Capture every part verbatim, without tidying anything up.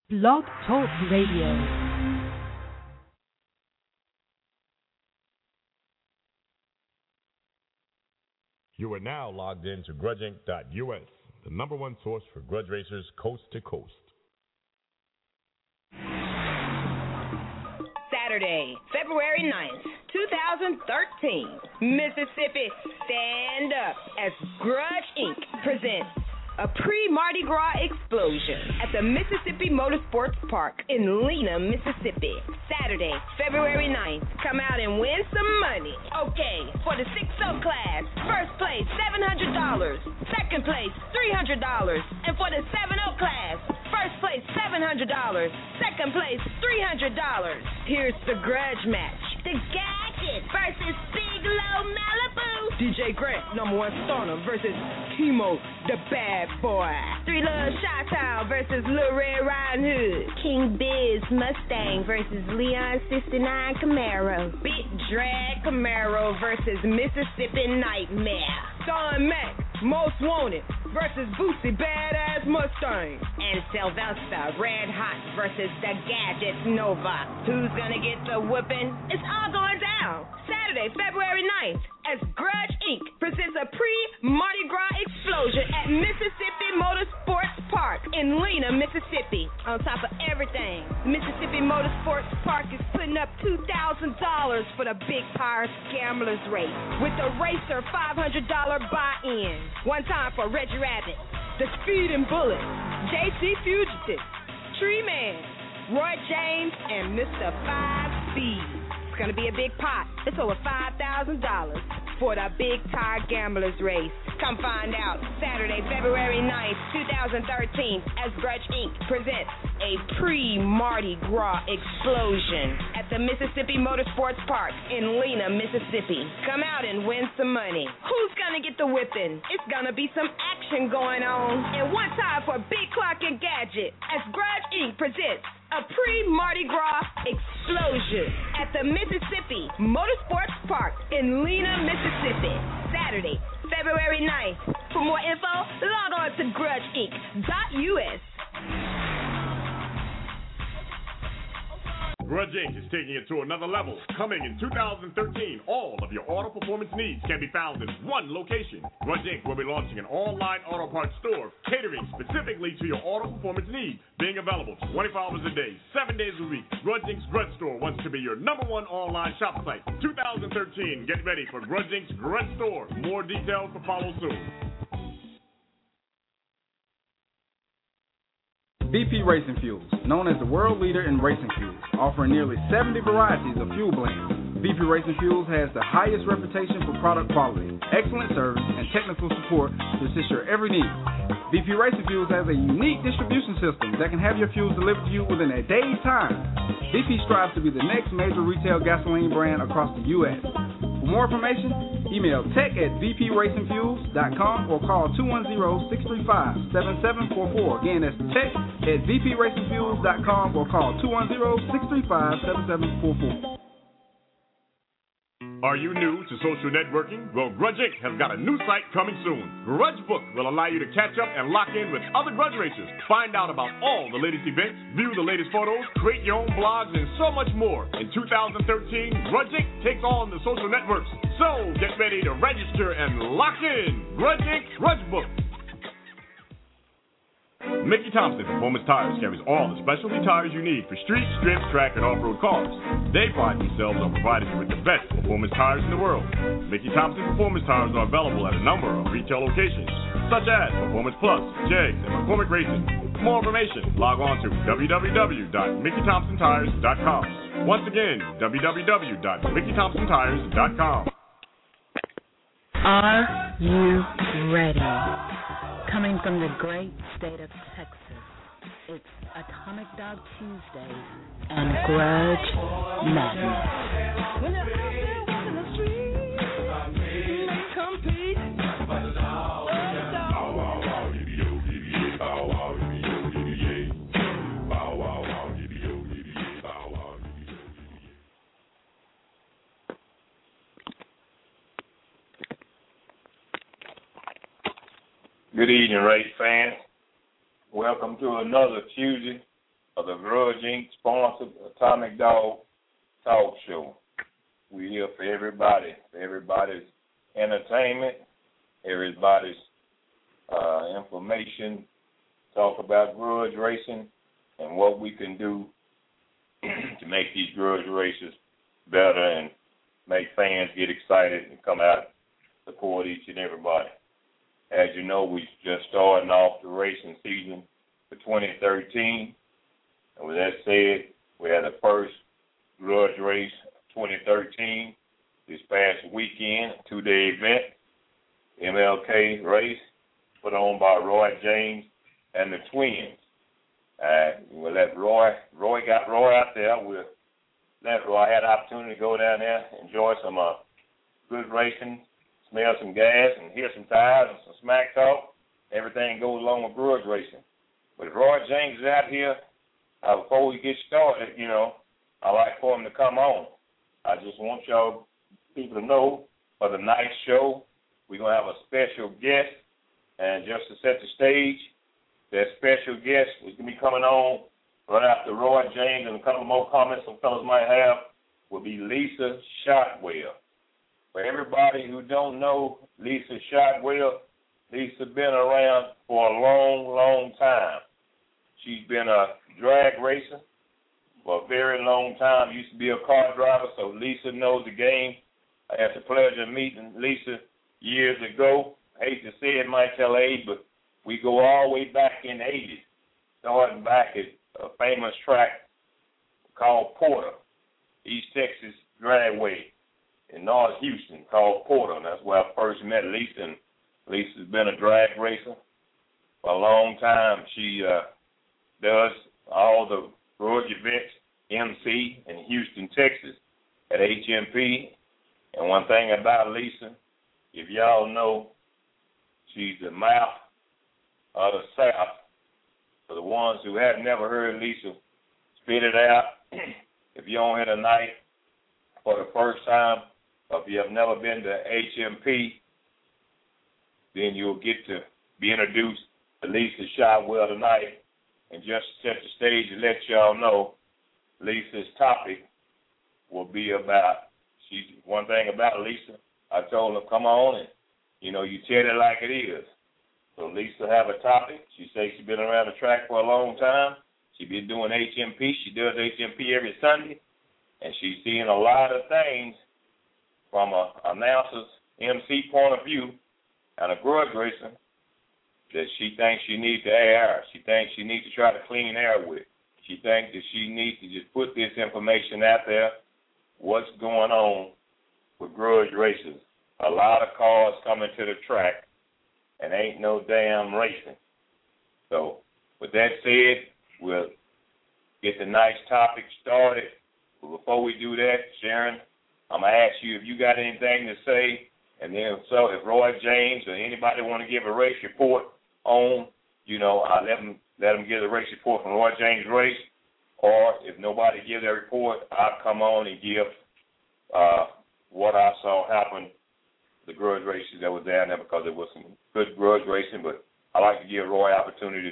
Blog Talk Radio. You are now logged in to grudge inc dot U S, the number one source for grudge racers coast to coast. Saturday, February ninth, twenty thirteen, Mississippi, stand up as Grudge Incorporated presents a pre-Mardi Gras explosion at the Mississippi Motorsports Park in Lena, Mississippi. Saturday, February ninth. Come out and win some money. Okay, for the six oh class, first place, seven hundred dollars. Second place, three hundred dollars. And for the seven oh class, first place, seven hundred dollars. Second place, three hundred dollars. Here's the grudge match. The Gadget versus Big Low Malibu. D J Grant, number one stunner, versus Chemo, the bad boy. Three Lil Chi-Town versus Lil Red Riding Hood. King Biz Mustang versus Leon sixty-nine Camaro. Big Drag Camaro versus Mississippi Nightmare. Don Mac, Most Wanted versus Boosie Badass Mustang. And Sylvester Red Hot versus the Gadget Nova. Who's gonna get the whooping? It's all going down Saturday, February ninth, as Grudge Incorporated presents a pre-Mardi Gras explosion at Mississippi Motorsports Park in Lena, Mississippi. On top of everything, Mississippi Motorsports Park is putting up two thousand dollars for the Big Tire Gamblers Race with the Racer five hundred dollars buy-in. One time for Reggie Rabbit, the Speeding Bullet, J C Fugitive, Tree Man, Roy James, and Mister Five Speed. It's going to be a big pot. It's over five thousand dollars for the Big Tire Gamblers Race. Come find out Saturday, February ninth, twenty thirteen, as Grudge Incorporated presents a pre-Mardi Gras explosion at the Mississippi Motorsports Park in Lena, Mississippi. Come out and win some money. Who's going to get the whipping? It's going to be some action going on. And one time for Big Clock and Gadget, as Grudge Incorporated presents a pre-Mardi Gras explosion at the Mississippi Motorsports Park in Lena, Mississippi. Saturday, February ninth. For more info, log on to grudge inc dot U S. Grudge Incorporated is taking it to another level. Coming in two thousand thirteen, all of your auto performance needs can be found in one location. Grudge Incorporated will be launching an online auto parts store catering specifically to your auto performance needs. Being available twenty-four hours a day, seven days a week, Grudge Incorporated's Grudge Store wants to be your number one online shop site. two thousand thirteen, get ready for Grudge Incorporated's Grudge Store. More details to follow soon. B P Racing Fuels, known as the world leader in racing fuels, offering nearly seventy varieties of fuel blends. B P Racing Fuels has the highest reputation for product quality, excellent service, and technical support to assist your every need. B P Racing Fuels has a unique distribution system that can have your fuels delivered to you within a day's time. B P strives to be the next major retail gasoline brand across the U S For more information, email tech at v p racing fuels dot com or call two one zero, six three five, seven seven four four. Again, that's tech at v p racing fuels dot com or call two one zero, six three five, seven seven four four. Are you new to social networking? Well, Grudge Incorporated has got a new site coming soon. Grudge Book will allow you to catch up and lock in with other Grudge racers. Find out about all the latest events, view the latest photos, create your own blogs, and so much more. In two thousand thirteen, Grudge Incorporated takes on the social networks. So get ready to register and lock in. Grudge Incorporated Grudge Book. Mickey Thompson Performance Tires carries all the specialty tires you need for street, strip, track, and off-road cars. They pride themselves on providing you with the best performance tires in the world. Mickey Thompson Performance Tires are available at a number of retail locations, such as Performance Plus, Jegs, and McCormick Racing. For more information, log on to w w w dot mickey thompson tires dot com. Once again, w w w dot mickey thompson tires dot com. Are you ready? Coming from the great state of Texas, it's Atomic Dog Tuesdays and Grudge Madness. When you're out there walking the street, they compete. Good evening, race fans. Welcome to another Tuesday of Grudge Incorporated sponsored Atomic Dog Talk Show. We're here for everybody, for everybody's entertainment, everybody's uh, information, talk about grudge racing and what we can do to make these grudge races better and make fans get excited and come out and support each and everybody. As you know, we just starting off the racing season for twenty thirteen. And with that said, we had the first grudge race of twenty thirteen this past weekend, a two-day event, M L K race, put on by Roy James and the Twins. Uh, we'll let Roy, Roy got Roy out there. We'll let Roy, I had the opportunity to go down there, enjoy some uh, good racing, smell some gas, and hear some tires and some smack talk. Everything goes along with grudge racing. But if Roy James is out here, uh, before we get started, you know, I like for him to come on. I just want y'all people to know for the night show, we're going to have a special guest. And just to set the stage, that special guest is going to be coming on right after Roy James, and a couple more comments some fellas might have will be Lisa Shotwell. For everybody who don't know Lisa Shotwell, Lisa been around for a long, long time. She's been a drag racer for a very long time. Used to be a car driver, so Lisa knows the game. I had the pleasure of meeting Lisa years ago. I hate to say it, might tell age, but we go all the way back in the eighties, starting back at a famous track called Porter, East Texas Dragway in North Houston, called Porter. And that's where I first met Lisa. And Lisa's been a drag racer for a long time. She uh, does all the grudge events, M C in Houston, Texas, at H M P. And one thing about Lisa, if y'all know, she's the mouth of the South. For the ones who have never heard Lisa spit it out, if you're on here tonight for the first time, or if you have never been to H M P, then you'll get to be introduced to Lisa Shotwell tonight. And just to set the stage and let y'all know, Lisa's topic will be about, she, one thing about Lisa, I told her, come on and, you know, you tell it like it is. So Lisa have a topic. She says she's been around the track for a long time. She's been doing H M P. She does H M P every Sunday. And she's seeing a lot of things from a announcer's M C point of view and a grudge racer that she thinks she needs to air. She thinks she needs to try to clean air with. She thinks that she needs to just put this information out there, what's going on with grudge racers. A lot of cars coming to the track, and ain't no damn racing. So, with that said, we'll get the nice topic started. But before we do that, Sharon, I'm going to ask you if you got anything to say, and then so if Roy James or anybody want to give a race report on, you know, I let them, let them give a race report from Roy James' race, or if nobody gives their report, I'll come on and give uh, what I saw happen, the grudge races that was down there, because there was some good grudge racing, but I like to give Roy opportunity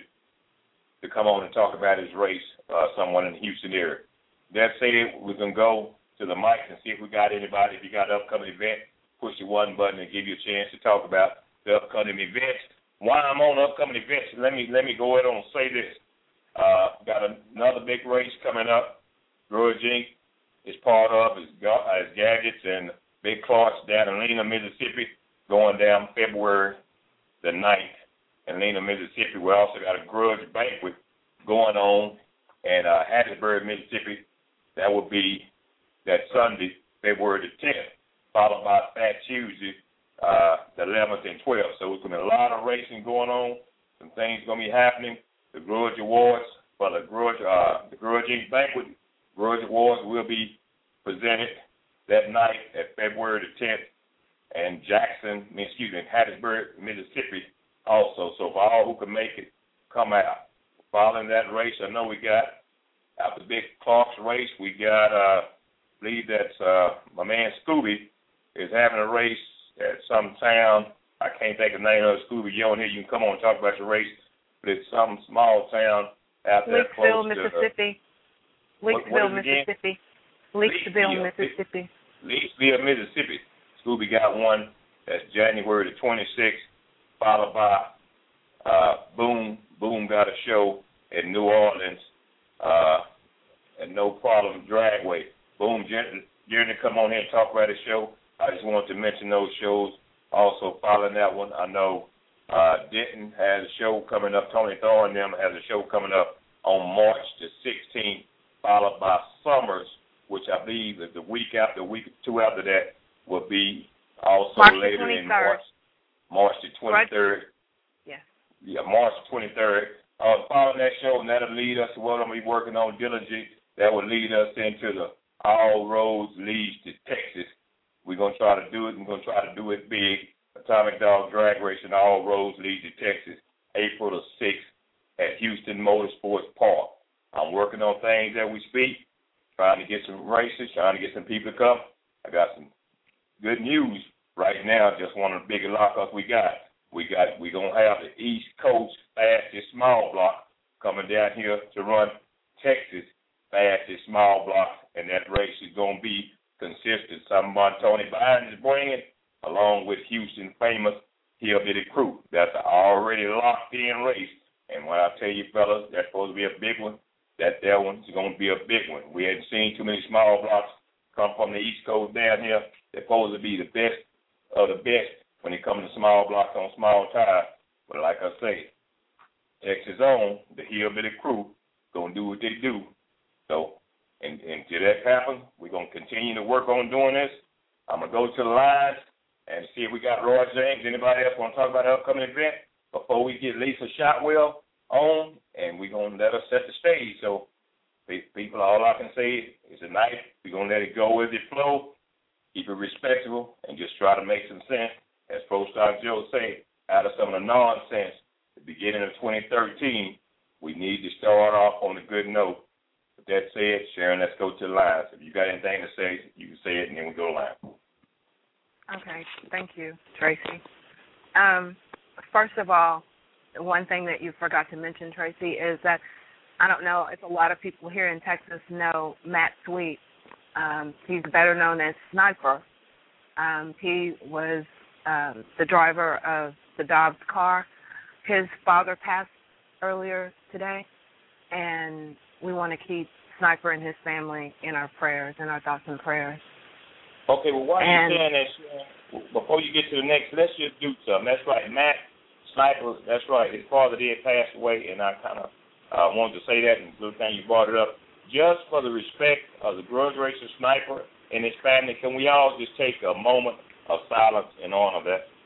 to come on and talk about his race, uh, someone in the Houston area. That said, we can go to the mic and see if we got anybody. If you got an upcoming event, push the one button and give you a chance to talk about the upcoming events. While I'm on upcoming events, let me let me go ahead and say this. Uh, got another big race coming up. Grudge Incorporated is part of is, is Gadgets and Big Clarks down in Lena, Mississippi, going down February the ninth in Lena, Mississippi. We also got a grudge banquet going on in uh, Hattiesburg, Mississippi. That will be that Sunday, February the tenth, followed by Fat Tuesday, uh, the eleventh and twelfth. So it's going to be a lot of racing going on. Some things going to be happening. The Grudge Awards for the Grudge, uh, the Grudge Incorporated banquet, Grudge Awards will be presented that night at February the tenth, and Jackson, excuse me, Hattiesburg, Mississippi also. So for all who can make it, come out. Following that race, I know we got, after Big Clark's race, we got, uh, I believe that's uh, my man Scooby is having a race at some town. I can't think of the name of it. Scooby, you on here, you can come on and talk about your race. But it's some small town out there Louisville, close Mississippi. to, Leakesville, Mississippi. Leakesville, Mississippi. Leakesville, Mississippi. Scooby got one. That's January the twenty-sixth, followed by uh, Boom. Boom got a show in New Orleans uh, at No Problem Dragway. Boom, Jerry to come on here and talk about the show. I just wanted to mention those shows. Also, following that one, I know uh, Denton has a show coming up. Tony Thorne and them has a show coming up on March the sixteenth, followed by Summers, which I believe is the week after, the week two after that will be also March later in March. March the twenty-third. Yeah. Yeah, March twenty-third. Uh, following that show, and that'll lead us to what I'm going to be working on diligently. That will lead us into the All Roads Leads to Texas. We're going to try to do it. We're going to try to do it big. Atomic Dog Drag Racing, All Roads Lead to Texas, April the sixth at Houston Motorsports Park. I'm working on things as we speak, trying to get some races, trying to get some people to come. I got some good news right now, just one of the bigger lockups we got. We got we're gonna have the East Coast fastest small block coming down here to run Texas fastest small block, and that race is gonna be consistent. Something Tony Biden is bringing, along with Houston famous Hillbilly Crew. That's an already locked in race, and when I tell you fellas, that's supposed to be a big one. That that one's gonna be a big one. We hadn't seen too many small blocks come from the East Coast down here. They're supposed to be the best of the best when it comes to small blocks on small tires. But like I say, Texas on, the Hillbilly Crew, going to do what they do. So and, and until that happens, we're going to continue to work on doing this. I'm going to go to the lines and see if we got Roy James. Anybody else want to talk about the upcoming event before we get Lisa Shotwell on? And we're going to let her set the stage. So people, all I can say is tonight, we're going to let it go as it flows. Keep it respectable, and just try to make some sense. As Pro Stock Joe say, out of some of the nonsense, the beginning of twenty thirteen, we need to start off on a good note. With that said, Sharon, let's go to the lines. If you got anything to say, you can say it, and then we go to line. Okay, thank you, Tracy. Um, first of all, one thing that you forgot to mention, Tracy, is that I don't know if a lot of people here in Texas know Matt Sweet. Um, he's better known as Sniper. Um, he was um, the driver of the Dobbs car. His father passed earlier today, and we want to keep Sniper and his family in our prayers, in our thoughts and prayers. Okay, well, while and, you're saying that, before you get to the next, let's just do something. That's right, Matt Sniper, that's right. His father did pass away, and I kind of uh, wanted to say that, and good thing you brought it up. Just for the respect of the grudge racer Sniper and his family, can we all just take a moment of silence in honor of that?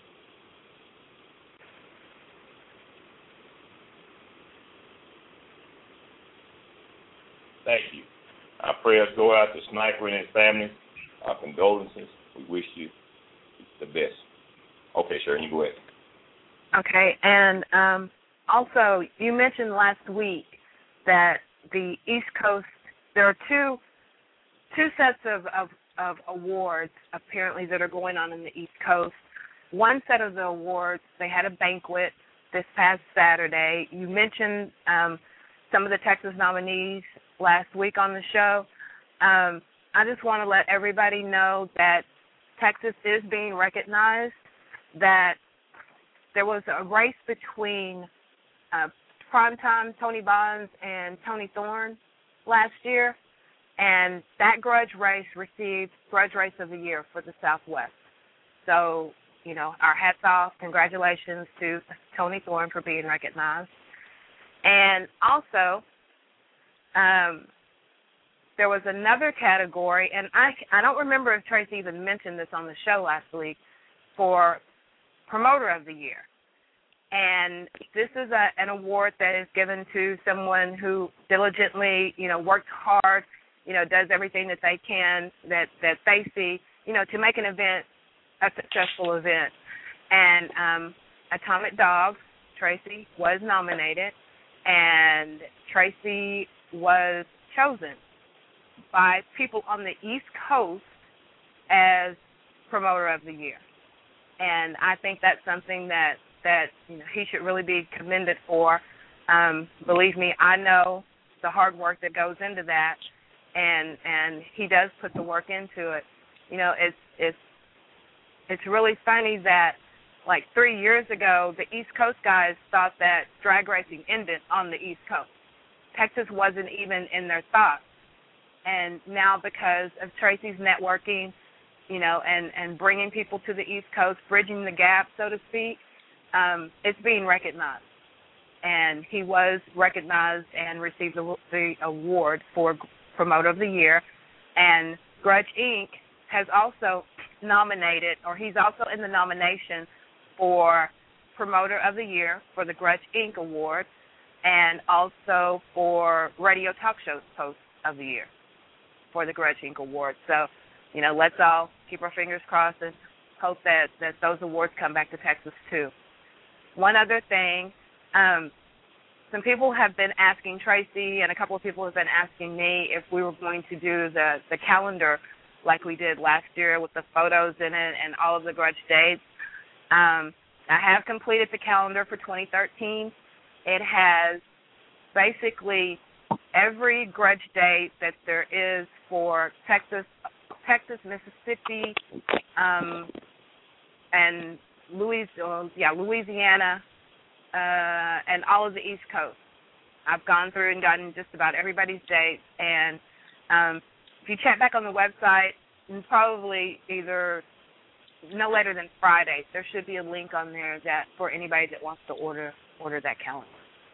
Thank you. Our prayers go out to Sniper and his family. Our condolences. We wish you the best. Okay, Sharon, you go ahead. Okay, and um, also, you mentioned last week that the East Coast, there are two two sets of, of, of awards apparently that are going on in the East Coast. One set of the awards, they had a banquet this past Saturday. You mentioned um, some of the Texas nominees last week on the show. Um, I just want to let everybody know that Texas is being recognized, that there was a race between uh, primetime Tony Bonds and Tony Thorne last year, and that grudge race received Grudge Race of the Year for the Southwest. So, you know, our hats off, congratulations to Tony Thorne for being recognized. And also, um, there was another category, and I, I don't remember if Tracy even mentioned this on the show last week, for Promoter of the Year. And this is a, an award that is given to someone who diligently, you know, works hard, you know, does everything that they can, that, that they see, you know, to make an event a successful event. And um, Atomic Dog, Tracy, was nominated, and Tracy was chosen by people on the East Coast as Promoter of the Year. And I think that's something that, that you know, he should really be commended for. Um, believe me, I know the hard work that goes into that, and and he does put the work into it. You know, it's it's it's really funny that like three years ago, the East Coast guys thought that drag racing ended on the East Coast. Texas wasn't even in their thoughts. And now because of Tracy's networking, you know, and, and bringing people to the East Coast, bridging the gap, so to speak, um, it's being recognized. And he was recognized and received the, the award for Promoter of the Year. And Grudge Incorporated has also nominated, or he's also in the nomination for Promoter of the Year for the Grudge Incorporated Award, and also for Radio Talk Show Host of the Year for the Grudge Incorporated Award. So, you know, let's all keep our fingers crossed and hope that, that those awards come back to Texas, too. One other thing, um, some people have been asking Tracy, and a couple of people have been asking me if we were going to do the, the calendar like we did last year with the photos in it and all of the grudge dates. Um, I have completed the calendar for twenty thirteen. It has basically every grudge date that there is for Texas, Texas, Mississippi, um, and Louis, uh, yeah, Louisiana, uh, and all of the East Coast. I've gone through and gotten just about everybody's dates, and um, if you check back on the website, probably either no later than Friday, there should be a link on there that for anybody that wants to order order that calendar.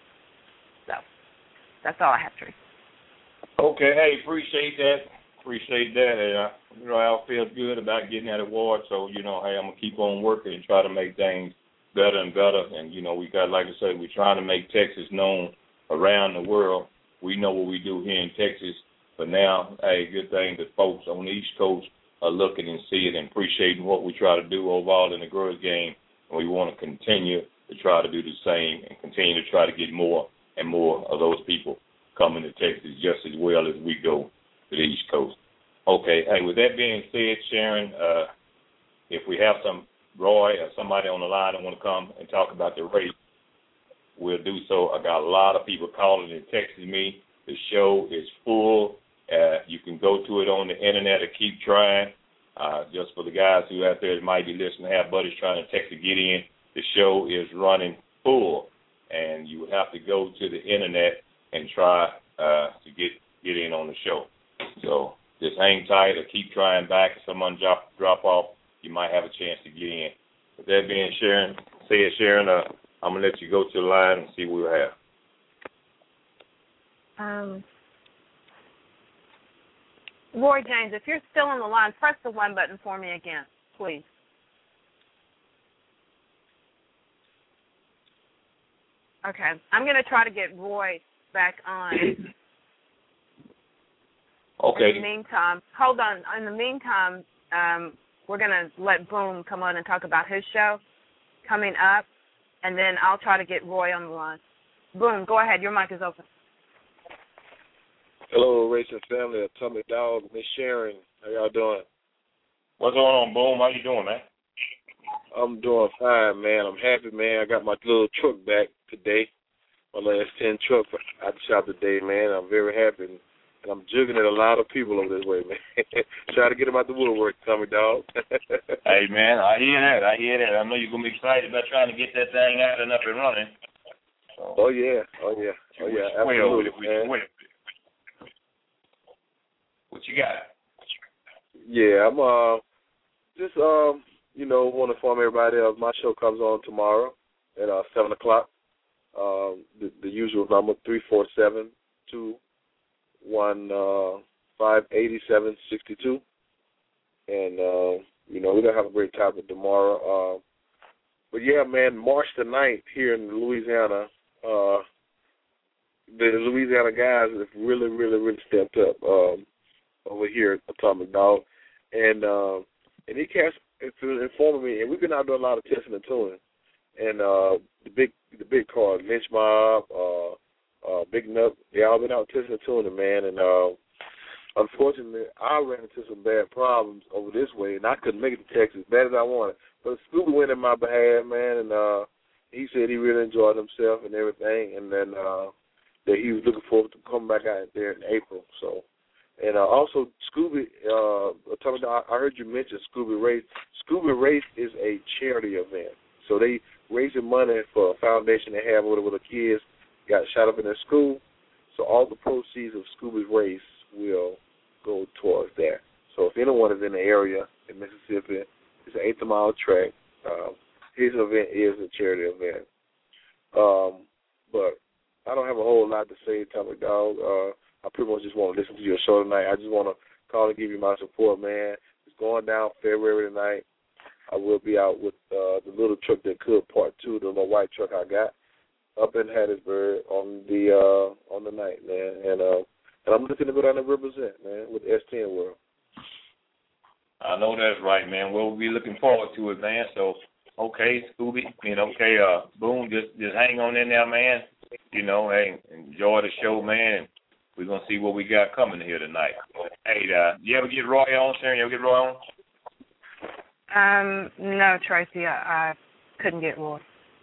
So that's all I have, Tracy. Okay, hey, appreciate that. Appreciate that. And, uh, you know, I feel good about getting that award. So, you know, hey, I'm going to keep on working and try to make things better and better. And, you know, we got, like I said, we're trying to make Texas known around the world. We know what we do here in Texas. But now, hey, good thing that folks on the East Coast are looking and see it and appreciating what we try to do overall in the grudge game. And we want to continue to try to do the same and continue to try to get more and more of those people coming to Texas just as well as we go to the East Coast. Okay, hey, with that being said, Sharon, uh, if we have some Roy or somebody on the line that want to come and talk about the race, we'll do so. I got a lot of people calling and texting me. The show is full. Uh, you can go to it on the internet or keep trying. Uh, just for the guys who out there that might be listening, have buddies trying to text to get in, the show is running full, and you would have to go to the internet and try uh, to get, get in on the show. So just hang tight or keep trying back. If someone drop, drop off, you might have a chance to get in. With that being Sharon, said Sharon, uh, I'm going to let you go to the line and see what we have. Um, Roy James, if you're still on the line, press the one button for me again, please. Okay, I'm going to try to get Roy back on. Okay. In the meantime, hold on. In the meantime, um, we're going to let Boom come on and talk about his show coming up, and then I'll try to get Roy on the line. Boom, go ahead. Your mic is open. Hello, Racing Family, Atomic Dog, Miss Sharon. How y'all doing? What's going on, Boom? How you doing, man? I'm doing fine, man. I'm happy, man. I got my little truck back today, my last ten truck out the shop today, man. I'm very happy, and I'm jigging at a lot of people over this way, man. Try to get them out the woodwork, Atomic Dog. Hey, man, I hear that. I hear that. I know you're going to be excited about trying to get that thing out and up and running. So, oh, yeah. Oh, yeah. Oh, yeah. Absolutely, man. What you got? Yeah, I'm uh just um you know want to inform everybody of my show comes on tomorrow at uh seven o'clock. Um, the, the usual number three four seven two one uh five eighty seven sixty two, and uh, you know we're gonna have a great topic tomorrow. Uh, but yeah, man, March the ninth here in Louisiana. Uh, the Louisiana guys have really, really, really stepped up. Um, over here at Atomic Dog, and um, and he cast informing me, and we've been out doing a lot of testing and tuning, and uh, the big the big cars, Lynch Mob, uh, uh, Big Nut, they all been out testing and tuning, man, and uh, unfortunately, I ran into some bad problems over this way, and I couldn't make it to Texas as bad as I wanted, but Scooby went in my behalf, man, and uh, he said he really enjoyed himself and everything, and then uh, that he was looking forward to coming back out there in April. So, and uh, also Scooby, uh, Atomic Dog, I heard you mention Scooby Race. Scooby Race is a charity event. So they raising money for a foundation they have where the kids got shot up in their school. So all the proceeds of Scooby's Race will go towards that. So if anyone is in the area in Mississippi, it's an eighth mile track. Um, his event is a charity event. Um, but I don't have a whole lot to say, Atomic Dog. Uh, I pretty much just want to listen to your show tonight. I just want to call and give you my support, man. It's going down February tonight. I will be out with uh, the little truck that could part two, the little white truck I got, up in Hattiesburg on the uh, on the night, man. And uh, and I'm looking to go down and represent, man, with S ten World. I know that's right, man. We'll be looking forward to it, man. So, okay, Scooby, I mean, okay, uh, Boom, just just hang on in there, man. You know, hey, enjoy the show, man. We're going to see what we got coming here tonight. Hey, uh, you ever get Roy on, Sharon? You ever get Roy on? Um, no, Tracy, I, I couldn't get Roy.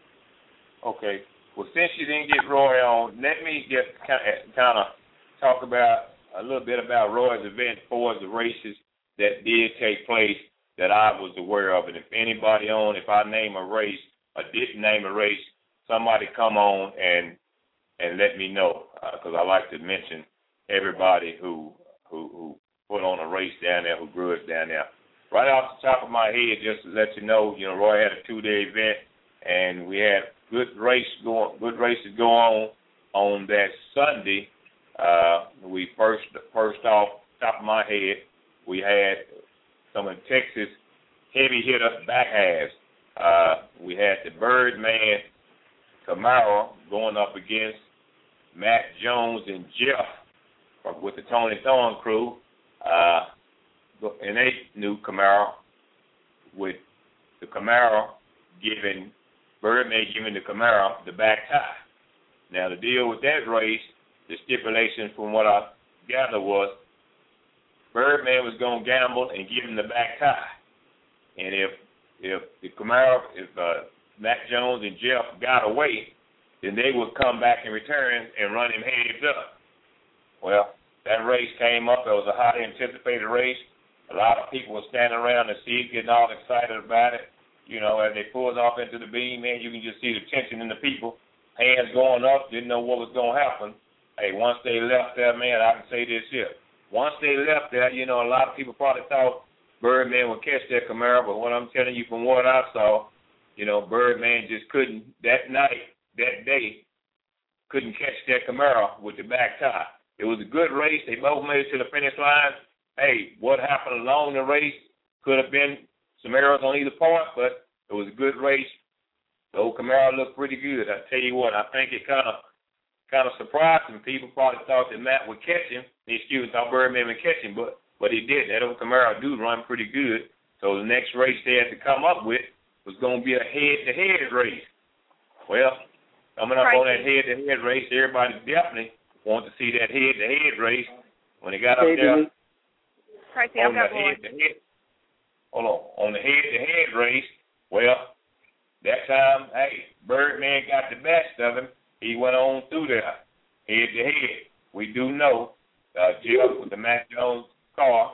Okay. Well, since you didn't get Roy on, let me just kind of talk about a little bit about Roy's event for the races that did take place that I was aware of. And if anybody on, if I name a race or didn't name a race, somebody come on and and let me know, because uh, I like to mention everybody who, who who put on a race down there, who grew it down there. Right off the top of my head, just to let you know, you know, Roy had a two-day event, and we had good race going, good races go on on that Sunday. Uh, we first first off, top of my head, we had some of Texas heavy hitter back halves. Uh, we had the Birdman Camaro going up against Matt Jones and Jeff with the Tony Thorne crew. Uh, and they knew Camaro, with the Camaro giving, Birdman giving the Camaro the back tie. Now, the deal with that race, the stipulation from what I gather was Birdman was going to gamble and give him the back tie. And if if the Camaro, if uh, Matt Jones and Jeff got away, then they would come back in return and run him heads up. Well, that race came up. It was a highly anticipated race. A lot of people were standing around the seat getting all excited about it. You know, as they pulled off into the beam, man, you can just see the tension in the people. Hands going up, didn't know what was going to happen. Hey, once they left there, man, I can say this here. Once they left there, you know, a lot of people probably thought Birdman would catch that Camaro, but what I'm telling you from what I saw, you know, Birdman just couldn't, that night, that day, couldn't catch that Camaro with the back tie. It was a good race. They both made it to the finish line. Hey, what happened along the race could have been some errors on either part, but it was a good race. The old Camaro looked pretty good. I tell you what, I think it kind of kind of surprised him. People probably thought that Matt would catch him. The excuse thought Birdman would catch him, but but he didn't. That old Camaro do run pretty good. So the next race they had to come up with was going to be a head-to-head race. Well, coming up right on that head-to-head race, everybody definitely wanted to see that head-to-head race. When they got up there Tracy, on the head-to-head, hold on, on the head-to-head race, well, that time, hey, Birdman got the best of him. He went on through there, head-to-head. We do know, uh, Jeff with the Matt Jones car,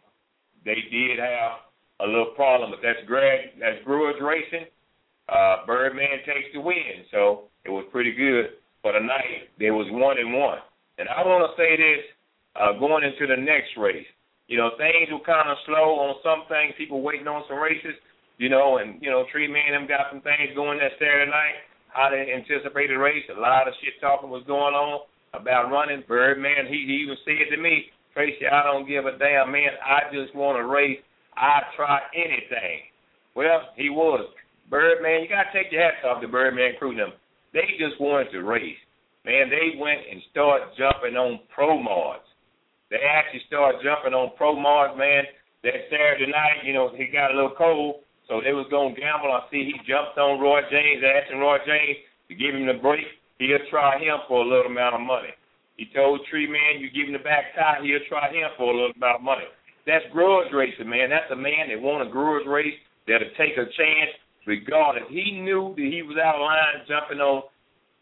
they did have a little problem, but that's Greg, that's Brewers Racing. Uh, Birdman takes the win, so it was pretty good for the night. There was one and one. And I want to say this, uh, going into the next race. You know, things were kind of slow on some things. People waiting on some races, you know, and, you know, Tree Man them got some things going that Saturday night. How they anticipated race. A lot of shit talking was going on about running. Birdman, he, he even said to me, Tracy, I don't give a damn, man. I just want to race. I try anything. Well, he was. Birdman, you got to take your hats off to Birdman crew them. They just wanted to race. Man, they went and started jumping on Pro Mods. They actually started jumping on Pro Mods, man. That Saturday night, you know, he got a little cold, so they was going to gamble. I see he jumped on Roy James, asking Roy James to give him the break. He'll try him for a little amount of money. He told Tree Man, you give him the back tie, he'll try him for a little amount of money. That's growers racing, man. That's a man that won a growers race that'll take a chance regardless. He knew that he was out of line jumping on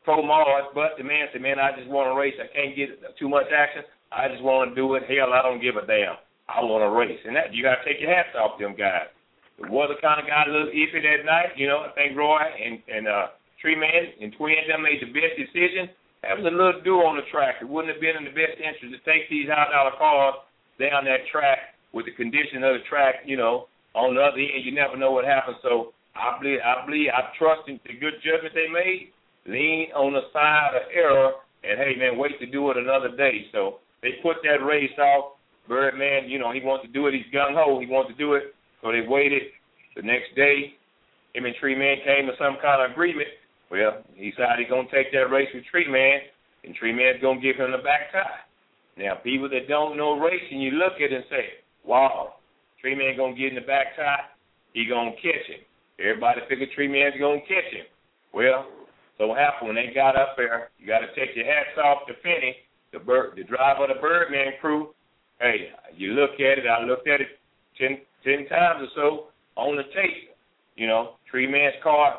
pro Mars, but the man said, man, I just want to race. I can't get too much action. I just want to do it. Hell, I don't give a damn. I want to race. And that you got to take your hats off them guys. The weather kind of got a little iffy that night. You know, I think Roy and, and uh, Tree Man and Twin them made the best decision. That was a little dew on the track. It wouldn't have been in the best interest to take these high-dollar cars down that track with the condition of the track, you know. On the other end, you never know what happens. So I believe, I believe, I trust in the good judgment they made. Lean on the side of error, and, hey, man, wait to do it another day. So they put that race off. Birdman, you know, he wants to do it. He's gung-ho. He wants to do it. So they waited. The next day, him and Tree Man came to some kind of agreement. Well, he decided he's going to take that race with Tree Man, and Tree Man's going to give him the back tie. Now, people that don't know racing, you look at it and say, wow, Tree Man going to get in the back tie, he going to catch him. Everybody figured Tree Man's going to catch him. Well, so what happened when they got up there, you got to take your hats off to Finney, the bird, the driver of the Birdman crew. Hey, you look at it, I looked at it ten, ten times or so on the tape. You know, Tree Man's car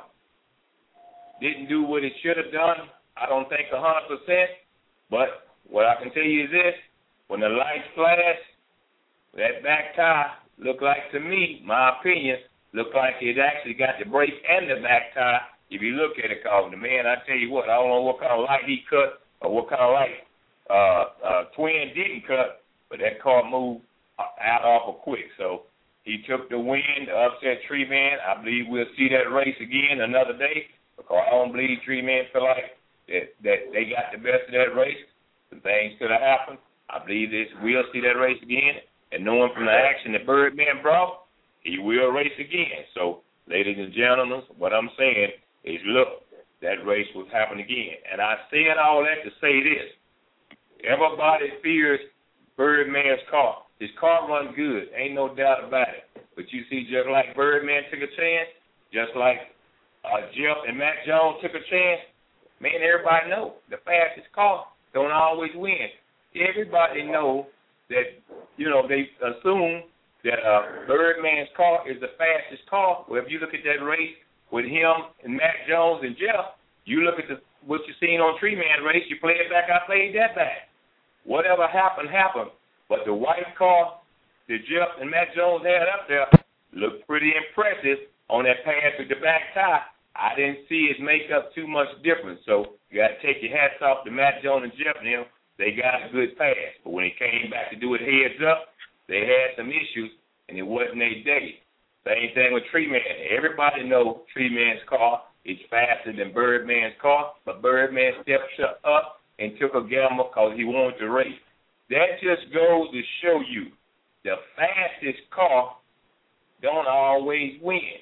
didn't do what it should have done. I don't think one hundred percent. But what I can tell you is this. When the lights flash, that back tire looked like, to me, my opinion, looked like it actually got the brake and the back tire. If you look at it, cause the man, I tell you what, I don't know what kind of light he cut or what kind of light uh, uh, Twin didn't cut, but that car moved out awful quick. So he took the win, the upset Tree Man. I believe we'll see that race again another day. Because I don't believe Tree Man feel like that, that they got the best of that race. Some things could have happened. I believe this we'll see that race again. And knowing from the action that Birdman brought, he will race again. So, ladies and gentlemen, what I'm saying is, look, that race will happen again. And I said all that to say this. Everybody fears Birdman's car. His car runs good. Ain't no doubt about it. But you see, just like Birdman took a chance, just like Uh, Jeff and Matt Jones took a chance. Man, everybody know the fastest car don't always win. Everybody know that, you know, they assume that uh, Birdman's car is the fastest car. Well, if you look at that race with him and Matt Jones and Jeff, you look at the, what you seen on Tree Man race, you play it back, I played that back. Whatever happened, happened. But the white car that Jeff and Matt Jones had up there looked pretty impressive on that pass with the back tie. I didn't see it make up too much difference. So you got to take your hats off to Matt Jones and Jeff and them. They got a good pass. But when it came back to do it heads up, they had some issues, and it wasn't their day. Same thing with Tree Man. Everybody knows Tree Man's car is faster than Birdman's car, but Birdman stepped up and took a gamble because he wanted to race. That just goes to show you the fastest car don't always win.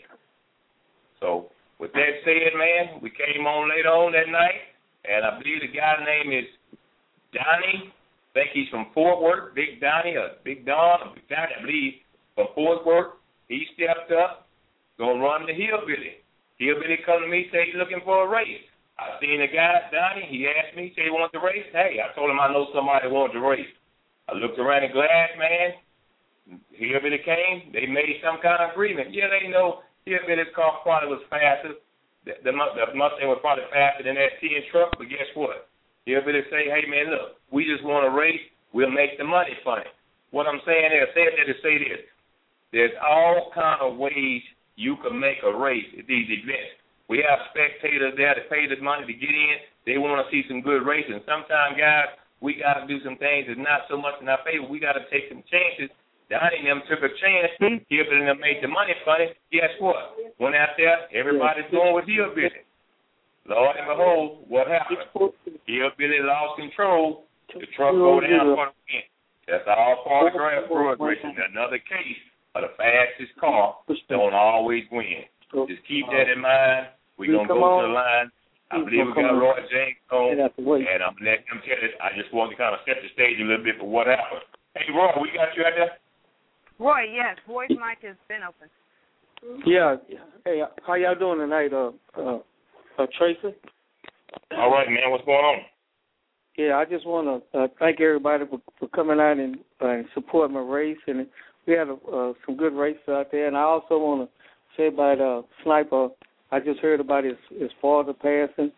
So, with that said, man, we came on later on that night, and I believe the guy's name is Donnie. I think he's from Fort Worth, Big Donnie, or Big Don, or Big Donnie, I believe, from Fort Worth. He stepped up, going to run the Hillbilly. Hillbilly come to me, say he's looking for a race. I seen the guy, Donnie, he asked me, say he wanted to race. Hey, I told him I know somebody that wanted to race. I looked around the glass, man. Hillbilly came, they made some kind of agreement. Yeah, they know Hillbilly's car probably was faster. The, the, the Mustang was probably faster than that ten truck, but guess what? Hillbilly say, hey, man, look, we just want to race. We'll make the money from it. What I'm saying is, say that to say this. There's all kind of ways you can make a race at these events. We have spectators there that pay the money to get in. They want to see some good racing. Sometimes, guys, we got to do some things that's not so much in our favor. We got to take some chances. Donnie and them took a chance. Hillbilly and them made the money from it. Guess what? Went out there, everybody's doing what Hillbilly. Lord and behold, what happened? Hillbilly lost control. The truck go down for the win. That's all part of the road racing. Another case of the fastest car don't always win. Just keep that in mind. We're going to go to the line. I believe we got Roy James on, and I'm letting him tell it. I just wanted to kind of set the stage a little bit for what happened. Hey, Roy, we got you out there? Roy, yes, voice mic has been open. Yeah. Hey, how y'all doing tonight, uh, uh, uh, Tracy? All right, man. What's going on? Yeah, I just want to uh, thank everybody for, for coming out and uh, supporting my race. And we had a, uh, some good races out there. And I also want to say about uh, Sniper. I just heard about his, his father passing.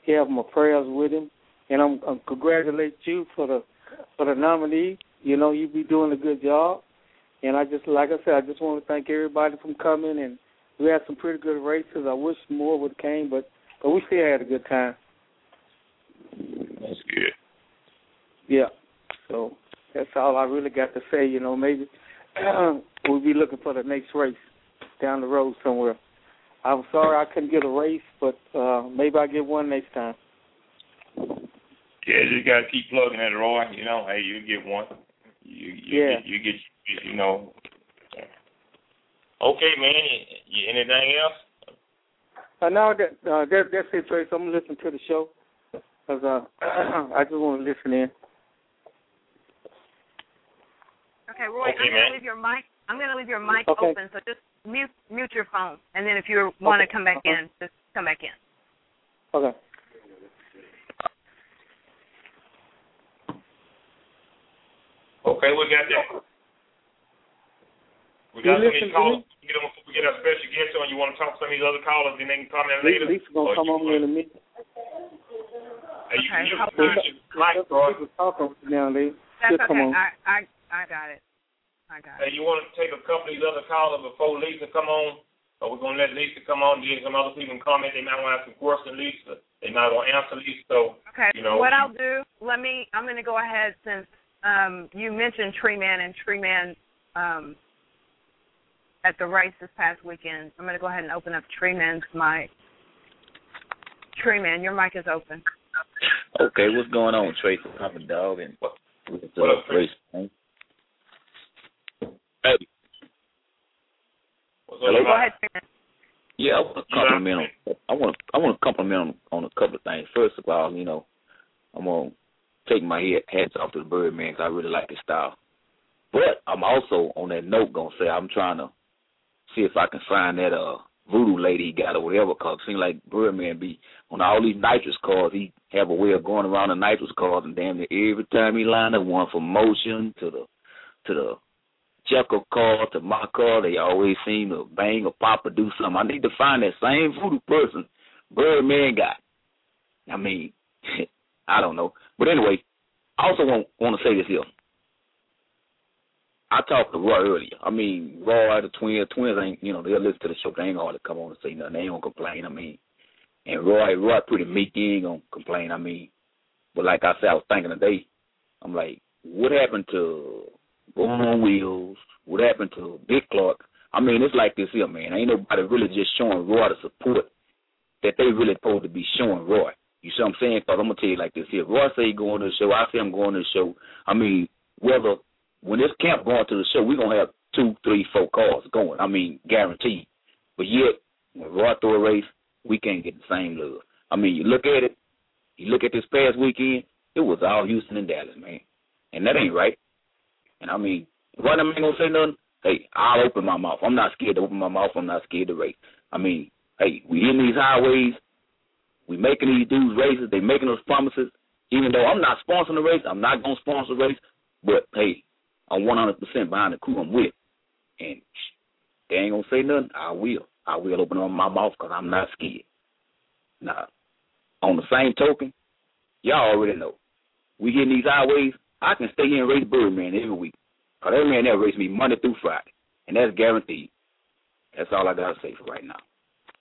he have my prayers with him, and I'm, I'm congratulate you for the for the nominee. You know, you be doing a good job, and I just like I said, I just want to thank everybody for coming, and we had some pretty good races. I wish more would have came, but but we still had a good time. That's good. Yeah. So that's all I really got to say. You know, maybe we'll be looking for the next race down the road somewhere. I'm sorry I couldn't get a race, but uh, maybe I'll get one next time. Yeah, you got to keep plugging at it, Roy. You know, hey, you get one. You, you yeah. Get, you get, you know. Okay, man. You, anything else? Uh, no, that, uh, that, that's it, Trace. I'm listening to the show because uh, I just want to listen in. Okay, Roy, okay, I'm going to leave your mic. I'm going to leave your mic okay. open, so just mute mute your phone, and then if you want okay. to come back uh-huh. in, just come back in. Okay. Okay, we got that. We got you some of these callers. You know, before we get our special guest on, you want to talk to some of these other callers, and they can comment later. Lisa's going to come on in a minute. Hey, you okay. can use your mic, Roy. Talking now, Lisa. That's Just okay. come on. I, I I got it. I got it. Hey, you want to take a couple of these other callers before Lisa come on? Or we're going to let Lisa come on, get some other people comment. They might want to ask some questions, Lisa. They might want to answer Lisa. So, okay. you know. What I'll do, let me, I'm going to go ahead since um, you mentioned Tree Man and Tree Man um, at the race this past weekend. I'm going to go ahead and open up Tree Man's mic. Tree Man, your mic is open. Okay, what's going on, Tracy? I'm a dog and with the what up, race. Hey. Hello? Go ahead, Tree Man. Yeah, I want to compliment on. I want to. I want to compliment on, on a couple of things. First of all, you know, I'm gonna take my head, hats off to the Birdman because I really like his style. But I'm also on that note gonna say I'm trying to see if I can find that uh voodoo lady he got or whatever. Cause it seems like Birdman be on all these nitrous cars. He have a way of going around the nitrous cars, and damn near every time he line up one from Motion to the to the Jekyll car to my car, they always seem to bang or pop or do something. I need to find that same voodoo person Birdman got. I mean, I don't know. But anyway, I also want, want to say this here. I talked to Roy earlier. I mean, Roy, the twins, twins ain't, you know, they'll listen to the show. They ain't going to come on and say nothing. They ain't going to complain. I mean, and Roy, Roy pretty meek. He ain't going to complain. I mean, but like I said, I was thinking today, I'm like, what happened to Going on Wheels? What happened to Big Clark? I mean, it's like this here, man. Ain't nobody really just showing Roy the support that they really supposed to be showing Roy. You see what I'm saying? Because I'm going to tell you like this here. Roy say he going to the show. I say I'm going to the show. I mean, whether when this camp going to the show, we're going to have two, three, four cars going. I mean, guaranteed. But yet, when Roy throw a race, we can't get the same love. I mean, you look at it, you look at this past weekend, it was all Houston and Dallas, man. And that ain't right. And I mean, Roy ain't going to say nothing. Hey, I'll open my mouth. I'm not scared to open my mouth. I'm not scared to race. I mean, hey, we in these highways. We making these dudes races. They making us promises. Even though I'm not sponsoring the race, I'm not going to sponsor the race. But, hey, I'm one hundred percent behind the crew I'm with. And they ain't going to say nothing. I will. I will open up my mouth because I'm not scared. Now, on the same token, y'all already know. We get in these highways, I can stay here and race Birdman every week. Because every man there race me Monday through Friday. And that's guaranteed. That's all I got to say for right now.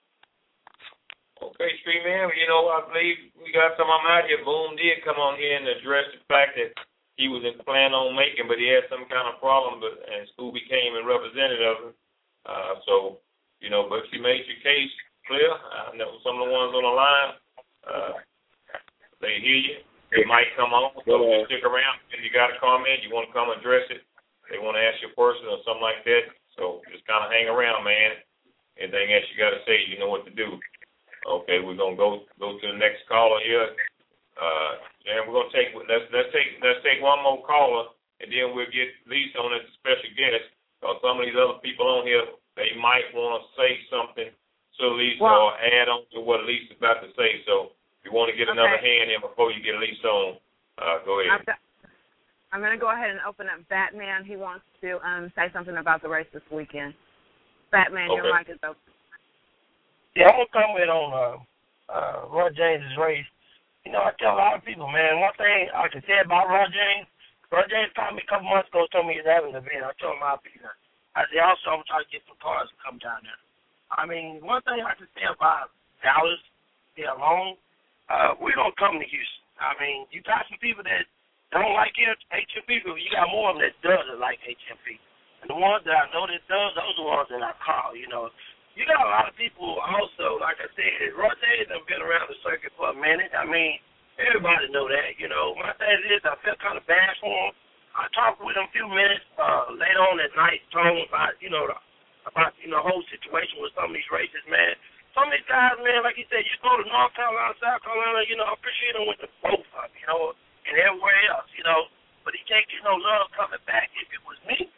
Okay, Street Man, you know, I believe we got some of them out here. Boom did come on here and address the fact that he was planning on making, but he had some kind of problem, but and Scooby came and represented of him. Uh, so, you know, but you made your case clear. I know some of the ones on the line, uh, they hear you. They might come on, so you stick around. If you got a comment, you want to come address it, they want to ask you a question or something like that. So just kind of hang around, man. Anything else you got to say, you know what to do. Okay, we're gonna go go to the next caller here. Uh, and we're gonna take let's let's take let's take one more caller, and then we'll get Lisa on as a special guest. Because some of these other people on here, they might want to say something to Lisa well, or add on to what Lisa's about to say. So if you want to get okay. another hand in before you get Lisa on, uh, go ahead. Got, I'm gonna go ahead and open up Batman. He wants to um, say something about the race this weekend. Batman, okay. your mic is open. Yeah, I'm gonna comment on uh, uh, Roy James's race. you know, I tell a lot of people, man, one thing I can say about Ron James, Ron James called me a couple months ago, told me he's having an event. I told him I'll be there. I said, also, I'm trying to get some cars to come down there. I mean, one thing I can say about Dallas, they're alone, uh, we don't come to Houston. I mean, you got some people that don't like H M P people. You got more of them that doesn't like H M P. And the ones that I know that does, those are the ones that I call, you know. You got a lot of people also, like I said, Roger has been around the circuit for a minute. I mean, everybody know that, you know. My thing is, I felt kind of bad for him. I talked with him a few minutes uh, later on at night, told him about, you know, the, about, you know, the whole situation with some of these races, man. Some of these guys, man, like you said, you go to North Carolina, South Carolina, you know, I appreciate him with the both of them, you know, and everywhere else, you know. But he can't get no love coming back. If it was me,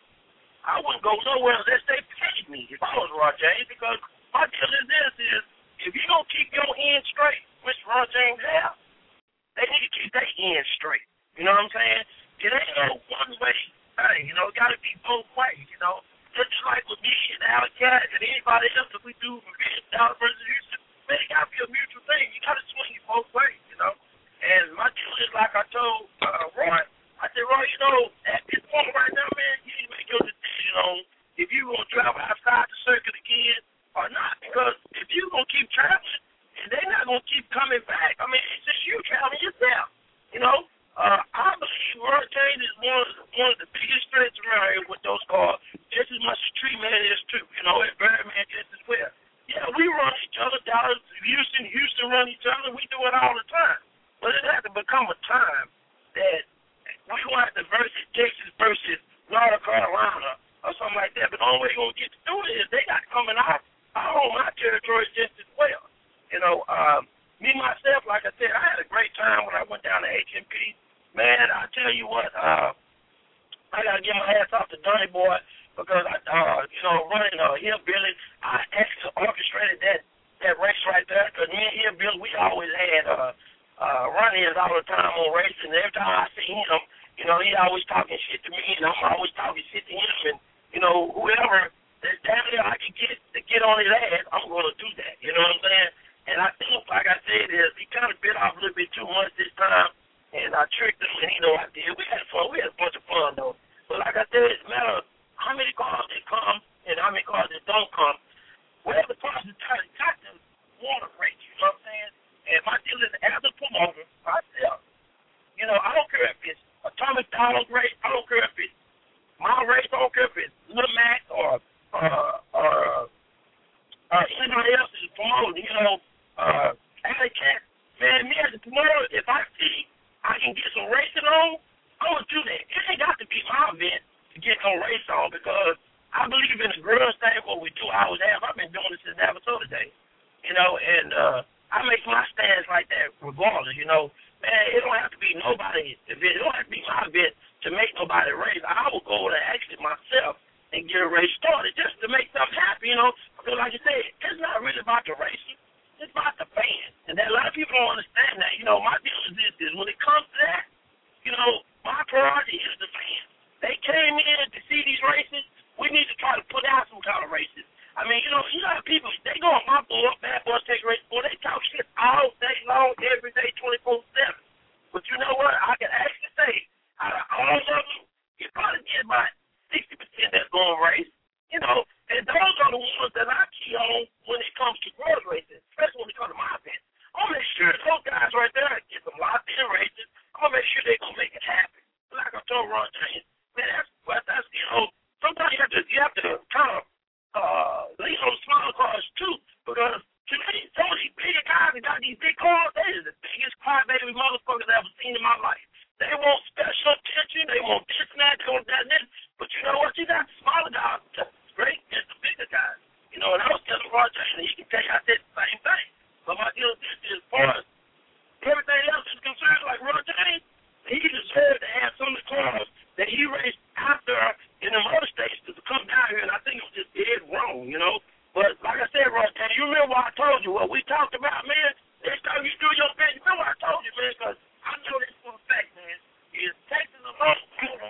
I wouldn't go nowhere unless they paid me if I was Ron James, because my deal is this is, if you don't keep your end straight, which Ron James have, they need to keep their end straight. You know what I'm saying? It ain't no one way thing, you know, it got to be both ways, you know. Just like with me and Alec Cat and anybody else that we do for Dallas versus Houston, man, it got to be a mutual thing. You got to swing it both ways, you know. And my deal is like I told uh, Roy, I said, Roy, you know, at this point right now, man, you need to make your decision on if you're going to travel outside the circuit again or not. Because if you're going to keep traveling and they're not going to keep coming back, I mean, it's just you traveling yourself, you know. Uh, I believe Ron James is one of, the, one of the biggest threats around here with those cars, just as much as Tree Man is too, you know, and Birdman just as well. Yeah, we run each other, Dallas, Houston, Houston run each other, we do it all the time. But it has to become a time that we going to have to versus Texas versus North Carolina or something like that. But the only way you're going to get to do it is they got to come in our, our home, our territory just as well. You know, um, me, myself, like I said, I had a great time when I went down to H M P. Man, I tell you what, uh, I got to give my hats off to Donnie Boy because, I, uh, you know, running uh, Hillbilly, I actually orchestrated that, that race right there because me and Hillbilly, we always had uh, uh, run-ins all the time on racing. And every time I see him, you know, he always talking shit to me, and I'm always talking shit to him. And, you know, whoever that damn near I can get to get on his ass, I'm going to do that. You know what I'm saying? And I think, like I said, is he kind of bit off a little bit too much this time. And I tricked him, and he know I did. We had fun. We had a bunch of fun, though. But like I said, it's a matter of how many cars that come and how many cars that don't come. Whatever cars that got to want to race, you know what I'm saying? And my deal is as a promoter, myself, you know, I don't care if it's Atomic Dog race. I don't care if it's my race. I don't care if it's Lil Mac or, uh, or uh, anybody else is promoting, you know, uh, Alley Cat. Man, me as a promoter, if I see I can get some racing on, I'm going to do that. It ain't got to be my event to get no race on because I believe in the grudge thing, what we do, I always have. I've been doing this since Navasota days, you know, and uh, I make my stands like that regardless, you know. Man, it don't have to be nobody's event. It don't have to be my event to make nobody race. I will go to actually myself and get a race started just to make something happen, you know, because like you said, it's not really about the racing. It's about the fans. And that a lot of people don't understand that. You know, my deal is this is when it comes to that, you know, my priority is the fans. They came in to see these races. We need to try to put out some kind of races. I mean, you know, you know people, they go on my board, Bad Boys Take Race Board, they talk shit all day long, every day, twenty-four seven. But you know what? I can actually say, out of all of them, you probably get about sixty percent that's going to race. You know, and those are the ones that I key on when it comes to grudge races, especially when it comes to my event. I'm going to make sure those guys right there get some locked in races. I'm going to make sure they're going to make it happen. Like I told Ron James, man, that's, that's, you know, sometimes you have to, you have to kind of uh, lean on smaller cars too, because to me, some of these bigger guys that got these big cars, they are the biggest crybaby motherfuckers I've ever seen in my life. They want special attention, they want this and that, they want that and this, but you know what, you got the smaller guys just great as the bigger guys. You know, and I was telling Ron James, and he can tell you I said the same thing. But my deal is as far as everything else is concerned, like Ron James, he deserved to have some of the cars that he raced after in the other states to come down here, and I think it was just dead wrong, you know. But like I said, Ron James, you remember what I told you, what we talked about, man? Next time you do your best, you remember what I told you, man, because I know this for a fact, man. Is Texas alone, I don't know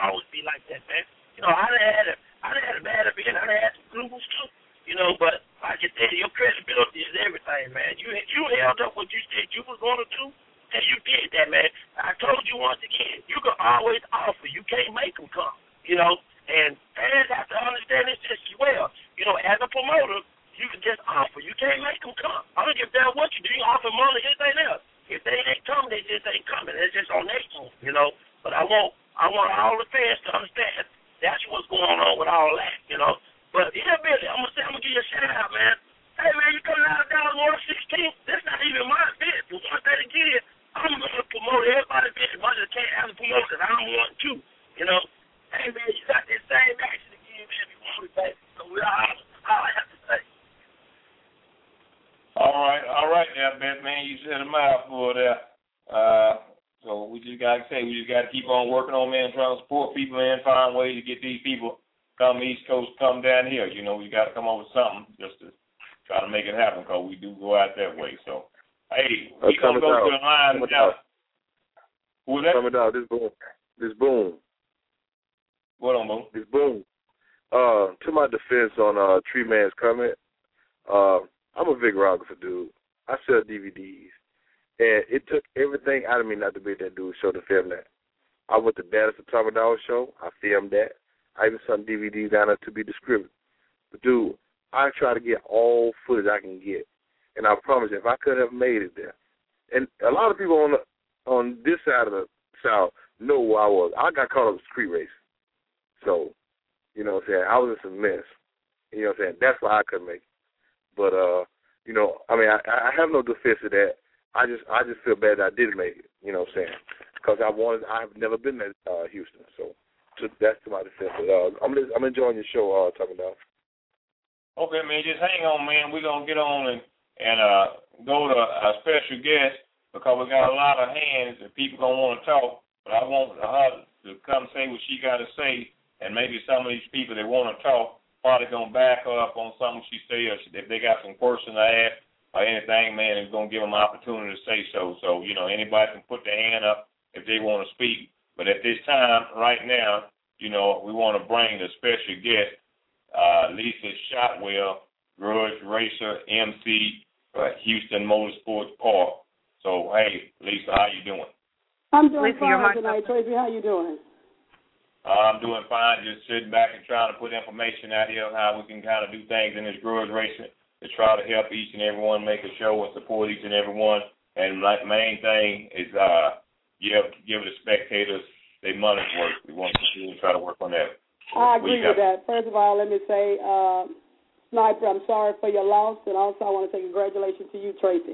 always be like that, man. You know, I done had a, I done had a bad event. I done had some blue too. You know, but like I said, your credibility is everything, man. You you held up what you said you was going to do, and you did that, man. I told you once again, you can always offer. You can't make them come, you know. And fans have to understand this just as well. You know, as a promoter, you can just offer. You can't make them come. I don't give a damn what you do. You offer more than anything else. If they ain't coming, they just ain't coming. It's just on their own, you know. But I want I want all the fans to understand that's what's going on with all that, you know. But yeah, Billy, I'm gonna say I'm gonna give you a shout out, man. Hey man, you coming out of Dallas on the sixteenth? That's not even my event. But once that again, I'm gonna promote everybody's event as much as I can as a promoter, because I don't want to, you know. Hey man, you got this same action again, man. If you want it, baby. So we all, all I have to say. All right, all right, now, Ben, man, you said a mouthful there. Uh, so we just gotta say, we just gotta keep on working on, man, trying to support people and find ways to get these people come East Coast, come down here. You know, we got to come up with something just to try to make it happen, because we do go out that way. So, hey, we going to go out. To the line now. Who was that? Coming out. This boom. This boom. What on, boom? This boom. Uh, to my defense on uh, Tree Man's comment, uh, I'm a videographer, dude. I sell D V Ds. And it took everything out of me not to be that dude show to film that. I went to Dallas Atomic Dog show. I filmed that. I even sent D V Ds down there to be distributed. But, dude, I try to get all footage I can get. And I promise you, if I could have made it there. And a lot of people on the, on this side of the South know where I was. I got caught up with street race. So, you know what I'm saying, I was in some mess. You know what I'm saying? That's why I couldn't make it. But, uh, you know, I mean, I, I have no defense of that. I just I just feel bad that I didn't make it, you know what I'm saying? Because I wanted, I've never been to uh, Houston. So, to, that's to my defense. But, uh, I'm just, I'm enjoying your show, uh, talking about. Okay, man, just hang on, man. We're going to get on and, and uh, go to a special guest, because we got a lot of hands and people going to want to talk. But I want her to come say what she got to say, and maybe some of these people that want to talk probably going to back her up on something she says. If they got some question to ask or anything, man, it's going to give them an opportunity to say so. So, you know, anybody can put their hand up if they want to speak. But at this time, right now, you know, we want to bring the special guest, uh, Lisa Shotwell, Grudge Racer, M C, uh, Houston Motorsports Park. So, hey, Lisa, how you doing? I'm doing Lisa, fine tonight, Tracy. How you doing? Uh, I'm doing fine, just sitting back and trying to put information out here on how we can kind of do things in this grudge racing to try to help each and every one make a show and support each and every one. And the main thing is uh, give, give the spectators their money's worth. We want to continue to try to work on that. I agree with that. First of all, let me say, uh, Sniper, I'm sorry for your loss, and also I want to say congratulations to you, Tracy.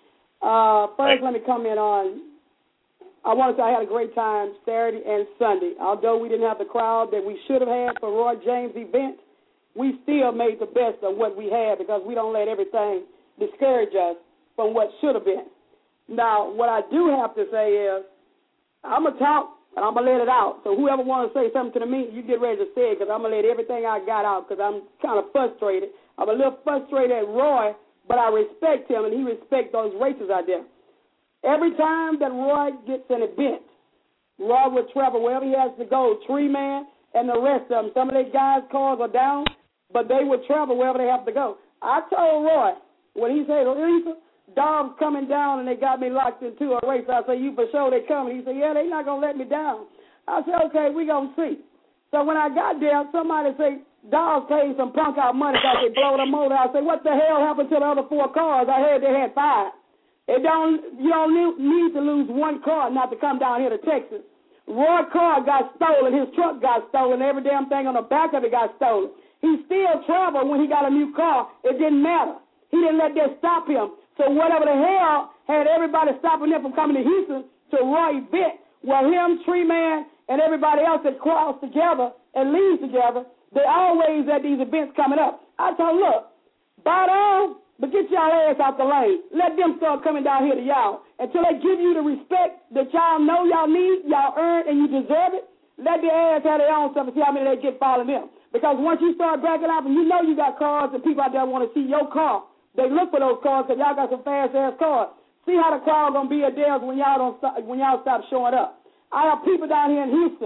Uh, first, let me comment on, I want to say I had a great time Saturday and Sunday. Although we didn't have the crowd that we should have had for Roy James' event, we still made the best of what we had, because we don't let everything discourage us from what should have been. Now, what I do have to say is, I'm going to talk, and I'm going to let it out. So whoever wants to say something to me, you get ready to say it, because I'm going to let everything I got out, because I'm kind of frustrated. I'm a little frustrated at Roy, but I respect him, and he respects those racers out there. Every time that Roy gets an event, Roy will travel wherever he has to go, Tree Man and the rest of them. Some of their guys' cars are down, but they would travel wherever they have to go. I told Roy, when he said, Lisa, dogs coming down and they got me locked into a race, I said, you for sure they coming. He said, yeah, they not going to let me down. I said, okay, we going to see. So when I got there, somebody said, dogs paid some punk out money because they blow them over. I said, what the hell happened to the other four cars? I heard they had five. It don't, you don't need to lose one car not to come down here to Texas. Roy's car got stolen. His truck got stolen. Every damn thing on the back of it got stolen. He still traveled when he got a new car. It didn't matter. He didn't let that stop him. So whatever the hell had everybody stopping him from coming to Houston to Roy event, well, him, Tree Man, and everybody else that crossed together and leaves together, they always at these events coming up. I told him, look, bow down, but get y'all ass out the lane. Let them start coming down here to y'all. Until they give you the respect that y'all know y'all need, y'all earn, and you deserve it, let their ass have their own stuff and see how many they get following them. Because once you start backing out and you know you got cars and people out there want to see your car, they look for those cars because y'all got some fast-ass cars. See how the crowd going to be at theirs when y'all don't stop, when y'all stop showing up. I have people down here in Houston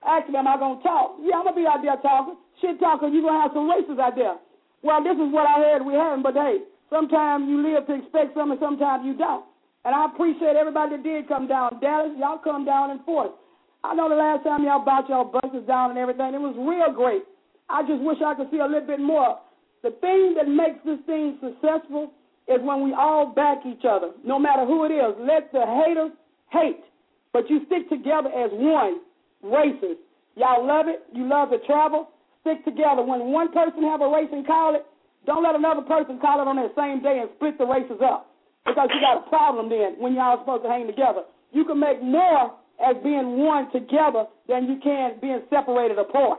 Ask me, am I going to talk? Yeah, I'm going to be out there talking. Shit talking, you're going to have some races out there. Well, this is what I heard we having, but hey, sometimes you live to expect something, sometimes you don't. And I appreciate everybody that did come down. Dallas, y'all come down in force. I know the last time y'all bought y'all buses down and everything, it was real great. I just wish I could see a little bit more. The thing that makes this thing successful is when we all back each other, no matter who it is. Let the haters hate, but you stick together as one, racers. Y'all love it. You love to travel. Stick together. When one person have a race and call it, don't let another person call it on that same day and split the races up, because you got a problem then when y'all supposed to hang together. You can make more as being one together than you can being separated apart.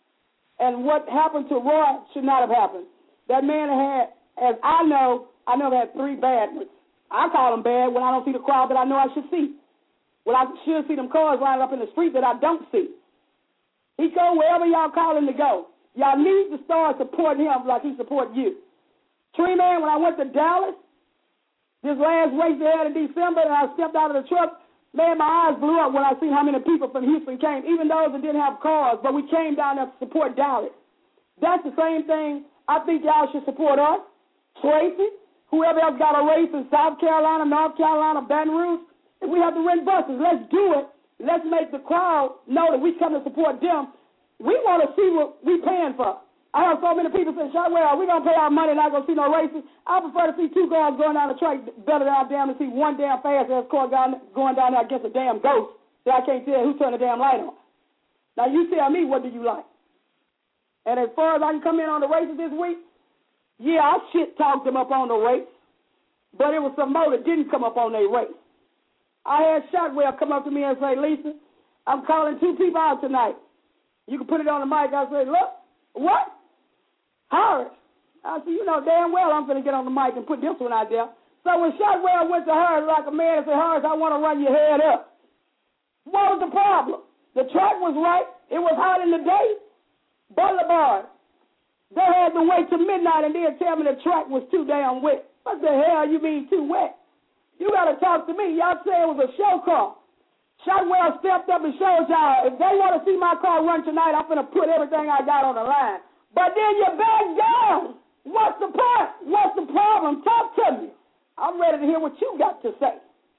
And what happened to Roy should not have happened. That man had, as I know, I never had three bad ones. I call them bad when I don't see the crowd that I know I should see. When I should see them cars lined up in the street that I don't see. He go wherever y'all call him to go. Y'all need to start supporting him like he support you. Tree Man, when I went to Dallas, this last race they had in December, and I stepped out of the truck, man, my eyes blew up when I seen how many people from Houston came, even those that didn't have cars, but we came down there to support Dallas. That's the same thing I think y'all should support us, Tracy, whoever else got a race in South Carolina, North Carolina, Baton Rouge. If we have to rent buses, let's do it. Let's make the crowd know that we come to support them. We want to see what we paying for. I have so many people say, Shotwell, are we going to pay our money and not going to see no races? I prefer to see two cars going down the track better than I damn to see one damn fast-ass car going down there against a damn ghost that I can't tell who turned the damn light on. Now, you tell me, what do you like? And as far as I can come in on the races this week, yeah, I shit-talked them up on the race, but it was some more that didn't come up on their race. I had Shotwell come up to me and say, Lisa, I'm calling two people out tonight. You can put it on the mic. I said, look, what? Harris. I said, you know damn well I'm going to get on the mic and put this one out there. So when Shotwell went to Harris like a man and said, Harris, I want to run your head up. What was the problem? The track was right. It was hot in the day. Butler Bar, they had to wait till midnight and then tell me the track was too damn wet. What the hell you mean too wet? You got to talk to me. Y'all say it was a show car. Shotwell stepped up and showed y'all, if they want to see my car run tonight, I'm going to put everything I got on the line. But then you back down. What's the point? What's the problem? Talk to me. I'm ready to hear what you got to say.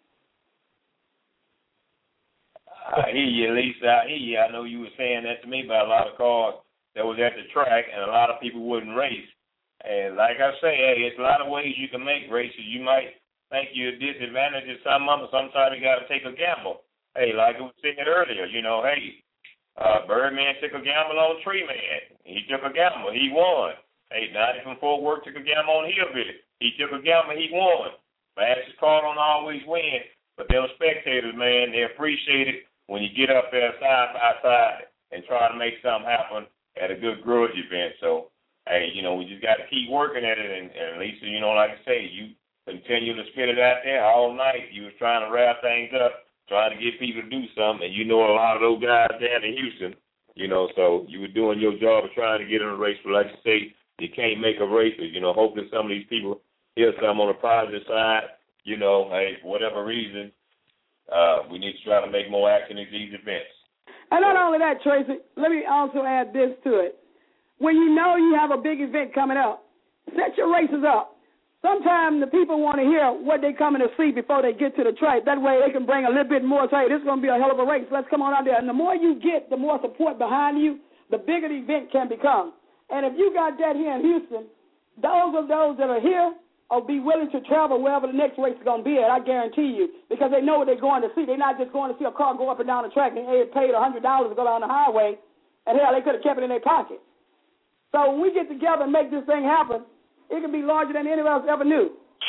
I hear you, Lisa. I hear you. I know you were saying that to me about a lot of cars that was at the track, and a lot of people wouldn't race. And like I say, hey, it's a lot of ways you can make races. You might think you're disadvantaged at some of them. Sometimes you got to take a gamble. Hey, like I was saying earlier, you know, hey, uh, Birdman took a gamble on Tree Man. He took a gamble. He won. Hey, Ninety from Fort Worth took a gamble on Hillbilly. He took a gamble. He won. Fastest car don't always win, but them spectators, man, they appreciate it when you get up there side by side and try to make something happen at a good grudge event. So, hey, you know, we just got to keep working at it. And, and Lisa, you know, like I say, you continue to spit it out there all night. You was trying to wrap things up, trying to get people to do something, and you know a lot of those guys down in Houston, you know, so you were doing your job of trying to get in a race. But like you say, you can't make a race. You know, hopefully some of these people hear something on the positive side. You know, hey, for whatever reason, uh, we need to try to make more action in these events. And not only that, Tracy, let me also add this to it. When you know you have a big event coming up, set your races up. Sometimes the people want to hear what they're coming to see before they get to the track. That way they can bring a little bit more, say, this is going to be a hell of a race. Let's come on out there. And the more you get, the more support behind you, the bigger the event can become. And if you got that here in Houston, those of those that are here will be willing to travel wherever the next race is going to be at, I guarantee you, because they know what they're going to see. They're not just going to see a car go up and down the track and they paid one hundred dollars to go down the highway, and hell, they could have kept it in their pocket. So when we get together and make this thing happen, it can be larger than anyone else ever knew.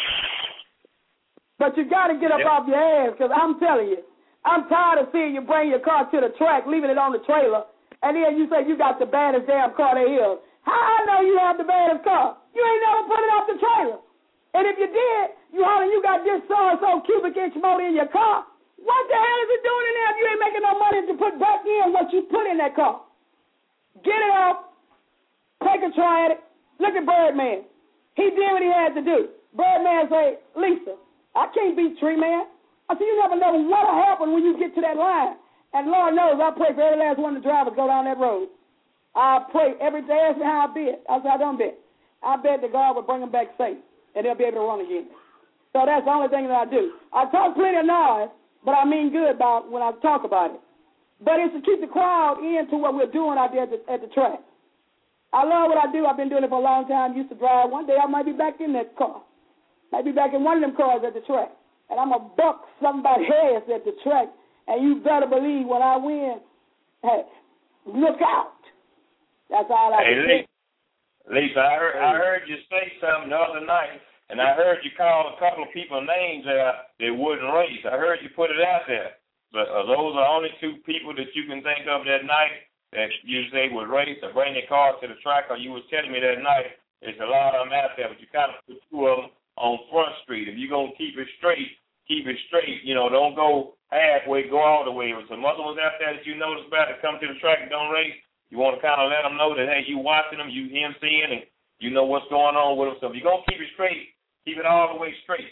But you got to get up yep. off your ass, because I'm telling you, I'm tired of seeing you bring your car to the track, leaving it on the trailer, and then you say you got the baddest damn car there is. How I know you have the baddest car? You ain't never put it off the trailer. And if you did, you holler you got this so-and-so cubic inch motor in your car. What the hell is it doing in there if you ain't making no money to put back in what you put in that car? Get it off. Take a try at it. Look at Birdman. He did what he had to do. Birdman say, Lisa, I can't beat Tree Man. I said, you never know what'll happen when you get to that line. And Lord knows I pray for every last one of the drivers go down that road. I pray every day. Ask me how I bet. I said I don't bet. I bet that God will bring them back safe and they'll be able to run again. So that's the only thing that I do. I talk plenty of noise, but I mean good about when I talk about it. But it's to keep the crowd into what we're doing out there at the, at the track. I love what I do. I've been doing it for a long time. Used to drive. One day I might be back in that car. Might be back in one of them cars at the track. And I'm going to buck somebody's ass at the track. And you better believe when I win, hey, look out. That's all I hey, can say. Lisa, I heard, I heard you say something the other night, and I heard you call a couple of people names out that wouldn't race. I heard you put it out there. But uh, those are only two people that you can think of that night that you say would race or bring their cars to the track, or you was telling me that night there's a lot of them out there, but you kind of put two of them on Front Street. If you're going to keep it straight, keep it straight. You know, don't go halfway, go all the way. If some other ones out there that you notice about to come to the track and don't race, you want to kind of let them know that, hey, you watching them, you emceeing, and you know what's going on with them. So if you're going to keep it straight, keep it all the way straight.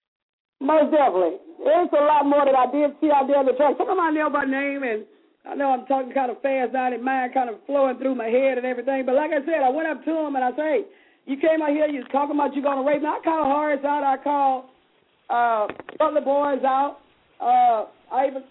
Most definitely. There's a lot more that I did see out there on the track. Some of them I know by name, and I know I'm talking kind of fast now, and mind kind of flowing through my head and everything. But like I said, I went up to him and I said, hey, you came out here, you was talking about you going to race. Now, I called Horace out. I called uh, Butler Boys out. Uh, I even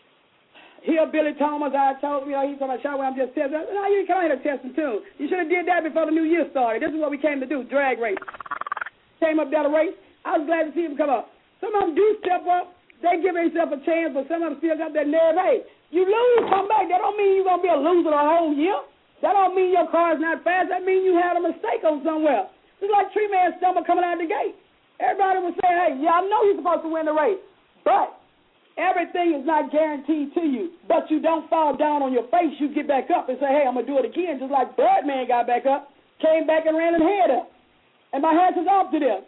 hear Billy Thomas. I told him, you know, he's talking about shot where I'm just testing. No, you come here to testing too. You should have did that before the new year started. This is what we came to do, drag race. Came up there to race. I was glad to see him come up. Some of them do step up. They give themselves a chance, but some of them still got that nerve. Hey, you lose, come back. That don't mean you're going to be a loser the whole year. That don't mean your car's not fast. That means you had a mistake on somewhere. It's like Tree Man stumble coming out of the gate. Everybody was saying, hey, yeah, I know you're supposed to win the race, but everything is not guaranteed to you. But you don't fall down on your face. You get back up and say, hey, I'm going to do it again, just like Birdman got back up, came back and ran his head up. And my hats is off to them.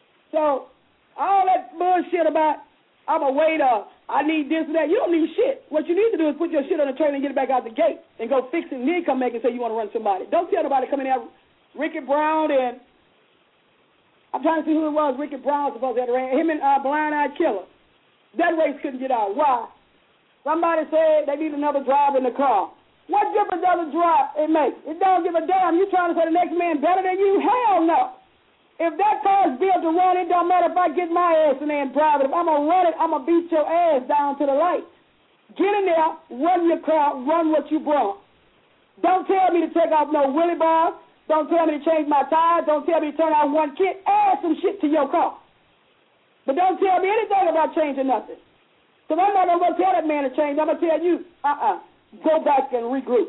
So all that bullshit about I'm a waiter, I need this and that, you don't need shit. What you need to do is put your shit on the train and get it back out the gate and go fix it and then come back and say you want to run somebody. Don't tell nobody coming out. Ricky Brown and I'm trying to see who it was. Ricky Brown was supposed to have ran. Him and uh, Blind Eye Killer. That race couldn't get out. Why? Somebody said they need another driver in the car. What difference does a drive it make? It don't give a damn. You trying to say the next man better than you? Hell no. If that car's built to run, it don't matter if I get my ass in there and drive it. If I'm going to run it, I'm going to beat your ass down to the light. Get in there, run your car, run what you brought. Don't tell me to take off no wheelie bar. Don't tell me to change my tires. Don't tell me to turn out one kit. Add some shit to your car. But don't tell me anything about changing nothing. Because I'm not going to go tell that man to change. I'm going to tell you, uh-uh, go back and regroup.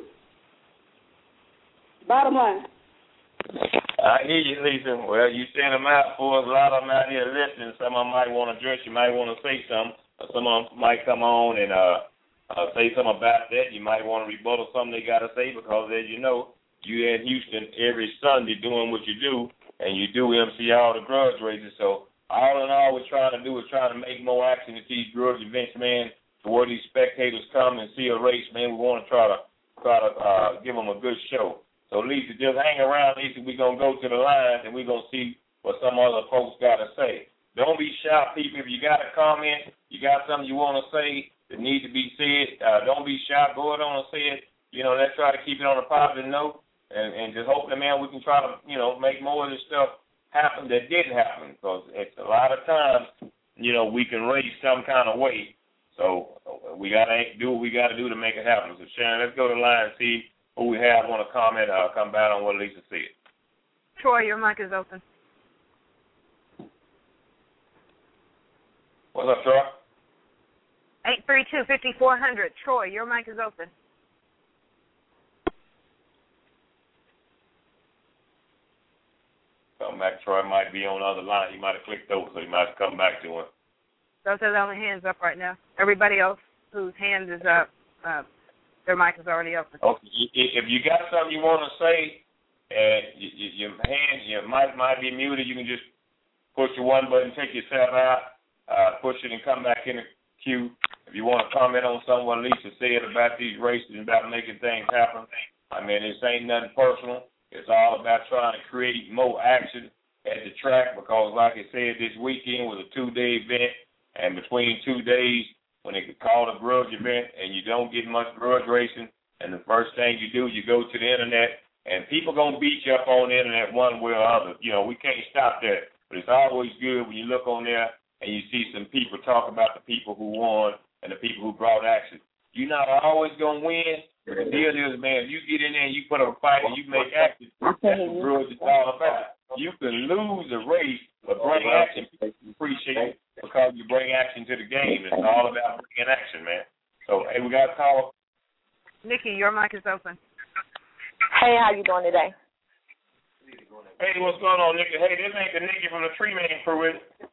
Bottom line. I hear you, Lisa. Well, you send them out for us. A lot of them out here listening. Some of them might want to address you, might want to say something. Some of them might come on and uh, uh, say something about that. You might want to rebuttal something they got to say because, as you know, you in Houston every Sunday doing what you do, and you do M C all the grudge races. So all in all, we're trying to do is trying to make more action at these grudge events, man, to where these spectators come and see a race, man. We want to try to try to uh, give them a good show. So, Lisa, just hang around, Lisa. We're going to go to the line, and we're going to see what some other folks got to say. Don't be shy, people. If you got a comment, you got something you want to say that needs to be said, uh, don't be shy. Go ahead on and say it. You know, let's try to keep it on a positive note, and, and just hopefully, man, we can try to, you know, make more of this stuff happen that didn't happen, because it's a lot of times, you know, we can raise some kind of weight. So we got to do what we got to do to make it happen. So, Sharon, let's go to the line and see who we have want to comment, uh, come back on what Lisa said. Troy, your mic is open. What's up, Troy? eight three two, five four zero zero. Troy, your mic is open. Come back. Troy might be on the other line. He might have clicked over, so he might have come back to him. Those are the only hands up right now. Everybody else whose hand is up, uh, their mic is already open. Okay. If you got something you want to say, and your hand, your mic might be muted, you can just push the one button, take yourself out, uh, push it, and come back in the queue. If you want to comment on something what Lisa said about these races and about making things happen, I mean, this ain't nothing personal. It's all about trying to create more action at the track because, like I said, this weekend was a two-day event, and between two days, when they call a grudge event and you don't get much grudge racing, and the first thing you do, you go to the internet, and people going to beat you up on the internet one way or other. You know, we can't stop that. But it's always good when you look on there and you see some people talk about the people who won and the people who brought action. You're not always going to win. But the deal is, man, if you get in there and you put up a fight and you make action, that's what grudge is all about. You can lose a race, but bring action. People appreciate it because you bring action to the game. It's all about bringing action, man. So, hey, we got a call. Nikki, your mic is open. Hey, how you doing today? Hey, what's going on, Nikki? Hey, this ain't the Nikki from the Tree Man crew, is it?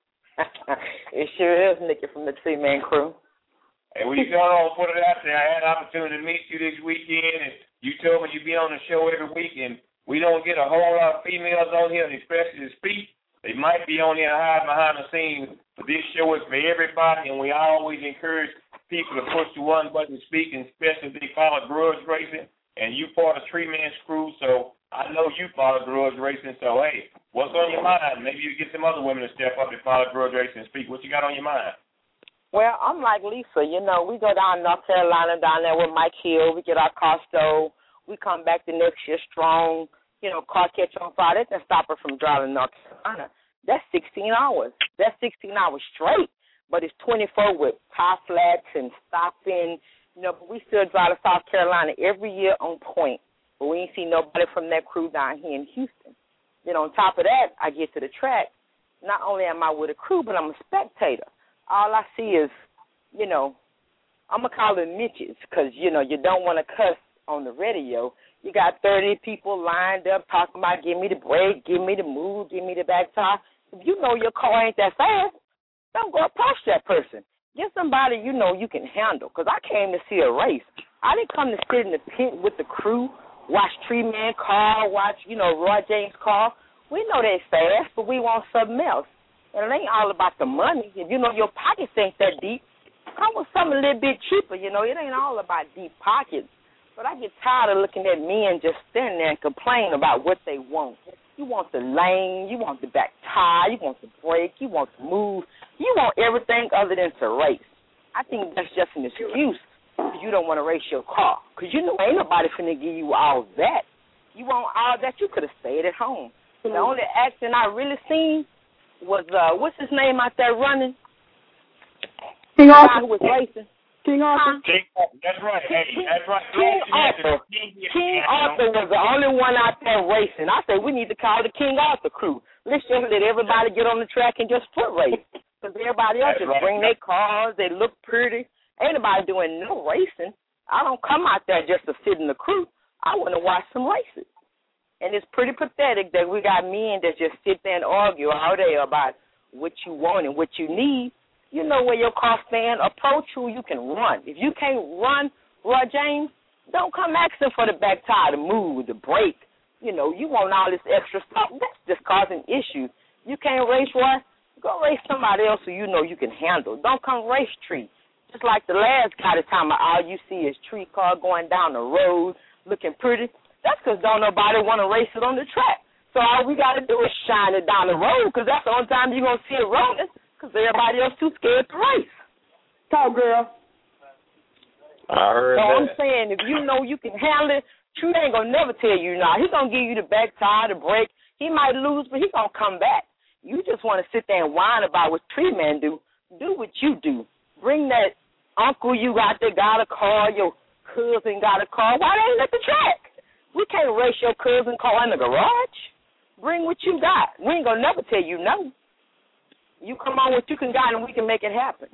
It sure is Nikki from the Tree Man crew. Hey, we going on, put it out there. I had an opportunity to meet you this weekend, and you told me you'd be on the show every week, and we don't get a whole lot of females on here, especially to speak. They might be on here hiding behind the scenes, but this show is for everybody, and we always encourage people to push the one button to speak, and especially if they follow grudge racing, and you part of Tree Man's crew, so I know you follow grudge racing, so hey, what's on your mind? Maybe you get some other women to step up and follow grudge racing and speak. What you got on your mind? Well, I'm like Lisa, you know, we go down to North Carolina, down there with Mike Hill, we get our car stowed, we come back the next year strong, you know, car catch on fire, that doesn't stop her from driving North Carolina. That's sixteen hours. That's sixteen hours straight, but it's twenty-four with tie flats and stopping, you know, but we still drive to South Carolina every year on point, but we ain't see nobody from that crew down here in Houston. Then on top of that, I get to the track, not only am I with a crew, but I'm a spectator. All I see is, you know, I'm going to call them midgets because, you know, you don't want to cuss on the radio. You got thirty people lined up talking about give me the brake, give me the move, give me the back tire. If you know your car ain't that fast, don't go approach that person. Get somebody you know you can handle because I came to see a race. I didn't come to sit in the pit with the crew, watch Tree Man car, watch, you know, Roy James car. We know they're fast, but we want something else. And it ain't all about the money. If you know your pockets ain't that deep, come with something a little bit cheaper. You know, it ain't all about deep pockets. But I get tired of looking at men just standing there and complain about what they want. You want the lane, you want the back tire, you want the brake, you want the move. You want everything other than to race. I think that's just an excuse because you don't want to race your car. Because you know ain't nobody finna give you all that. You want all that, you could have stayed at home. Mm-hmm. The only action I really seen was, uh, what's his name out there running? King Arthur. Who was racing. King Arthur. King, that's right. Hey, that's right. King Arthur. King Arthur was the only one out there racing. I said we need to call the King Arthur crew. Let's just let everybody get on the track and just foot race. Because everybody else just bring their cars. They look pretty. Ain't nobody doing no racing. I don't come out there just to sit in the crew. I want to watch some races. And it's pretty pathetic that we got men that just sit there and argue all day about what you want and what you need. You know where your car stand. Approach who you can run. If you can't run, Roy James, don't come asking for the back tire, the move, the brake. You know, you want all this extra stuff. That's just causing issues. You can't race, Roy? Go race somebody else who you know you can handle. Don't come race Tree. Just like the last guy the time all you see is Tree car going down the road looking pretty. That's because don't nobody want to race it on the track. So all we got to do is shine it down the road because that's the only time you're going to see it rolling because everybody else too scared to race. Talk, girl. I heard so that. I'm saying if you know you can handle it, True ain't going to never tell you not. He's going to give you the back tire, the brake. He might lose, but he's going to come back. You just want to sit there and whine about what Tree Man do. Do what you do. Bring that uncle you got there got a car, your cousin got a car. Why they ain't at the track? We can't race your cousin car in the garage. Bring what you got. We ain't going to never tell you no. You come on what you can got and we can make it happen.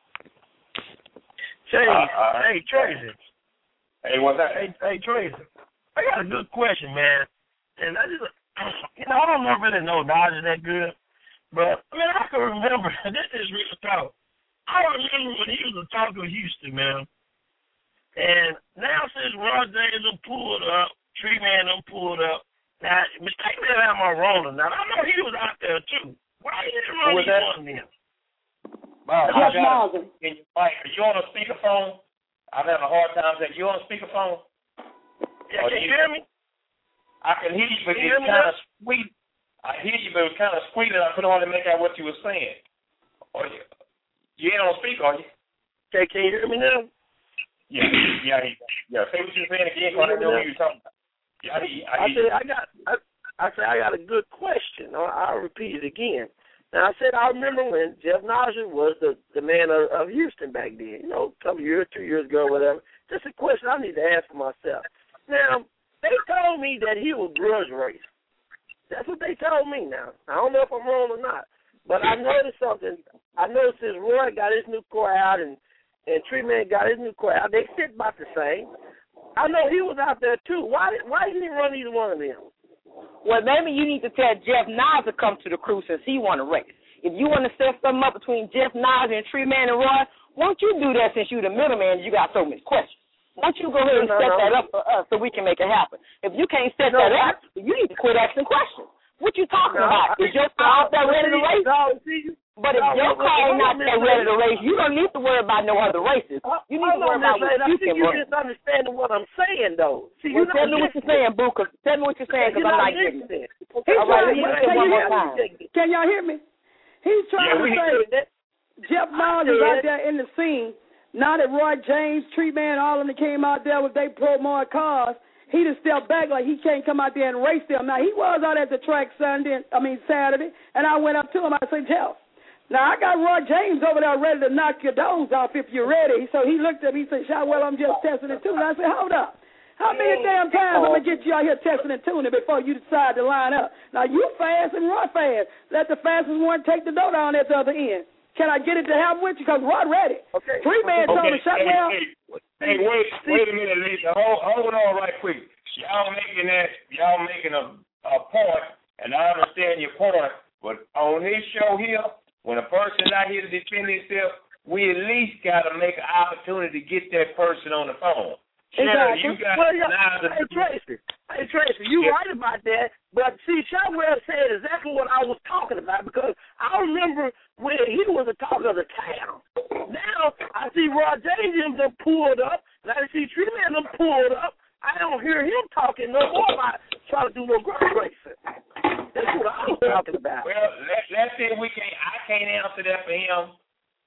Say, uh, uh, hey, Tracy. Hey, what's that? Hey, hey, Tracy. I got a good question, man. And I just, you know, I don't really know Dodger that good. But, I mean, I can remember, this is real talk. I remember when he was a talker of Houston, man. And now since Roy James done pulled up, Tree Man done pulled up, now, mistake me if I'm wrong or not. I know he was out there, too. Why he didn't run these one then? Wow, Jeff Marvin. Can you, Mike, are you on a speakerphone? I'm having a hard time saying, you on a speakerphone? Yeah, can you hear me? I can hear you, but Can you it's hear me kind now? of sweet. I hear you, but it was kind of sweet, and I couldn't hardly make out what you were saying. Or you, you ain't on speaker, are you? Okay, can you hear me now? Yeah, yeah, yeah. Say what you're saying again, because I know what you're talking about. Yeah, I, I, I said I got. I, I said I got a good question. I'll, I'll repeat it again. Now I said I remember when Jeff Nasser was the the man of, of Houston back then. You know, a couple years, two years ago, whatever. Just a question I need to ask for myself. Now they told me that he was grudge race. That's what they told me. Now I don't know if I'm wrong or not, but I noticed something. I noticed since Roy got his new car out and and Tree Man got his new car out, they sit about the same. I know he was out there too. Why did why didn't he run either one of them? Well, maybe you need to tell Jeff Nas to come to the crew since he won a race. If you want to set something up between Jeff Nas and Tree Man and Roy, won't you do that since you're the middleman and you got so many questions? Why don't you go ahead and no, set no. that up for us so we can make it happen? If you can't set no, that up, you need to quit asking questions. What you talking no, about? I, Is your car out there ready to race? No, see, but if no, your no, car ain't no, out no, there no, ready to race, you don't need to worry about no other races. You need to worry about what I you think can you're run. misunderstanding what I'm saying, though. See, well, you're tell not me what you're saying, Boo. Cause, tell me what you're saying, because I'm not getting it. He's All right, trying, let me can, say one you more hear time. me? Can y'all hear me? He's trying yeah, to say that. Jeff Nas is out there in the scene. Now that Roy James, Tree Man, all of them came out there with their pro more cars, he just stepped back like he can't come out there and race them. Now, he was out at the track Sunday, I mean Saturday, and I went up to him. I said, Jeff, now I got Roy James over there ready to knock your doors off if you're ready. So he looked at me and said, well, I'm just testing and tuning. I said, hold up. How many damn times I'm going to get you out here testing and tuning before you decide to line up? Now, you fast and Roy fast. Let the fastest one take the door down at the other end. Can I get it to happen with you? Because Roy ready. Okay. Three man told me, shut hey, well. Hey, hey, wait, wait a minute, Lisa. Hold, hold on right quick. Y'all making that, y'all making a, a point, and I understand your point, but on this show here, when a person not here to defend himself, we at least got to make an opportunity to get that person on the phone. Exactly. You got well, yeah, to hey, Tracy, hey, Tracy, you yeah. right about that, but see, Shotwell said exactly what I was talking about, because I remember when he was the talk of the town. Now, I see Rod James them pulled up, and I see Tree Man them pulled up. I don't hear him talking no more about trying to do no ground racing. That's what I was talking about. Well, let, let's see if we can. I can't answer that for him,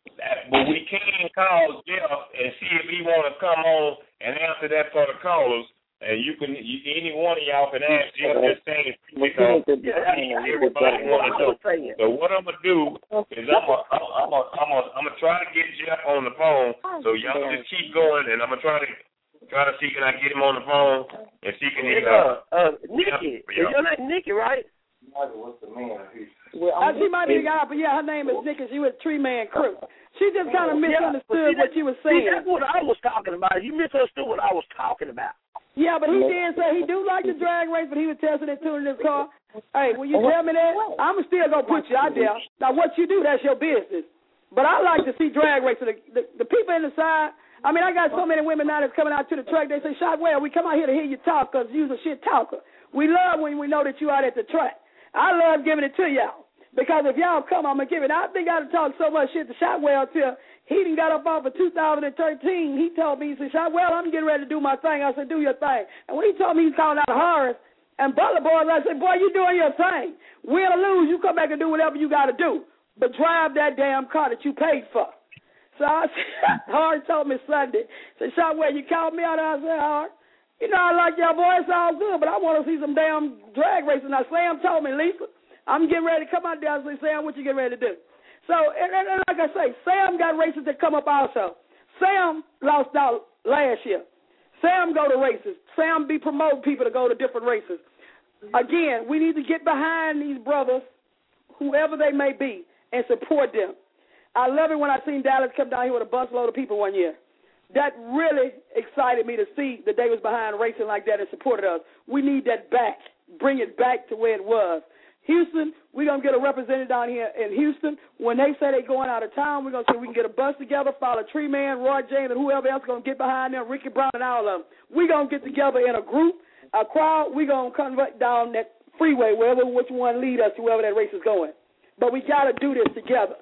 but we can call Jeff and see if he want to come on and answer that for the callers. And you can, you, any one of y'all can ask Jeff the same because yeah, everybody want to know. So what I'm gonna do is I'm gonna, I'm gonna, I'm gonna, I'm gonna try to get Jeff on the phone. So y'all just keep going, and I'm gonna try to. Try to see can I get him on the phone and see can he uh, uh Nikki. Yeah, your name Nikki, right? What's the man? Well, uh, she might be the guy, but yeah, her name is Nikki. She was Tree Man crew. She just kind of misunderstood yeah, what you were saying. See, that's what I was talking about. You misunderstood what I was talking about. Yeah, but he did say he do like the drag race, but he was testing and tuning his car. Hey, will you tell me that? I'm still gonna put you out there. Now, what you do, that's your business. But I like to see drag racing. The, the, the people in the side. I mean, I got so many women now that's coming out to the track. They say, Shotwell, we come out here to hear you talk because you're a shit talker. We love when we know that you out at the track. I love giving it to y'all because if y'all come, I'm going to give it. I think I done talked so much shit to Shotwell till he done got up off of two thousand thirteen. He told me, he said, Shotwell, I'm getting ready to do my thing. I said, do your thing. And when he told me he's calling out Horace and Butler Boys, I said, boy, you doing your thing. Win or lose, you come back and do whatever you got to do. But drive that damn car that you paid for. So I said, Hard told me Sunday, said, Shotwell, you called me out. I said, Hard, you know, I like your boy, it's all good, but I want to see some damn drag racing. Now, Sam told me, Lisa, I'm getting ready to come out there. I said, Sam, what you getting ready to do? So, and, and, and like I say, Sam got races that come up also. Sam lost out last year. Sam go to races. Sam be promoting people to go to different races. Again, we need to get behind these brothers, whoever they may be, and support them. I love it when I seen Dallas come down here with a busload of people one year. That really excited me to see that they was behind racing like that and supported us. We need that back. Bring it back to where it was. Houston, we're going to get a representative down here in Houston. When they say they're going out of town, we're going to see if we can get a bus together, follow Tree Man, Roy James, and whoever else is going to get behind them, Ricky Brown and all of them. We're going to get together in a group, a crowd. We're going to convert down that freeway, wherever which one lead us to wherever that race is going. But we got to do this together.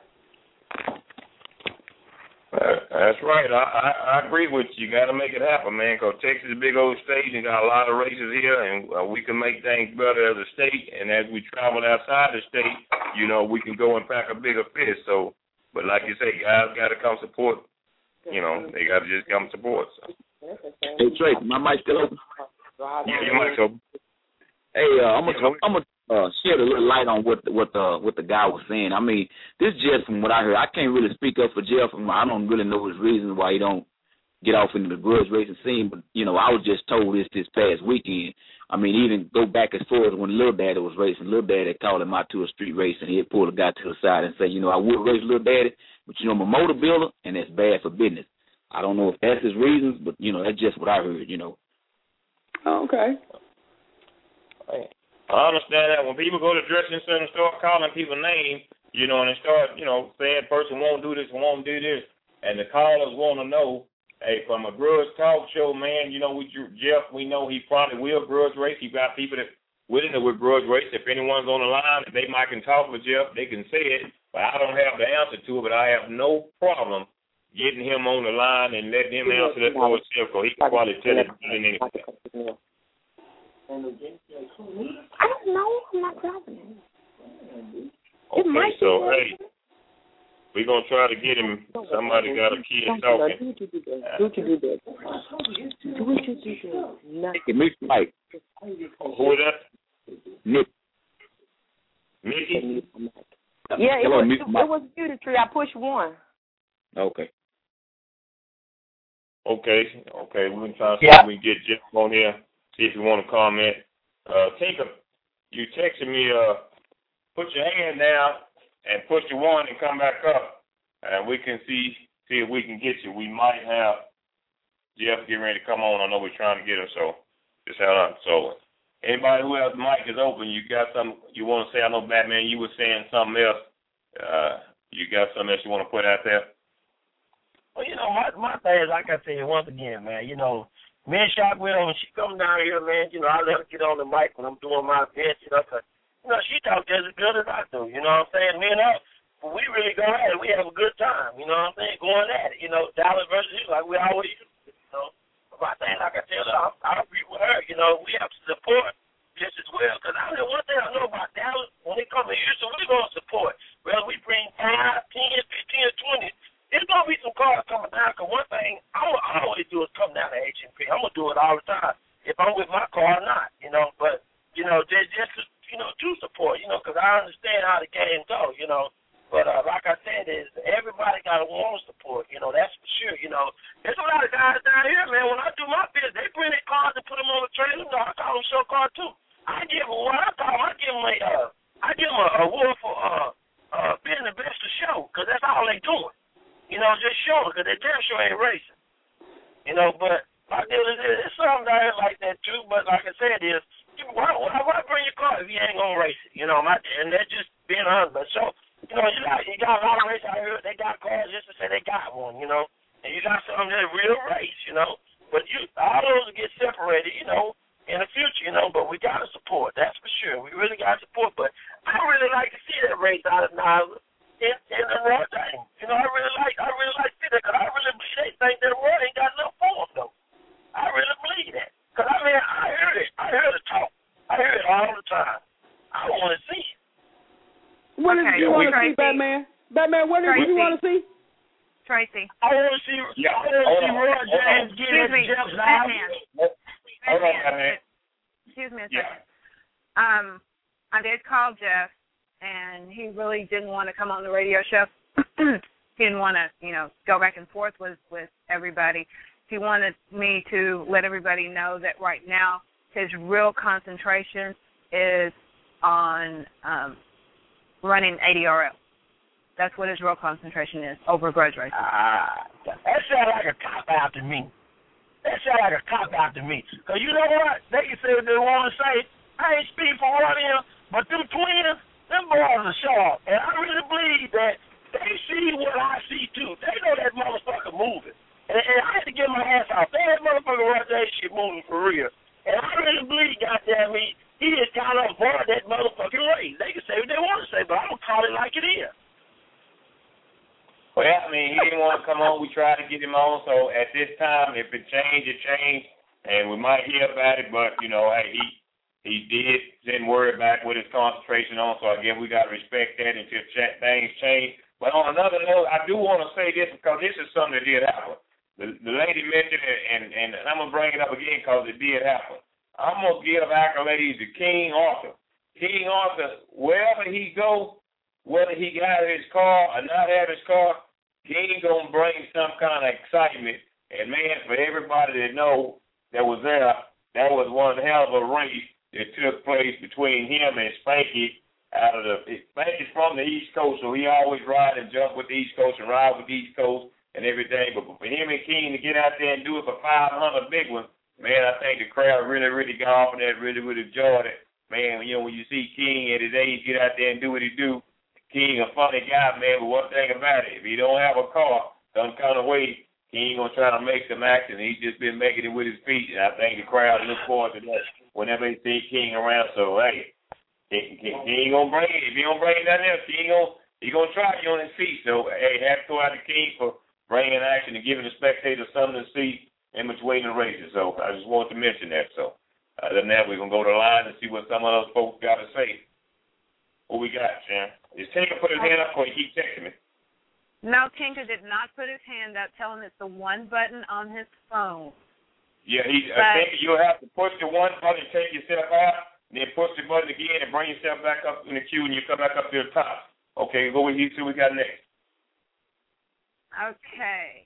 Uh, that's right. I, I, I agree with you. You got to make it happen, man, because Texas is a big old state and got a lot of races here, and uh, we can make things better as a state. And as we travel outside the state, you know, we can go and pack a bigger fist. So, but like you say, guys got to come support you know, they got to just come support. So. Hey, Tracy, my mic still open? Yeah, your mic's open. Hey, uh, I'm gonna I'm gonna uh, shed a little light on what what the what the guy was saying. I mean, this Jeff, from what I heard, I can't really speak up for Jeff. I don't really know his reasons why he don't get off into the grudge racing scene. But you know, I was just told this this past weekend. I mean, even go back as far as when Lil Daddy was racing. Lil Daddy called him out to a street race, and he'd pull the guy to the side and say, you know, I would race Lil Daddy, but you know, I'm a motor builder, and that's bad for business. I don't know if that's his reasons, but you know, that's just what I heard. You know. Oh, okay. I understand that when people go to dressing center and start calling people names, you know, and they start, you know, saying person won't do this, won't do this, and the callers want to know, hey, from a grudge talk show, man, you know, we Jeff, we know he probably will grudge race. You got people that willing to with grudge race. If anyone's on the line, if they might can talk with Jeff, they can say it, but I don't have the answer to it, but I have no problem getting him on the line and letting him answer that for himself, because he can probably tell it better than anything. I don't know. I'm not driving. Okay, so, hey, we're going to try to get him. Somebody got a kid talking. Do what you do. Do what you do. Do what you do. Hey, Miss Mike. Who is that? Nick. Mickey? Yeah, it was, it was you, the tree. I pushed one. Okay. Okay, okay. We're going to try to see yeah. if we can get Jeff on here. See if you want to comment. Uh, Tinker, you texted me, uh, put your hand down and push the one and come back up, and we can see see if we can get you. We might have Jeff getting ready to come on. I know we're trying to get him, so just hold on. So anybody who has the mic is open, you got something you want to say? I know, Batman, you were saying something else. Uh, you got something else you want to put out there? Well, you know, my, my thing is, like I said, once again, man, you know, me and Shockwell, when she comes down here, man, you know, I let her get on the mic when I'm doing my best, you know, because, you know, she talks as good as I do, you know what I'm saying? Me and her, but we really go at it. We have a good time, you know what I'm saying, going at it. You know, Dallas versus you, like we always do, you know. But my thing, like I tell her, I, I agree with her, you know, we have to support just as well, because I know one thing I know about Dallas, when they come in here, so we're going to support. Whether we bring five, ten, fifteen, or twenty, there's going to be some cars coming down, because one thing I'm going to always do is come down to H M P. I'm going to do it all the time, if I'm with my car or not, you know. But, you know, just, just you know, to support, you know, because I understand how the game goes, you know. But uh, like I said, is everybody got to want to support, you know, that's for sure, you know. There's a lot of guys down here, man, when I do my business, they bring their cars and put them on the trailer. You know, I call them show car, too. I give them what I call them, I give them a, uh, I give them a award for uh, uh, being the best to show, because that's all they doing. You know, just showing, because they damn sure ain't racing. You know, but like there's, there's something down here like that too. But like I said, is why, why, why bring your car if you ain't gonna race it? You know, my, and that's just being honest. But so, you know, you got you got a lot of races out here. They got cars just to say they got one. You know, and you got some that real race. You know, but you all those get separated. You know, in the future. You know, but we gotta support. That's for sure. We really gotta support. But I really like to see that race out of Niagara. In, in the raw thing. You know, I really like I really like to see that, because I really believe they think that raw ain't got enough for them, though. I really believe that. Because, I mean, I heard it. I heard it talk. I hear it all the time. I want to see it. What okay, is you want to see, Batman? Batman, what is you want to see? Tracy. I want to see, yeah. I want to see Roy James get his Jeff Batman. Excuse me a second. Yeah. Um, I did call Jeff, and he really didn't want to come on the radio show. He didn't want to, you know, go back and forth with, with everybody. He wanted me to let everybody know that right now his real concentration is on um, running A D R L. That's what his real concentration is, over grudge racing. Ah, that sounds like a cop-out to me. That sounds like a cop-out to me. Because you know what? They can say what they want to say. I ain't speaking for one of them, but them twins, them boys are sharp, and I really believe that they see what I see too. They know that motherfucker moving, and, and I had to get my ass off. They that motherfucker right there, shit moving for real, and I really believe, goddamn me, he just got on board that motherfucking race. They can say what they want to say, but I'm gonna call it like it is. Well, I mean, he didn't want to come on. We tried to get him on, so at this time, if it changed, it changed, and we might hear about it. But you know, hey, he. He did, didn't worry back with his concentration on, so again, we got to respect that until ch- things change. But on another note, I do want to say this because this is something that did happen. The, the lady mentioned it, and, and, and I'm going to bring it up again because it did happen. I'm going to give accolades to King Arthur. King Arthur, wherever he go, whether he got his car or not have his car, King going to bring some kind of excitement. And, man, for everybody that know that was there, that was one hell of a race that took place between him and Spanky. Out of the Spanky's from the East Coast, so he always ride and jump with the East Coast and ride with the East Coast and everything. But for him and King to get out there and do it for five hundred big ones, man, I think the crowd really, really got off on that, really, really enjoyed it. Man, you know, when you see King at his age get out there and do what he do, King a funny guy, man. But one thing about it, if he don't have a car, some kind of way, he ain't gonna try to make some action. He's just been making it with his feet, and I think the crowd look forward to that whenever they see King around. So hey. He, he, he ain't gonna bring it. If he don't bring nothing else, he ain't gonna he gonna try you on his feet. So hey, have to go out to King for bringing action and giving the spectators something to see in between the races. So I just wanted to mention that. So other than that, we're gonna go to the line and see what some of those folks got to say. What we got, Sharon? Is Tinker put his hand up or he keep texting me? No, Tinker did not put his hand up. Tell him it's the one button on his phone. Yeah, he. But, I think you'll have to push the one button and take yourself out. Then push the button again and bring yourself back up in the queue, and you come back up to the top. Okay, go with you. See what we got next. Okay.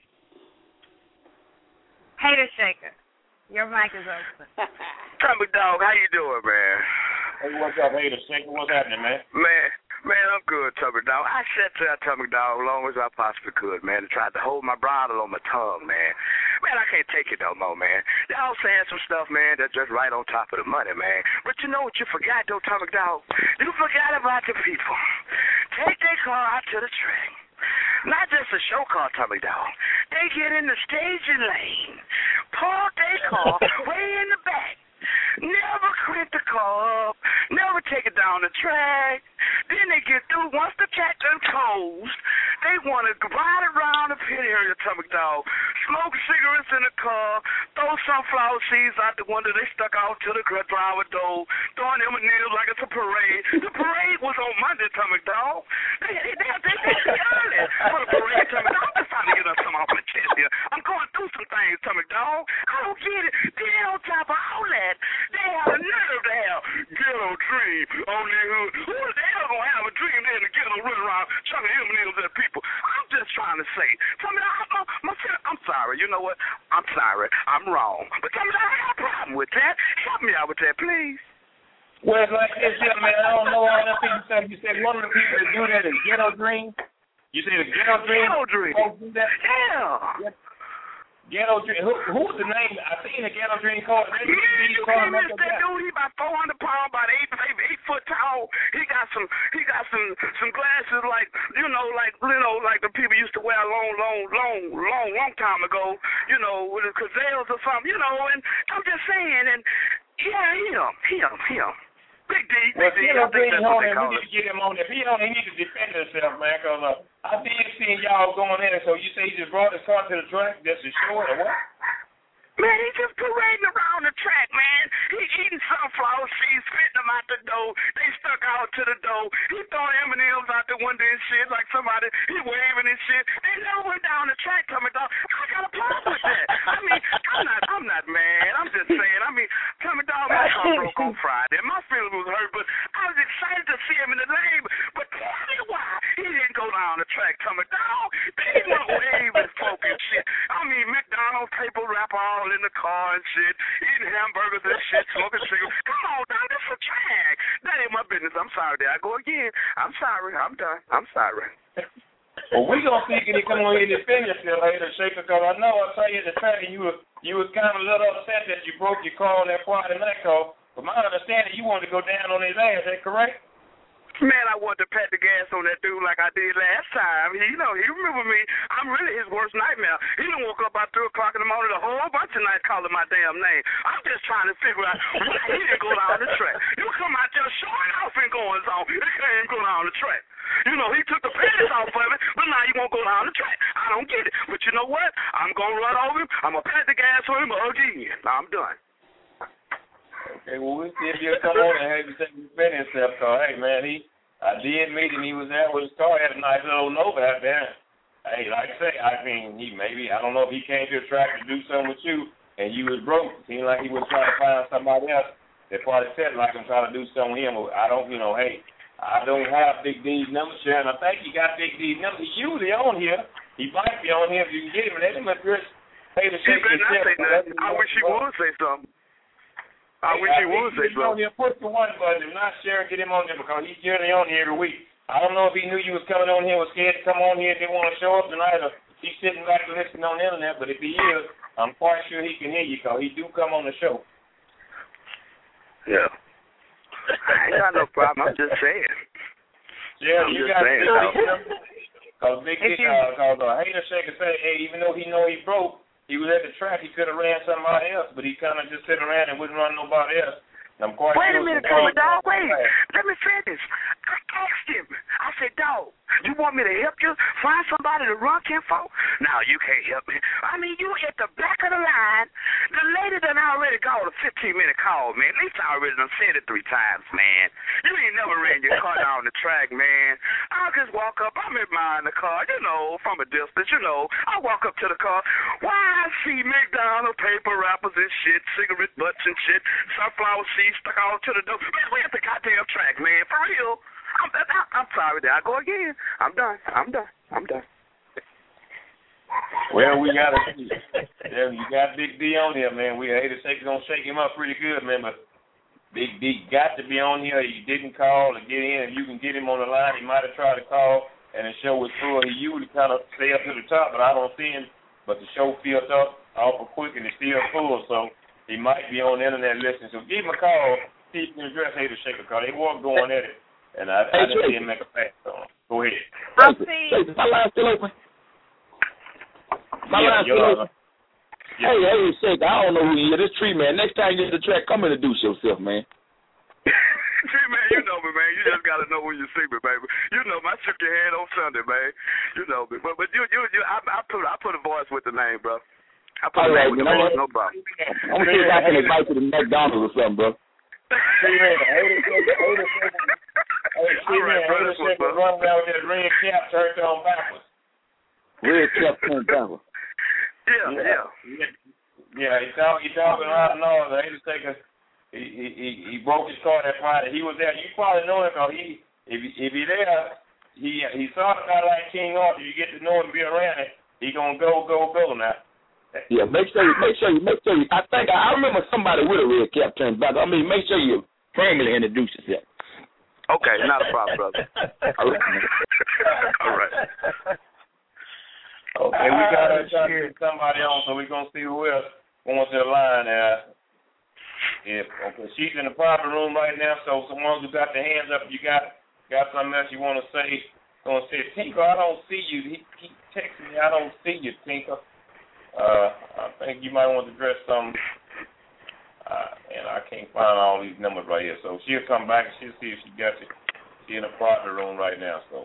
Hater Shaker, your mic is open. Tommy Dog, how you doing, man? Hey, what's up, Hater Shaker? What's happening, man? Man, man, I'm good, Tommy Dog. I sat there, Tommy Dog, as long as I possibly could, man, and tried to hold my bridle on my tongue, man. Man, I can't take it no more, man. Y'all saying some stuff, man, that's just right on top of the money, man. But you know what you forgot, though, Tommy Dog? You forgot about the people. Take their car out to the track. Not just a show car, Tommy Dog. They get in the staging lane, park their car way in the back. Never crank the car up, never take it down the track. Then they get through, once the track done closed, they want to ride around the pit area, Tommy Dog, smoke cigarettes in the car, throw sunflower seeds out the window they stuck out to the driver door, throwing them nails like it's a parade. The parade was on Monday, Tommy Dog. They, they, they, they, they, they early for the parade, Tommy Dog. I'm just trying to get us some off my chest here. I'm going through some things, Tommy Dog. I don't get it. Then on top of all that, they have a nerve to have ghetto dream on their hood. Who the hell gonna have a dream there in the ghetto running around chucking M and M's at people? I'm just trying to say, tell me, I, I, my, I'm sorry. You know what? I'm sorry. I'm wrong. But tell me, I have a problem with that. Help me out with that, please. Well, it's like this here, man. I don't know all the people say. You said one of the people that do that is Ghetto Dream. You say the Ghetto Dream? Ghetto Dream. Oh, do that? Yeah. yeah. Ghetto Dream. Who, who's the name? I seen the Ghetto Dream card. Man, you can't miss that dude. He about four hundred pounds, about eight, eight, eight foot tall. He got some, he got some, some glasses like, you know, like, you know, like the people used to wear a long, long, long, long, long time ago. You know, with the gazelles or something. You know, and I'm just saying, and yeah, him, him, him. Big D, well, Big D. I think that's what they call it. We need to get him on there. If he don't, he needs to defend himself, man, because uh, I did see y'all going in, so you say he just brought his car to the track just to show it, or what? Man, he just parading around the track, man. He eating sunflower seeds, spitting them out the door. They stuck out to the door. He throwing M and M's out the window and shit like somebody. He waving and shit. They never went down the track coming down. I got a problem with that. I mean, I'm not, I'm not mad. I'm just saying. I mean, coming down, my car broke on Friday. My feelings was hurt, but I was excited to see him in the lane. But tell me why he didn't go down the track coming down. They went waving folk and shit. I mean, McDonald's paper wrap all in the car and shit, eating hamburgers and shit, smoking cigarettes. Come on, down, this is a track. That ain't my business. I'm sorry. There I go again. I'm sorry. I'm done. I'm sorry. Well, we gonna see can he come on here and defend yourself later, Shaker, because I know I saw you at the track and you was you was kind of a little upset that you broke your car on that Friday night call. But my understanding, you wanted to go down on his ass. Is that correct? Man, I wanted to pat the gas on that dude like I did last time. He, you know, he remember me. I'm really his worst nightmare. He done woke up about three o'clock in the morning a whole bunch of nights calling my damn name. I'm just trying to figure out why he didn't go down the track. You come out there showing off and going on. He can't go down the track. You know, he took the panties off of it, but now you won't go down the track. I don't get it. But you know what? I'm going to run over him. I'm going to pat the gas on him again. Now I'm done. Okay, well, we'll see if he'll come on and have you take defend himself, because, hey, man, he, I did meet him. He was there with his car. He had a nice little Nova out there. Hey, like I say, I mean, he maybe, I don't know if he came to the track to do something with you and you was broke. It seemed like he was trying to find somebody else that probably said like I'm trying to do something with him. I don't, you know, hey, I don't have Big D's number, Sharon. I think he got Big D's number. He's usually on here. He might be on here if you can get him. Let him address. Hey, the shake his chest. I wish he would say something. I wish he would say something. On here, push the one button. If not, Sharon, get him on there because he's generally on here every week. I don't know if he knew you was coming on here, was scared to come on here, didn't want to show up tonight, or he's sitting back and listening on the internet. But if he is, I'm quite sure he can hear you because he do come on the show. Yeah. I ain't got no problem. I'm just saying. Yeah, I'm you just got saying. because Big because uh, Hater Shaker said, hey, even though he know he broke, he was at the track. He could have ran somebody else, but he kind of just sit around and wouldn't run nobody else. I'm quite wait sure a minute, Tommy, dog. Wait. Let me finish. I asked him. I said, dog, you want me to help you find somebody to run Kinfolk? No, you can't help me. I mean, you at the back of the line. The lady done already called a fifteen-minute call, man. At least I already done said it three times, man. You ain't never ran your car down the track, man. I'll just walk up. I'm admiring the car, you know, from a distance, you know. I walk up to the car. Why, I see McDonald's paper wrappers and shit, cigarette butts and shit, sunflower seeds stuck all to the door. Man, we at the goddamn track, man. For real. I'm, I'm, I'm sorry. There I go again. I'm done. I'm done. I'm done. Well, we got to see. Yeah, you got Big D on here, man. We hate to say it's gonna shake him up pretty good, man. But Big D got to be on here. He didn't call to get in. If you can get him on the line, he might have tried to call, and the show was full. He usually kind of stay up to the top, but I don't see him. But the show filled up awful quick, and it's still full, so he might be on the internet listening. So give him a call. See if you can address Hater Shaker, because they were going at it, and I, I didn't see him make a pass on him. Go ahead. I'll see. My line's still open. My yeah, line's still open. Yeah. Hey, hey, Shaker, I don't know who you are. This Tree Man. Next time you get to the track, come introduce yourself, man. Tree Man, you know me, man. You just gotta know when you see me, baby. You know me. I shook your hand on Sunday, man. You know me. But but you you you I, I put I put a voice with the name, bro. I put All a right, name with the man. voice, no problem. I'm gonna see if I can invite you to McDonald's or something, bro. Tree Man, Hater Shaker, Hater Shaker. Hey, Tree Man, Hater Shaker run around with that red cap turned on backwards. Red cap turned backwards. Yeah, yeah. Yeah, yeah he talk, he talking loud and all. The Hater Shaker, he, he he he broke his car that Friday. He was there. You probably know him because he if he, if he there, he he saw the guy like King Arthur. You get to know him, be around it. He gonna go go go now. Yeah, make sure you make sure you make sure you. I think I, I remember somebody with a red cap turned back. I mean, make sure you formally introduce yourself. Okay, not a problem, brother. All right. All right. Okay, we got to try to get somebody on, so we're going to see who else going to the line. Uh, yeah, okay, she's in the private room right now, so someone who got their hands up, you got got something else you want to say, going to say, Tinker, I don't see you. He keep texting me, I don't see you, Tinker. Uh, I think you might want to address some, uh, and I can't find all these numbers right here, so she'll come back and she'll see if she got you. She's in the private room right now, so.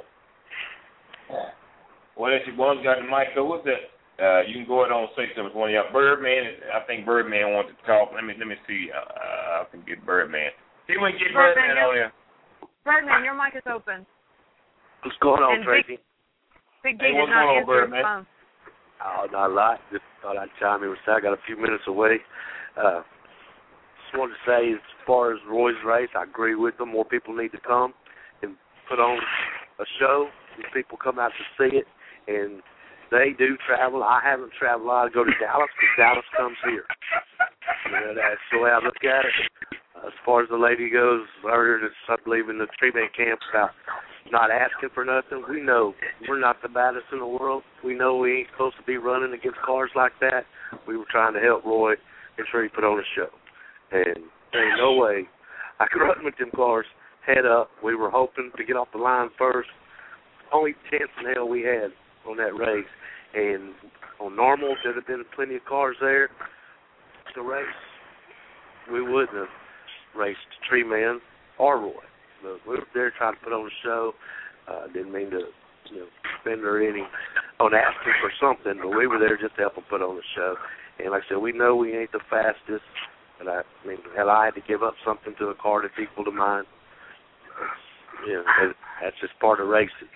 Well, if you one's got the mic, so what's that? Uh, you can go ahead on and say something. One of y'all, Birdman. I think Birdman wanted to talk. Let me let me see. Uh, I can get Birdman. See if we can get Birdman, Birdman on here. Birdman, your mic is open. What's going on, and Tracy? Big, Big hey, D did not answer his phone. Oh, not a lot. Just thought I'd chime in. I got a few minutes away. Uh, just wanted to say, as far as Roy's race, I agree with them. More people need to come and put on a show. And people come out to see it. And they do travel. I haven't traveled a lot. I go to Dallas because Dallas comes here. You know, that's the way I look at it. As far as the lady goes, I heard it's, I believe, in the Tree Man camp about not asking for nothing. We know we're not the baddest in the world. We know we ain't supposed to be running against cars like that. We were trying to help Roy and sure he put on a show. And there ain't no way I could run with them cars head up. We were hoping to get off the line first. Only chance in hell we had on that race. And on normal, there'd have been plenty of cars there to race. We wouldn't have raced Tree Man or Roy. But we were there trying to put on a show. Uh, didn't mean to, you know, spend or any on asking for something, but we were there just to help them put on a show. And like I said, we know we ain't the fastest, but I, I mean, hell, I had to give up something to a car that's equal to mine. you know, that's just part of racing.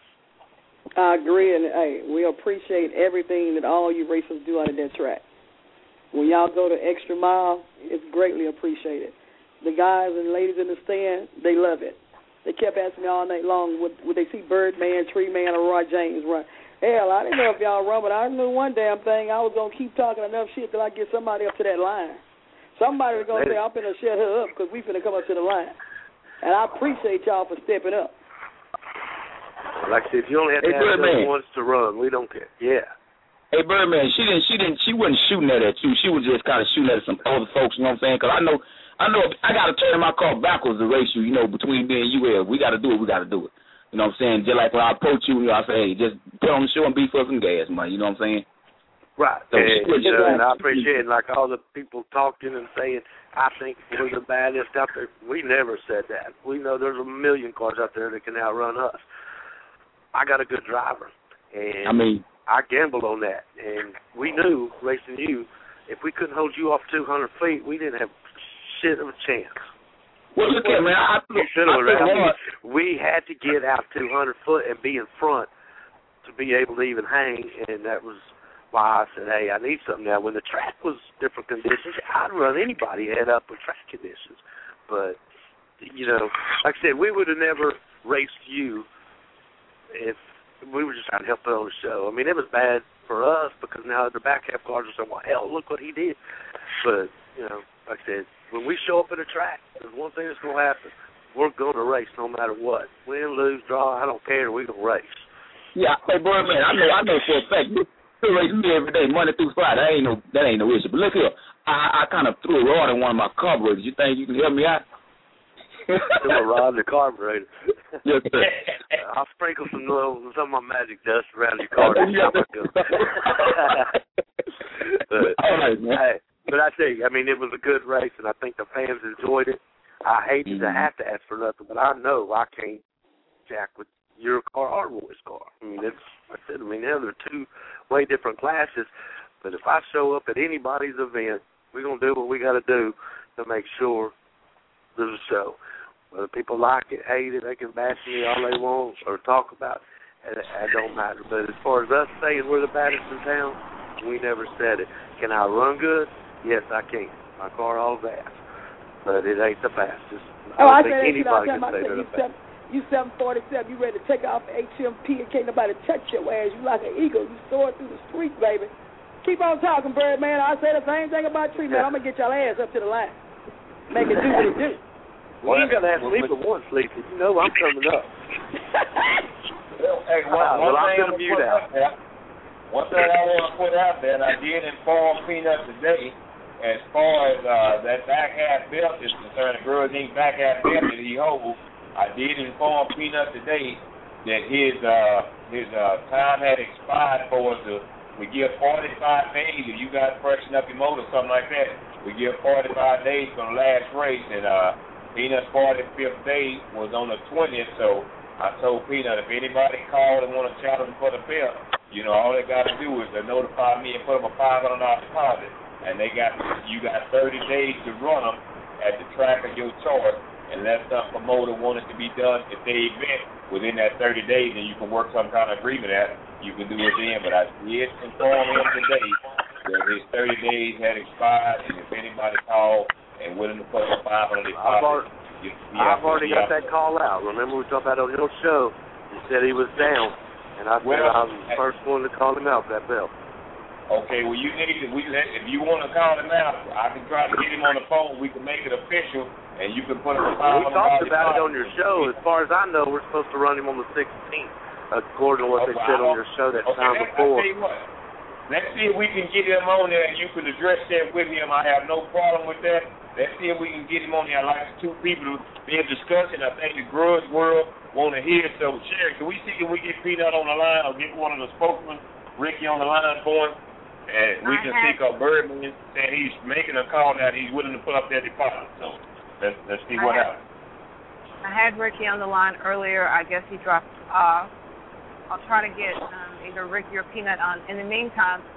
I agree, and hey, we appreciate everything that all you racers do out of that track. When y'all go the extra mile, it's greatly appreciated. The guys and ladies in the stand, they love it. They kept asking me all night long, would, would they see Birdman, Tree Man, or Roy James run? Hell, I didn't know if y'all run, but I knew one damn thing. I was going to keep talking enough shit till I get somebody up to that line. Somebody was going to say, I'm finna shut her up because we finna come up to the line. And I appreciate y'all for stepping up. Like I said, if you only have to hey, have those ones to run, we don't care. Yeah. Hey, Birdman, she didn't, she didn't, she wasn't shooting that at you. She was just kind of shooting at some other folks. You know what I'm saying? Because I know, I know, I got to turn my car backwards to race you. You know, between me and you, if we got to do it, we got to do it. You know what I'm saying? Just like when I approach you, you know, I say, hey, just put on the show and beef for some gas, man. You know what I'm saying? Right. So and, she, you know, and I appreciate it. Like all the people talking and saying, I think we're the baddest out there. We never said that. We know there's a million cars out there that can outrun us. I got a good driver, and I mean, I gambled on that. And we knew, racing you, if we couldn't hold you off two hundred feet, we didn't have shit of a chance. Well, look at man, I, we, I, I, we had to get out two hundred foot and be in front to be able to even hang, and that was why I said, hey, I need something now. When the track was different conditions, I'd run anybody head up with track conditions. But, you know, like I said, we would have never raced you if we were just trying to help put on the show. I mean, it was bad for us because now the back half cars are saying, well, hell, look what he did. But, you know, like I said, when we show up at a track, there's one thing that's going to happen. We're going to race no matter what. Win, lose, draw, I don't care. We're going to race. Yeah, hey, Birdman, I know, I know for a fact. You race me every day, Monday through Friday. That ain't no, that ain't no issue. But look here, I, I kind of threw a rod in one of my carburetors. You think you can help me out? Threw a rod in the carburetor. Yes, sir. I'll sprinkle some little, some of my magic dust around your car. That's how I go. But, all right, man. Hey, but I tell you, I mean, it was a good race, and I think the fans enjoyed it. I hated mm-hmm. to have to ask for nothing, but I know I can't jack with your car or Roy's car. I mean, it's, like I said, I mean, they're two way different classes, but if I show up at anybody's event, we're going to do what we got to do to make sure there's a show. Whether people like it, hate it, they can bash me all they want or talk about it, it, it don't matter. But as far as us saying we're the baddest in town, we never said it. Can I run good? Yes, I can. My car all fast, but it ain't the fastest. I oh, don't I think said anybody that can say they're the fastest. You seven forty-seven, you ready to take off H M P and can't nobody touch your ass. You like an eagle. You soar through the street, baby. Keep on talking, Birdman. I say the same thing about Tree Man. I'm going to get y'all ass up to the line. Make it do what it do. Well, you got to have sleeper one, Sleepy. You know I'm coming up. Hey, one, uh, one well, thing I'm going to mute out. There, one thing I want to put out there, and I did inform Peanut today, as far as uh, that back half belt is concerned, the Girls Incorporated back half belt that he holds, I did inform Peanut today that his uh, his uh, time had expired for us to, we give forty-five days. If you got to freshen up your motor or something like that, we give forty-five days for the last race, and uh, Peanut's forty-fifth day was on the twentieth, so I told Peanut if anybody called and want to challenge for the belt, you know, all they got to do is to notify me and put up a five hundred dollars deposit, and they got you got thirty days to run them at the track of your choice. Unless some promoter wanted to be done at the event within that thirty days, and you can work some kind of agreement out, you can do it then. But I did inform him today that his thirty days had expired, and if anybody called and willing to put up five hundred dollars, I've already got that call out. Remember we talked about on your show, you said he was down, and I said well, I was the first one to call him out for that belt. Okay, well, you need to, we, if you want to call him out, I can try to get him on the phone. We can make it official, and you can put him on. We talked about it on your show. As far as I know, we're supposed to run him on the sixteenth, according to what okay, they said on your show that okay, time before. Tell you what, let's see if we can get him on there, and you can address that with him. I have no problem with that. Let's see if we can get him on there. I like the two people being discussing. I think the grudge world want to hear. So, Sherry, can we see if we get Peanut on the line or get one of the spokesmen, Ricky, on the line for him? And we I can see up Birdman saying he's making a call now. He's willing to put up that deposit. So let's let's see what happens. I had Ricky on the line earlier. I guess he dropped off. I'll try to get um, either Ricky or Peanut on. In the meantime,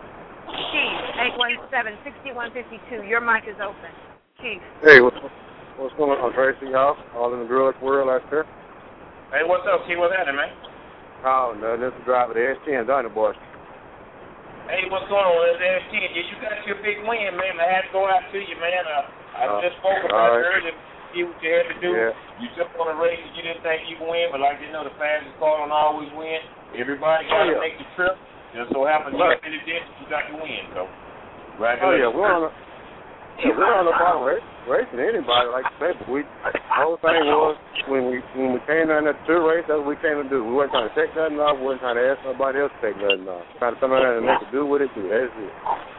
Chief eight one seven, six one five two. Your mic is open, Chief. Hey, what's What's going on, Tracy? Y'all all in the grudge world out there? Hey, what's up, Key? What's happening, man? Oh, no, this is the driver of the S ten, Donnie Boy. Hey, what's going on? It's S ten. You got your big win, man. I had to go out to you, man. Uh, I uh, just spoke about right. it earlier. See what you had to do. Yeah. You took on a race that you didn't think you could win, but like you know, the fastest car don't always win. Everybody got to oh, yeah. make the trip. Just so happens you did it, you got the win. So, congratulations. Oh, yeah, we're on a, yeah, we're on a problem race, racing anybody, like I said, but we, the whole thing was, when we when we came down there to race, that's what we came to do. We weren't trying to take nothing off, we weren't trying to ask nobody else to take nothing off. Trying to come out there and make it do what it do, that's it.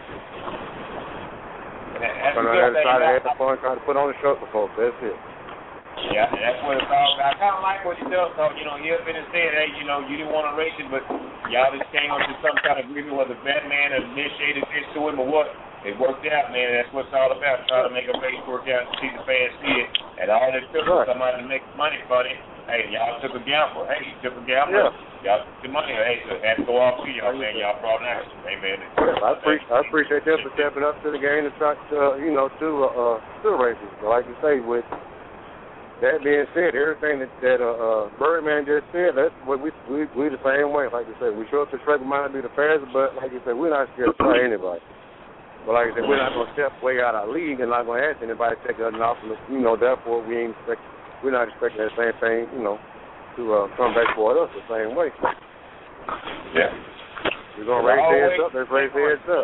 That's Come out there and try to have the fun, try to put on the show for folks, that's it. Yeah, that's what it's all about. I kind of like what he does, though. You know, he up in and said, hey, you know, you didn't want to race it, but y'all just came up to some kind of agreement whether Batman had initiated this to him or what. It worked out, man. That's what it's all about, trying to make a race work out and see the fans see it. And all it took was somebody to make money for it. Hey, y'all took a gamble. Hey, you took a gamble. Yeah. Y'all took the money. Hey, so it had to go off to y'all, man. Y'all brought an action. Hey, man. I appreciate, I appreciate them for stepping up to the game and try to, you know, to, uh, to the races. But like you say, with that being said, everything that, that uh, uh, Birdman just said, that's what we, we we the same way. Like you said, we show up to the track, we might not be the fastest, but like you said, we're not scared to try anybody. But like I said, we're not going to step way out of our league and not going to ask anybody to take nothing off. You know, therefore, we ain't expect, we're not expecting that same thing, you know, to uh, come back toward us the same way. Yeah. We're going to raise heads up, let's raise heads up.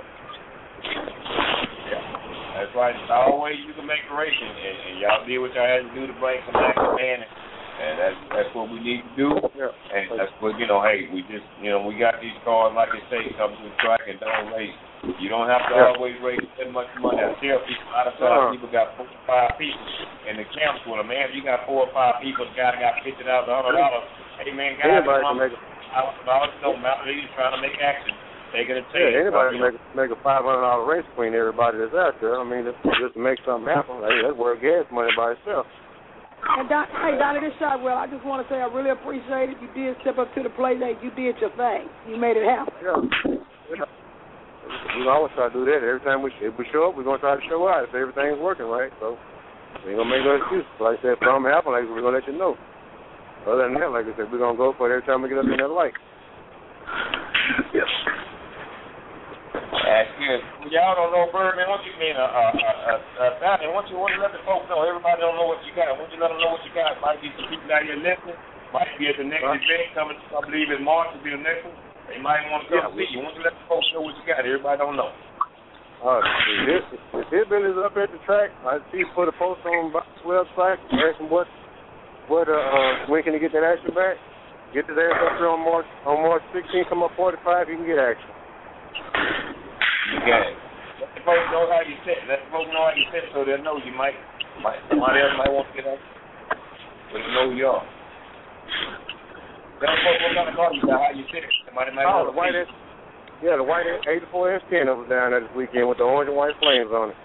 Yeah. That's right. It's always you can make a race, and, and y'all did what y'all had to do to bring some action, man. And, and that's that's what we need to do. Yeah. And that's what, you know, hey, we just, you know, we got these cars, like they say, come to the track and don't race. You don't have to yeah. always raise that much money. I tell people, a lot of times uh-huh. people got four or five people in the camps with them. Man, if you got four or five people, the guy got fifty thousand dollars, hey, man, guys, anybody can make a dollars don't matter. They're just trying to make action. Taking a yeah, anybody can make, make a five hundred dollar race between everybody that's out there. I mean, just, just to make something happen, hey, that's worth gas money by itself. And Don, hey, Donnie, this shot, well, I just want to say I really appreciate it. You did step up to the plate, like you did your thing. You made it happen. Yeah. yeah. We always try to do that. Every time we if we show up, we're going to try to show out if everything's working right. So we ain't going to make no excuse. Like I said, if something happen, like, we're going to let you know. Other than that, like I said, we're going to go for it every time we get up in that light. Yes. That's good. Well, y'all don't know Birdman. What you mean, uh, uh, uh, uh, Donnie? What you want to let the folks know? Everybody don't know what you got. Why don't you let them know what you got? Might be some people out here listening. Might be at the next huh? event coming. I believe in March will be the next one. They might want to come yeah, see you. Why don't you let the folks know what you got? Everybody don't know. Uh, if his business up at the track, I see put a post on the website asking what, what, uh, uh, when can he get that action back? Get his ass up there on March on March sixteenth. Come up forty-five. You can get action. You got it. Let the folks know how you sit. Let the folks know how you sit so they'll know you might, might somebody else might want to get up. But you know who you are. Tell the folks what kind of car you got, how you sit. Somebody might oh, want the white S, yeah, the white eighty-four S ten that was down there this weekend with the orange and white flames on it.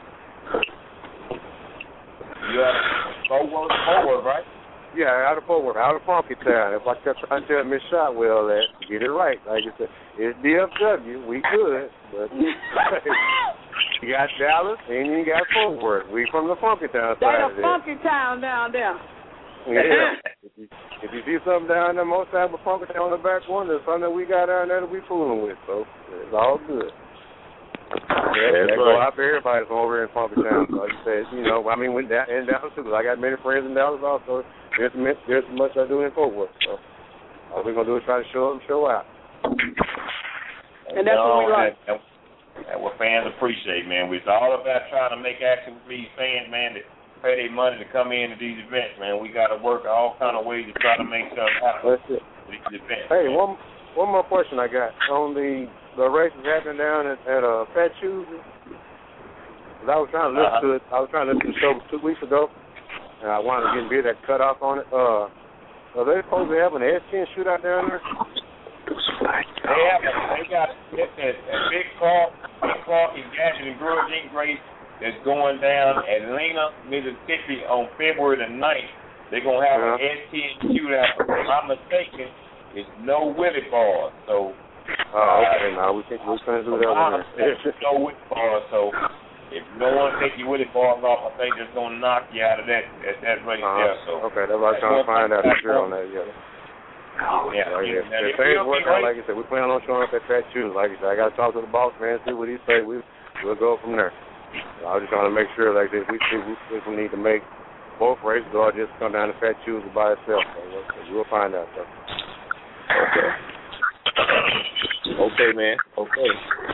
You got forward, forward, right? Yeah, out of forward, out of Funky Town. If I kept trying to tell Miss Shotwell that, get it right. Like I said, it's D F W. We good, but you got Dallas and you got Fort Worth. We from the Funky Town side They of the Funky Town down there. Yeah. if, you, if you see something down there, most times with Funky Town on the back one, there's something that we got down there that we fooling with. So it's all good. Yeah, that go out for everybody from over in Funky Town. So like you said, you know, I mean, when that in Dallas too, because I got many friends in Dallas also. There's, there's as much I do in Fort Worth. So all we're gonna do is try to show up and show out. And that's what we like. And, and what fans appreciate, man. It's all about trying to make action with these fans, man, that pay their money to come in to these events, man. We got to work all kind of ways to try to make something happen. That's it. These events. Hey, one one more question I got on the the races happening down at, at uh, Fat Shoes. I was trying to listen uh-huh. to it. I was trying to listen to the show two weeks ago. And I wanted to get a bit of that cut off on it. Uh, are they supposed to have an S ten shootout down there? They have. A, they got a, a, a big Clark, big Clark and Gadget and Grudge Incorporated race that's going down at Atlanta, Mississippi on February the ninth. They're gonna have uh-huh. an S ten shootout. If I'm not mistaken, it's no Willie bars. So. Oh, okay. Uh, now we think we're going to do that one. No Willie bars. So. if you don't want to take your Willie balls off, I think it's going to knock you out of that that, that race uh, there. So okay, that's what I'm trying to find out for sure on that. Yeah. Oh, yeah, so, yeah. yeah. If things work out, like I said, we plan on showing up at Fat Shoes. Like I said, I got to talk to the boss man, see what he say. We we'll go from there. So I was just trying to make sure, like, if we see if we need to make both races, or just come down to Fat Shoes by itself. So we'll, we'll find out. So. Okay. Okay, man. Okay.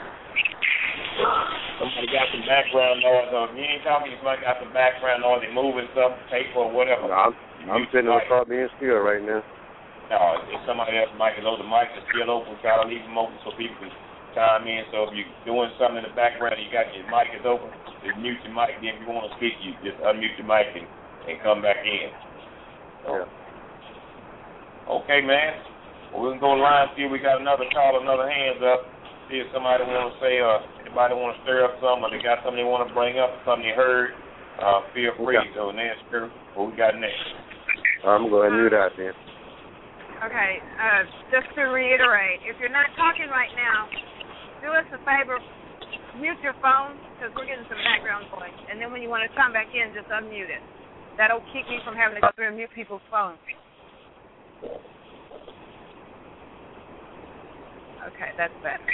Somebody got some background noise on. You ain't talking. Somebody got some background noise. They moving something, paper or whatever. No, I'm, I'm sitting in the car being still right now. No, if somebody else's mic is open, the mic is still open. Try to leave them open so people can chime in. So if you're doing something in the background, you got your mic is open, just mute your mic. Then if you want to speak, you just unmute your mic and, and come back in. So, yeah. Okay, man. Well, we can go live. See if we got another call, another hands up. See if somebody want to say, uh, anybody want to stir up something, or they got something they want to bring up, something they heard. Uh, feel free. Okay. So next, what we got next? I'm going to mute out then. Okay, uh, just to reiterate, if you're not talking right now, do us a favor, mute your phone, because we're getting some background noise. And then when you want to come back in, just unmute it. That'll keep me from having to go through and mute people's phones. Okay, that's better.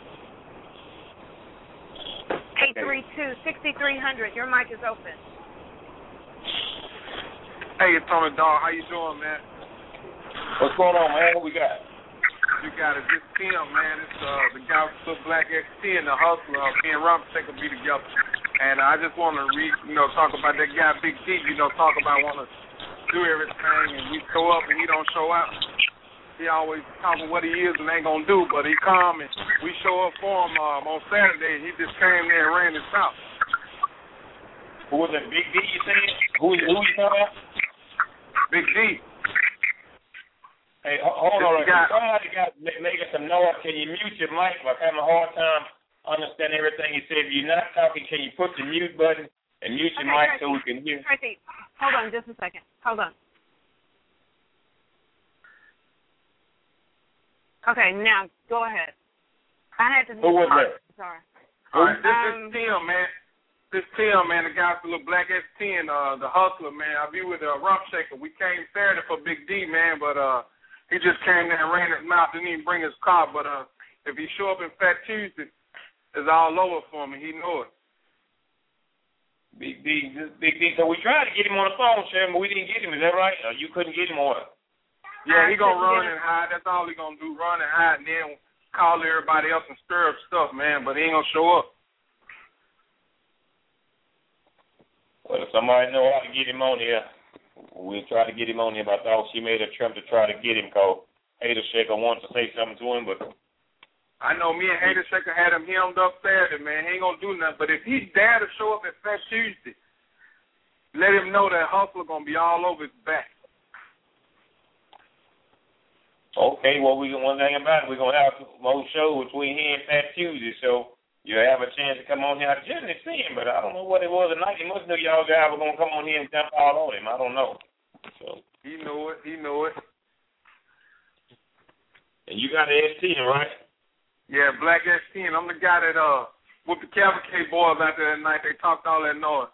eight three two, six three zero zero, your mic is open. Hey, it's Tony Dog. How you doing, man? What's going on, man? What we got? You got it. This Tim, man. It's uh, the guy with the Black X T and the Hustler. Uh, me and Rumchek will be together. And uh, I just want to, re, you know, talk about that guy, Big D, you know, talk about want to do everything, and we show up and he don't show out. He always talking what he is and ain't going to do, but he come and we show up for him um, on Saturday, and he just came there and ran his house. Who was that, Big D, you saying? Who, who you talking about? Big D. Hey, hold on. Somebody got making some noise. Can you mute your mic? I'm having a hard time understanding everything you said. If you're not talking, can you put the mute button and mute your okay, mic Tracy, so we can hear? Tracy, hold on just a second. Hold on. Okay, now go ahead. I had to. Who was that? Sorry. All right, this um, is Tim, man. This Tim, man, the guy with the little Black X T and uh, the Hustler, man. I be with uh, Rump Shaker. We came Saturday for Big D, man, but uh. He just came there and ran his mouth, didn't even bring his car. But uh, if he show up in Fat Tuesday, it's all over for me. He know it. Big D, Big D. So we tried to get him on the phone, Sharon, but we didn't get him. Is that right? Or you couldn't get him on it? Yeah, he gonna run and hide. That's all he gonna do, run and hide, and then call everybody else and stir up stuff, man. But he ain't gonna show up. Well, if somebody know how to get him on here, we'll try to get him on here. But I thought she made a attempt to try to get him, called Hater Shaker wanted to say something to him, but I know me and Hater Shaker had him hemmed up Saturday, man. He ain't gonna do nothing. But if he dare to show up at Fat Tuesday, let him know that Hustler gonna be all over his back. Okay, well, we one thing about it, we're gonna have more shows between here and Fat Tuesday, so you have a chance to come on here. I generally see him, but I don't know what it was tonight. He must know y'all guys were gonna come on here and jump all on him. I don't know. So he knew it. He knew it. And you got an S T, right? Yeah, Black S T, and I'm the guy that uh with the Cavalcade boys out there that night. They talked all that noise.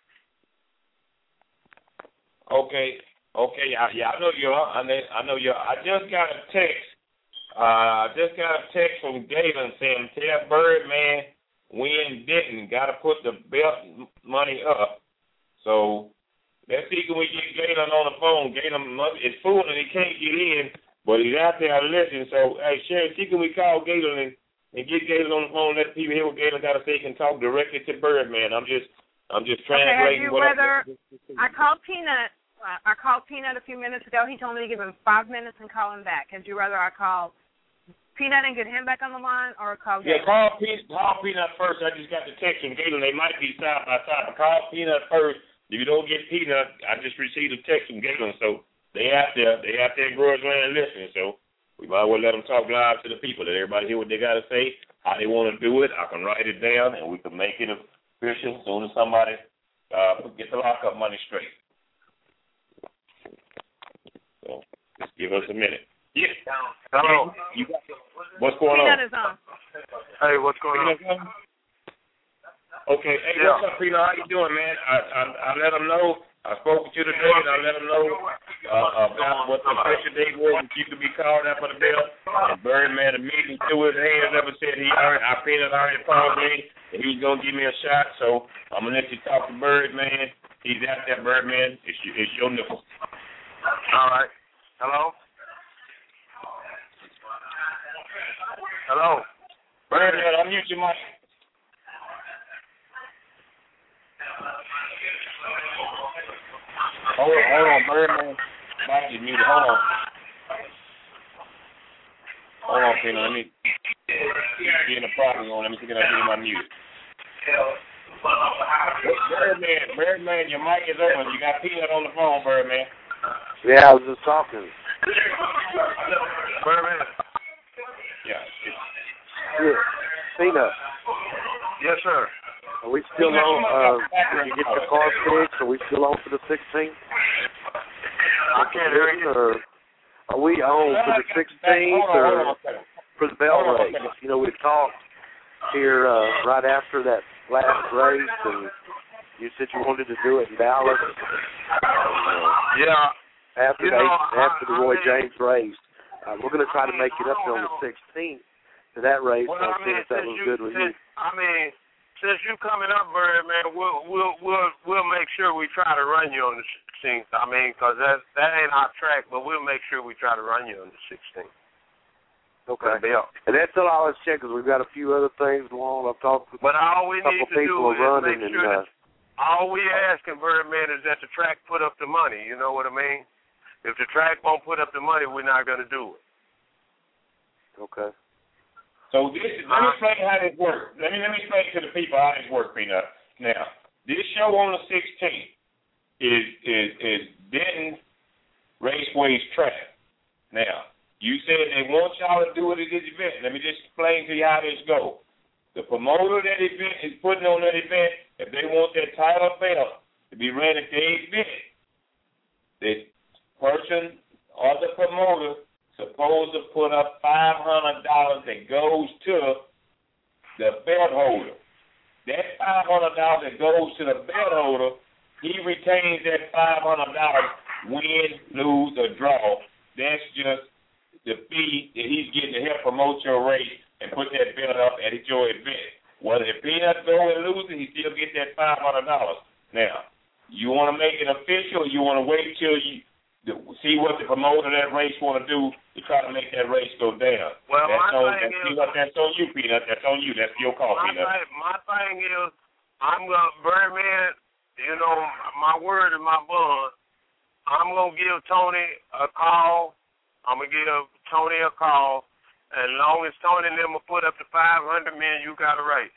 Okay, okay, I, yeah, I know you. I know, I know you. I just got a text. Uh, I just got a text from Galen saying, "Tell Birdman win didn't. Got to put the belt money up." So let's see can we get Galen on the phone. Galen is fooling. He can't get in, but he's out there listening. So hey, Sherry, see can we call Galen and, and get Galen on the phone? Let people hear what Galen got to say. He can talk directly to Birdman. I'm just, I'm just translating. Okay, have you whether I called Peanut. I called Peanut a few minutes ago. He told me to give him five minutes and call him back. Would you rather I call Peanut and get him back on the line or call Galen? Yeah, call Peanut, call Peanut first. I just got the text from Galen. They might be side by side. But call Peanut first. If you don't get Peanut, I just received a text from Galen. So they out there. They out there in Grudge Land listening. So we might as well let them talk live to the people. Let everybody hear what they got to say, how they want to do it. I can write it down, and we can make it official as soon as somebody uh, get the lockup money straight. So just give us a minute. Yeah. Hello. You got, what's going Peanut on? is on. Hey, what's going on? Okay. Hey, Yeah. what's up, Peanut? How you doing, man? I I, I let them know. I spoke with you today, and I let them know uh, about what the special date was. If you could be called out for the belt. And Birdman immediately threw his hands up and said he already, I Peanut already called me, and he was gonna give me a shot. So I'm gonna let you talk to Birdman. He's out there, Birdman. It's your, it's your nickel. All right. Hello. Hello. Birdman, unmute your mic. Hold on, hold on, Birdman. Mic is muted. Hold on. Hold on, Peanut. Let me get in the problem on. Let me see if I can get my mute. Birdman, Birdman, your mic is open. You got Peanut on the phone, Birdman. Yeah, I was just talking. Birdman. Yeah. Yeah. Peanut. Yes, sir. Are we still on? Uh, did you get the car fixed? Are we still on for the sixteenth? I can't hear you. Or are we on for the sixteenth or for the bell race? You know, we talked here uh, right after that last race, and you said you wanted to do it in Dallas. Yeah. After you they, know, after the I, Roy I mean, James race, uh, we're going to try to make it up there on the sixteenth to that race. Well, so I mean, if that was you, good with since, you. I mean, since you coming up, Birdman, we'll we'll we'll we'll make sure we try to run you on the sixteenth. I mean, because that that ain't our track, but we'll make sure we try to run you on the sixteenth. Okay. Yeah. And that's all I was checking. We've got a few other things along. I've talked with But all we a couple need to people do is running make and, sure uh, that all we asking, Birdman, is that the track put up the money. You know what I mean? If the track won't put up the money, we're not going to do it. Okay. So this, let me explain how this works. Let me let me explain to the people how this works, Peanut. Now, this show on the sixteenth is is is Denton Raceway's track. Now, you said they want y'all to do it at this event. Let me just explain to you how this goes. The promoter of that event is putting on that event. If they want that title belt to be ran at their event, the person or the promoter supposed to put up five hundred dollars that goes to the belt holder. That five hundred dollars that goes to the belt holder, he retains that five hundred dollars, win, lose, or draw. That's just the fee that he's getting to help promote your race and put that belt up at your event. Whether if Peanut go and lose it, he still get that five hundred dollars. Now, you want to make it official, or you want to wait till you see what the promoter of that race want to do to try to make that race go down. Well, that's my on, thing that's, is, that's on you, Peanut. That's on you. That's your call, my Peanut. thing, my thing is, I'm gonna Birdman. You know, my word and my bond. I'm gonna give Tony a call. I'm gonna give Tony a call, and as long as Tony and them will put up to five hundred, man, you got a race.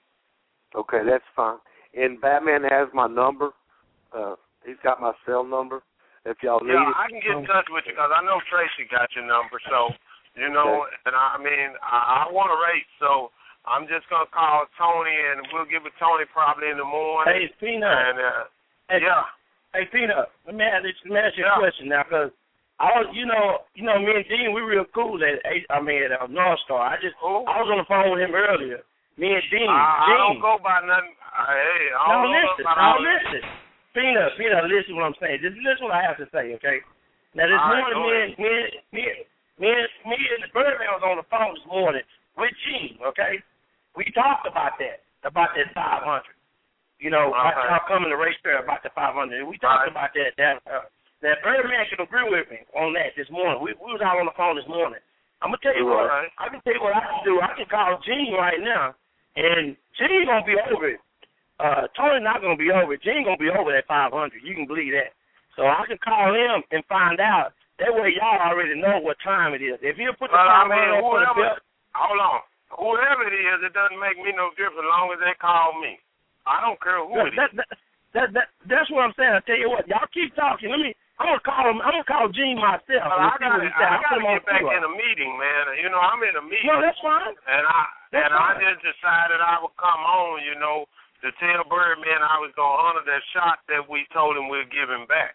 Okay, that's fine. And Batman has my number. Uh, he's got my cell number. If y'all need yeah, it. I can get in touch with you because I know Tracy got your number. So, you know, okay. and I mean, I, I want to race, so I'm just going to call Tony, and we'll give it Tony probably in the morning. Hey, it's Peanut. And, uh, hey, yeah. Hey, Peanut, let me ask, let me ask you yeah. a question now, because I was, you know, you know, me and Dean, we real cool at, I mean, at uh, North Star. I just, Ooh. I was on the phone with him earlier. Me and Dean. I, I Dean. don't go by nothing. Hey, I No, don't know listen. about No, all listen. Peanut, Peanut, listen what I'm saying. Just listen what I have to say, okay? Now, this all morning, right, me, and, me, and, me, me, and, me and the Birdman was on the phone this morning with Gene, okay? We talked about that, about that five hundred. You know, okay. how coming to race fair about the five hundred. We talked right. about that. That uh, that Birdman can agree with me on that this morning. We, we was out on the phone this morning. I'm going to tell you what. Right. I can tell you what I can do. I can call Gene right now, and Gene going to be over it. Uh, Tony not going to be over it. Gene going to be over that five hundred. You can believe that. So I can call him and find out. That way y'all already know what time it is. If he'll put the well, five I mean, hundred up for the belt. Hold on. Whoever it is, it doesn't make me no difference as long as they call me. I don't care who that, it that, is. That, that, that, that's what I'm saying. I tell you what, y'all keep talking. Let me. I'm gonna call him. I'm gonna call Gene myself. Well, I got to get back through. in a meeting, man. You know, I'm in a meeting. No, that's fine. And I that's and fine. I just decided I would come on, you know, to tell Birdman I was gonna honor that shot that we told him we'd give him back.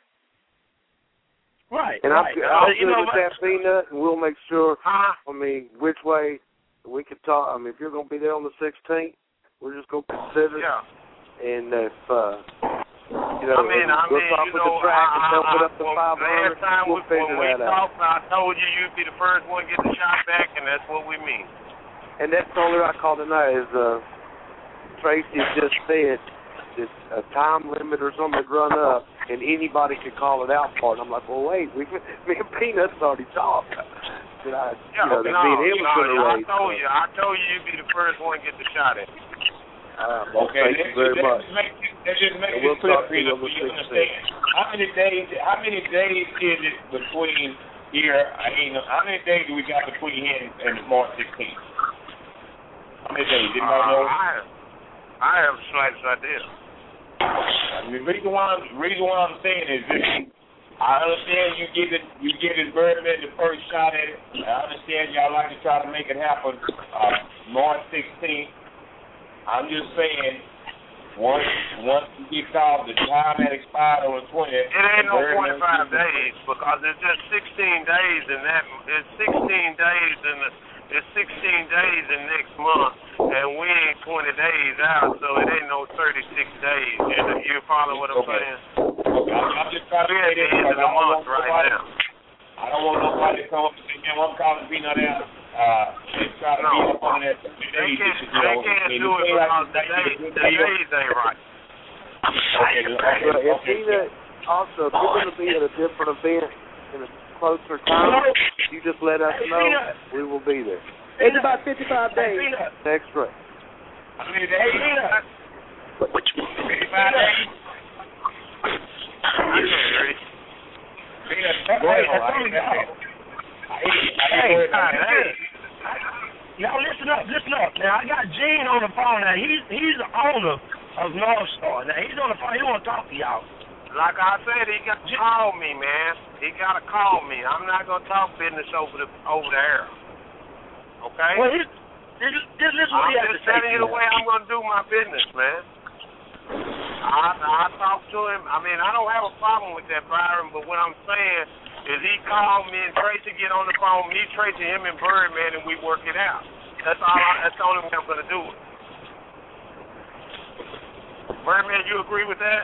Right. And right. I'm, I'm uh, good you know with what? that, Peanut, and we'll make sure. Huh? I mean, which way we can talk. I mean, if you're going to be there on the sixteenth, We're just gonna consider. Yeah. And if uh, you know, I mean, if I it goes mean, off you with know, the track I, and they'll I, put up the well, five hundred, last time we'll we, figure when we that out. talked, I told you you'd be the first one to get the shot back, and that's what we mean. And that's the only I call tonight is uh, Tracy just said that a time limit or something had run up, and anybody could call it out for it. And I'm like, well, wait, we, me and Peanuts already talked. That I, Yeah, you know, that no, me and him was no, going to I race. told so. you, I told you you'd be the first one to get the shot at. Uh, well, Okay, thank that, you very that much. Just make, that just makes And it we'll clear talk to you so on the you understand. How many days? How many days is it between here? I mean, how many days do we got between here and, and March sixteenth? How many days? Did Uh, I know? I have, I have the slightest idea. I mean, the reason why I'm, reason why I'm saying is this. I understand you give it, you give it Birdman the first shot at it. I understand y'all like to try to make it happen uh, March sixteenth. I'm just saying, once once you get called, the time that expired on the twentieth. It ain't no twenty-five days because it's just sixteen days in that. It's sixteen days in the. It's sixteen days in next month, and we ain't twenty days out, so it ain't no thirty-six days. You, you follow what I'm Okay. saying? Okay, I'm, I'm just trying to We're say at the this end of because I the don't month want right nobody, now. I don't want nobody to come up and say, man, I'm calling Peanut out uh, and try to No. beat up on that. They can't. They can't do it because the days, the days ain't right. Okay, okay, Well, if okay. Peanut, also, if you're going to be at a different event in a closer time, you just let us know. We will be there. It's about fifty-five days. Next right. How many days? fifty-five days? I can't hear you. Peanut, Go ahead. I hate that. I hate I Hey, hate that. hey. Now listen up, listen up. Now I got Gene on the phone. Now he's he's the owner of North Star. Now he's on the phone. He want to talk to y'all. Like I said, he got to call me, man. He got to call me. I'm not gonna talk business over the over the air. Okay. Well, this this this is what I'm he has just to say. telling you the way I'm gonna do my business, man. I I talked to him. I mean, I don't have a problem with that, Byron. But what I'm saying is, he called me and Tracy get on the phone. Me, Tracy, him, and Birdman, and we work it out. That's all. I, that's the only way I'm gonna do it. Birdman, you agree with that?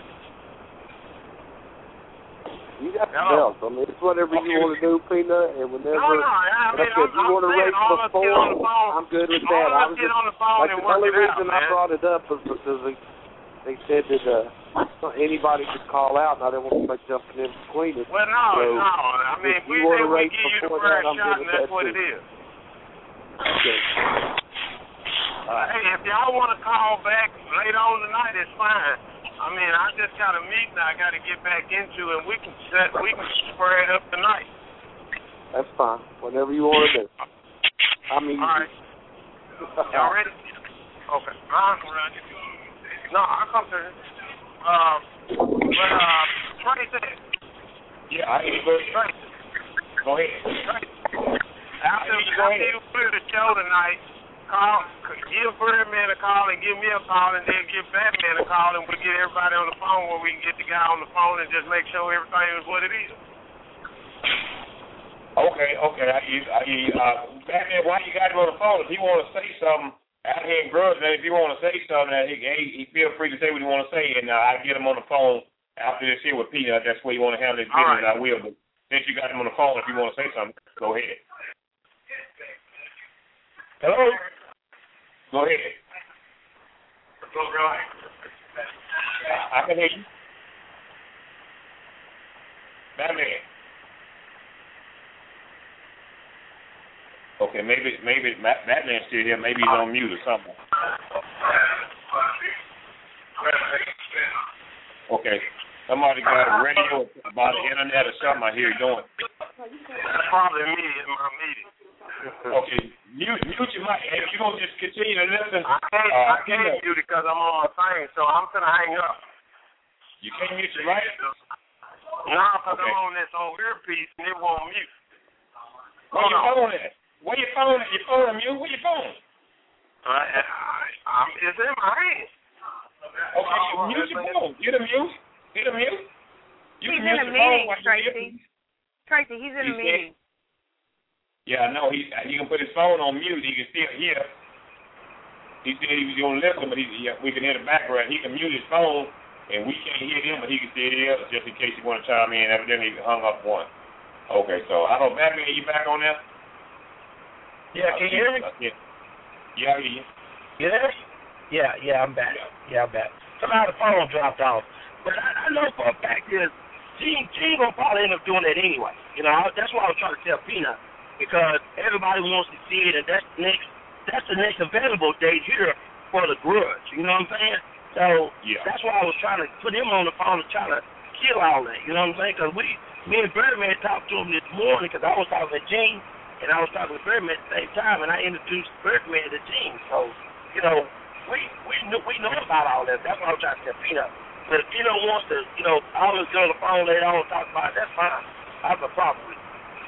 You got the Hello. belt. I mean, it's whatever you want to do, Peanut, and whenever. No, no. I like mean, I said, I'm, if you I'm want to saying race all of us before, get on the phone. I'm good with all that. of I us was get just, on the phone like and the work only it out, reason I man. brought it up was because they, they said that uh, anybody could call out, and I didn't want to jumping in between it. Well, no, so, no. I mean, if we you want say to we race give you the before first that, I'm shot, good and with that's that what too. it is. Okay. Uh, hey, if y'all want to call back later on tonight, it's fine. I mean, I just got a meeting I got to get back into, and we can set, we can spread up tonight. That's fine. Whatever you want to do. I'm easy. All right. Y'all ready? Okay. Uh, no, I'll come to it. Um, but, uh, Tracy. Yeah, I hear you, but Tracy. go ahead. Tracy. After, after you put the show tonight, call, give Birdman a call and give me a call, and then give Batman a call, and we'll get everybody on the phone where we can get the guy on the phone and just make sure everything is what it is. Okay, okay. I hear, I hear you. Uh, Batman, why you got him on the phone? If he want to say something out here in Grudge, if he want to say something, he, he, he feel free to say what he want to say, and uh, I get him on the phone after this here with Peanut. That's where you want to handle his All business. right. I will. But since you got him on the phone, if you want to say something, go ahead. Hello? Go ahead. Go right. I can hear you. Batman. Okay, maybe maybe Batman's still here. Maybe he's on mute or something. Okay. Somebody got a radio about the internet or something. I hear you going. That's probably me in my meeting. Okay, mute, mute your mic. If you don't just continue to listen. I can't, uh, I can't mute it because I'm on my thing, so I'm going to hang up. You can't mute your mic? No, because Okay. I'm on this old earpiece and it won't mute. Where your phone at? Where your phone at? Your phone on mute? Where your phone? Uh, I, I'm, it's in my hand. Okay, you mute your phone. Get a mute. Get a mute. You He's can in mute a your meeting, phone while Tracy. you're here. Tracy, he's in He a meeting. Yeah, I know. He he can put his phone on mute. He can still hear. he said he was going to listen, but he, he, we can hear the background. He can mute his phone, and we can't hear him, but he can still hear us just in case you want to chime in. Evidently, he hung up one. Okay, so I don't know, Batman, you back on there? Yeah, can you hear me? Yeah, I hear you. You there? Yeah, yeah, I'm back. Yeah, yeah I'm back. Somehow the phone dropped off. But I, I know for a fact is Gene, Gene gonna probably end up doing that anyway. You know, that's why I was trying to tell Peanut, because everybody wants to see it, and that's the next, that's the next available date here for the Grudge. You know what I'm saying? So yeah. That's why I was trying to put him on the phone to try to kill all that. You know what I'm saying? Because we, me and Birdman talked to him this morning because I was talking to Gene and I was talking to Birdman at the same time, and I introduced Birdman to Gene. So you know, we we know we know about all that. That's why I'm trying to tell Peanut. But if Peanut wants to, you know, always get on the phone later on and talk about it, that's fine. I have a problem with it.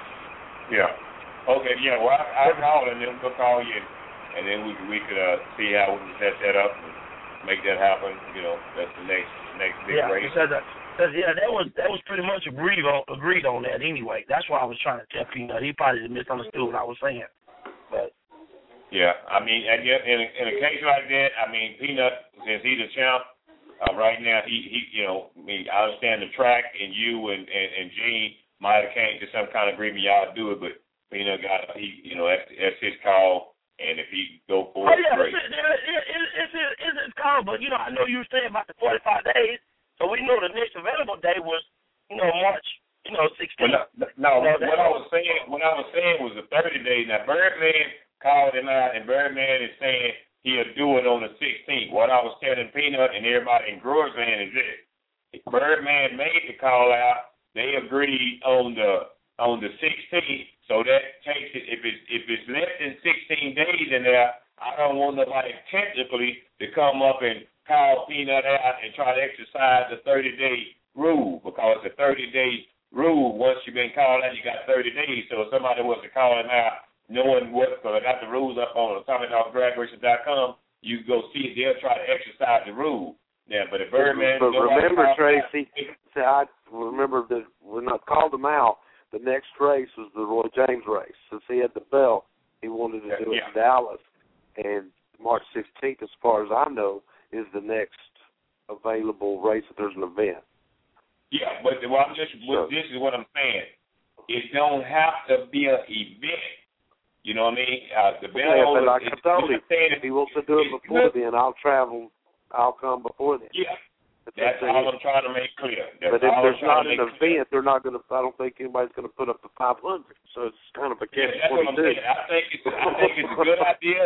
Yeah. Okay. Yeah. Well, I, I call and then we'll call you, and then we we could uh, see how we can set that up and make that happen. You know, that's the next next big yeah, race. Because, uh, Cause yeah, that was that was pretty much agreed on agreed on that anyway. That's why I was trying to tell Peanut. He probably misunderstood what I was saying. But yeah, I mean, I guess in a, in a case like that, I mean, Peanut, since he's the champ uh, right now, he he you know, I mean, I understand the track and you and and, and Gene might have came to some kind of agreement y'all do it, but Peanut got he you know that's, that's his call, and if he go for oh, it, yeah, great. It's, it, it, it, it's, it's his call, but you know, I know you were saying about the forty-five days. So we know the next available day was, you know, March, you know, sixteenth. Well, no, no you know, what I was saying, what I was saying was the thirty days. Now Birdman called him out, and Birdman is saying he'll do it on the sixteenth. What I was telling Peanut and everybody in Grudge Land is this: Birdman made the call out. They agreed on the on the sixteenth. So that takes it. If it's if it's less than sixteen days in there, I don't want nobody technically to come up and call Peanut out and try to exercise the thirty-day rule, because the thirty-day rule, once you've been called out, you got thirty days. So if somebody was to call him out, knowing what, because I got the rules up on atomic dog drag racing dot com, you can go see it. They'll try to exercise the rule. Now, but if Birdman... But remember, Tracy, out, I remember that when I called him out, the next race was the Roy James race. Since he had the belt, he wanted to do it yeah. in Dallas. And March sixteenth, as far as I know, is the next available race if there's an event. Yeah, but well, I'm just well, this is what I'm saying. It don't have to be an event. You know what I mean? Uh, the bell yeah, but like is, I told him, if he wants to do it before good. then, I'll travel. I'll come before then. Yeah, that's, that's all I'm trying to make clear. That's but if there's not an event, clear. they're not going to. I don't think anybody's going to put up the five hundred. So it's kind of a catch yeah, that's what I'm saying. I think it's. I think it's a good idea.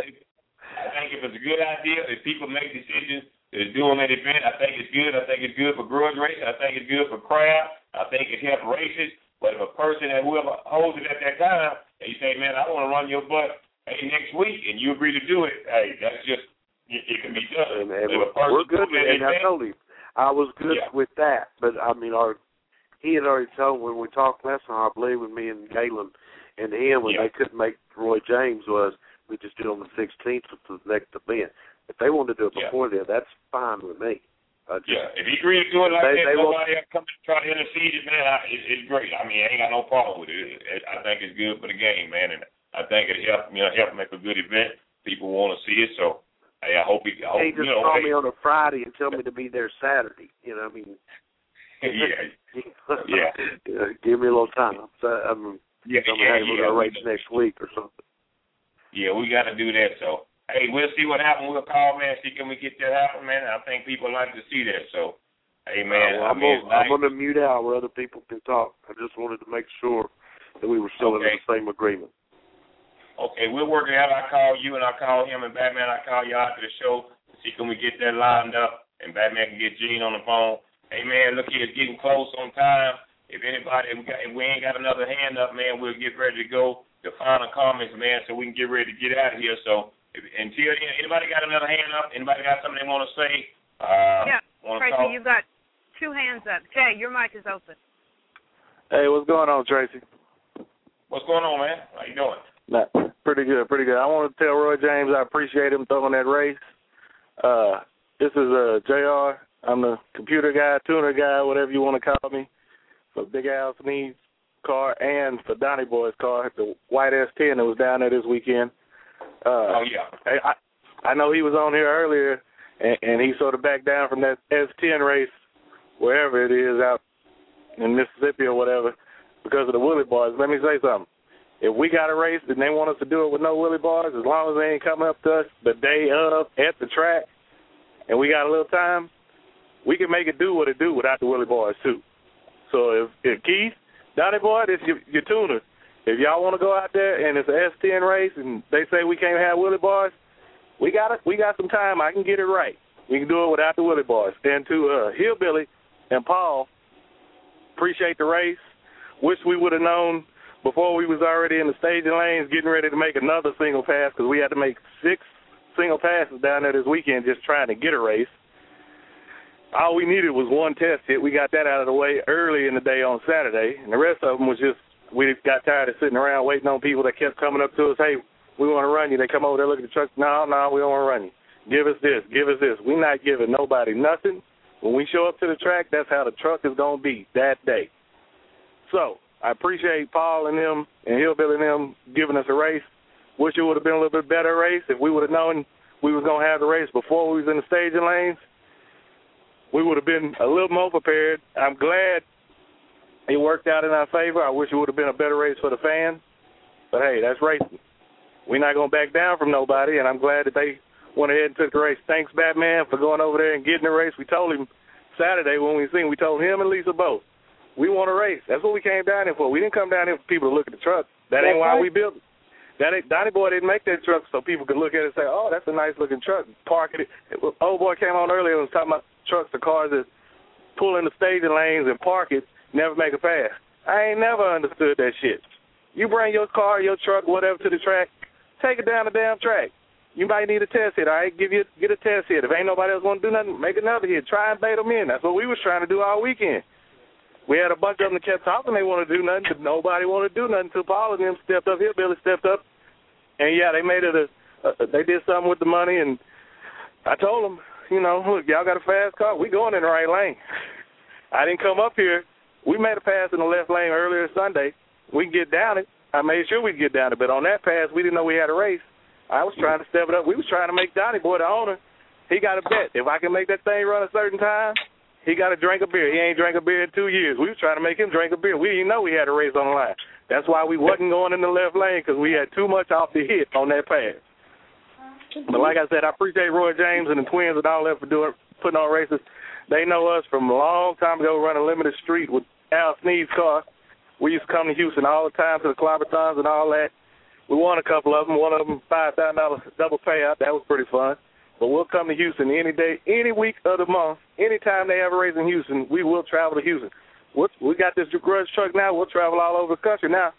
I think if it's a good idea, if people make decisions to do them at an event, I think it's good. I think it's good for grudge racing. I think it's good for crowd. I think it helps races. But if a person and whoever holds it at that time, and you say, man, I want to run your butt hey, next week, and you agree to do it, hey, that's just, it, it can be done. And, and we're, we're good with it. And I told him, I was good yeah. with that. But, I mean, our, he had already told when we talked last time, I believe, with me and Galen and him, when yeah. they couldn't make Roy James was, we just did it on the sixteenth for the next event. If they want to do it before yeah. then, that's fine with me. Uh, just, yeah, if he agrees to do it like they, that, they nobody else come to try to intercede it, man, I, it, it's great. I mean, I ain't got no problem with it. It, it. I think it's good for the game, man, and I think it help, you know, help make a good event. People want to see it, so hey, I hope he. I hope, he just you know, call hey. me on a Friday and tell me to be there Saturday. You know, I mean. yeah. yeah. yeah. Give me a little time. So, I mean, yeah, tell me, yeah, hey, we're yeah, gonna race next week or something. Yeah, we got to do that. So, hey, we'll see what happens. We'll call, man, see can we get that happen, man. I think people like to see that. So, hey, man. Uh, well, I I'm, mean, gonna, I'm going to mute out where other people can talk. I just wanted to make sure that we were still okay. in the same agreement. Okay, we're working out. I call you and I call him, and Batman, I call you out to the show to see can we get that lined up, and Batman can get Gene on the phone. Hey, man, look here, it's getting close on time. If anybody, if we, got, if we ain't got another hand up, man, we'll get ready to go. The final comments, man, so we can get ready to get out of here. So if, until then, anybody got another hand up? Anybody got something they want to say? Uh, yeah, Tracy, talk? you've got two hands up. Jay, your mic is open. Hey, what's going on, Tracy? What's going on, man? How you doing? Nah, pretty good, pretty good. I want to tell Roy James I appreciate him throwing that race. Uh, this is uh, J R. I'm the computer guy, tuner guy, whatever you want to call me, for Big Al Sneed's car and for Donnie Boy's car, the white S ten that was down there this weekend. Uh, oh, yeah. I, I know he was on here earlier, and, and he sort of backed down from that S ten race, wherever it is out in Mississippi or whatever, because of the Willie bars. Let me say something. If we got a race and they want us to do it with no Willie bars, as long as they ain't coming up to us the day of at the track, and we got a little time, we can make it do what it do without the Willie bars too. So if, if Keith, Donnie Boy, this your, your tuner. If y'all want to go out there and it's an S ten race and they say we can't have Willie bars, we got it. We got some time. I can get it right. We can do it without the Willie bars. And to uh, Hillbilly and Paul, appreciate the race. Wish we would have known before we was already in the staging lanes getting ready to make another single pass, because we had to make six single passes down there this weekend just trying to get a race. All we needed was one test hit. We got that out of the way early in the day on Saturday, and the rest of them was just we got tired of sitting around waiting on people that kept coming up to us, hey, we want to run you. They come over there, look at the truck. No, no, we don't want to run you. Give us this, give us this. We're not giving nobody nothing. When we show up to the track, that's how the truck is going to be that day. So I appreciate Paul and them and Hillbilly and them giving us a race. Wish it would have been a little bit better race. If we would have known we was going to have the race before we was in the staging lanes, we would have been a little more prepared. I'm glad it worked out in our favor. I wish it would have been a better race for the fans. But, hey, that's racing. We're not going to back down from nobody, and I'm glad that they went ahead and took the race. Thanks, Batman, for going over there and getting the race. We told him Saturday when we seen, we told him and Lisa both, we want a race. That's what we came down here for. We didn't come down here for people to look at the truck. That ain't why we built it. That ain't, Donnie Boy didn't make that truck so people could look at it and say, oh, that's a nice-looking truck. Park it. Old boy came on earlier and was talking about trucks or cars that pull in the staging lanes and park it, never make a pass. I ain't never understood that shit. You bring your car, your truck, whatever to the track, take it down the damn track. You might need a test hit. All right, give you get a test hit. If ain't nobody else want to do nothing, make another hit. Try and bait them in. That's what we was trying to do all weekend. We had a bunch of them that kept talking they want to do nothing, but nobody wanted to do nothing until Paul and them stepped up. Hillbilly stepped up, and yeah, they made it a, a. They did something with the money, and I told them, you know, look, y'all got a fast car. We going in the right lane. I didn't come up here. We made a pass in the left lane earlier Sunday. We can get down it. I made sure we could get down it, but on that pass, we didn't know we had a race. I was trying to step it up. We was trying to make Donnie Boy the owner. He got a bet. If I can make that thing run a certain time, he got to drink a beer. He ain't drank a beer in two years. We was trying to make him drink a beer. We didn't know we had a race on the line. That's why we wasn't going in the left lane, because we had too much off the hit on that pass. But like I said, I appreciate Roy James and the Twins and all that for doing putting on races. They know us from a long time ago running Limited Street with Al Sneed's car. We used to come to Houston all the time to the Clobberthons and all that. We won a couple of them. One of them, five thousand dollars double payout. That was pretty fun. But we'll come to Houston any day, any week of the month. Anytime they have a race in Houston, we will travel to Houston. We're, we got this grudge truck now. We'll travel all over the country now.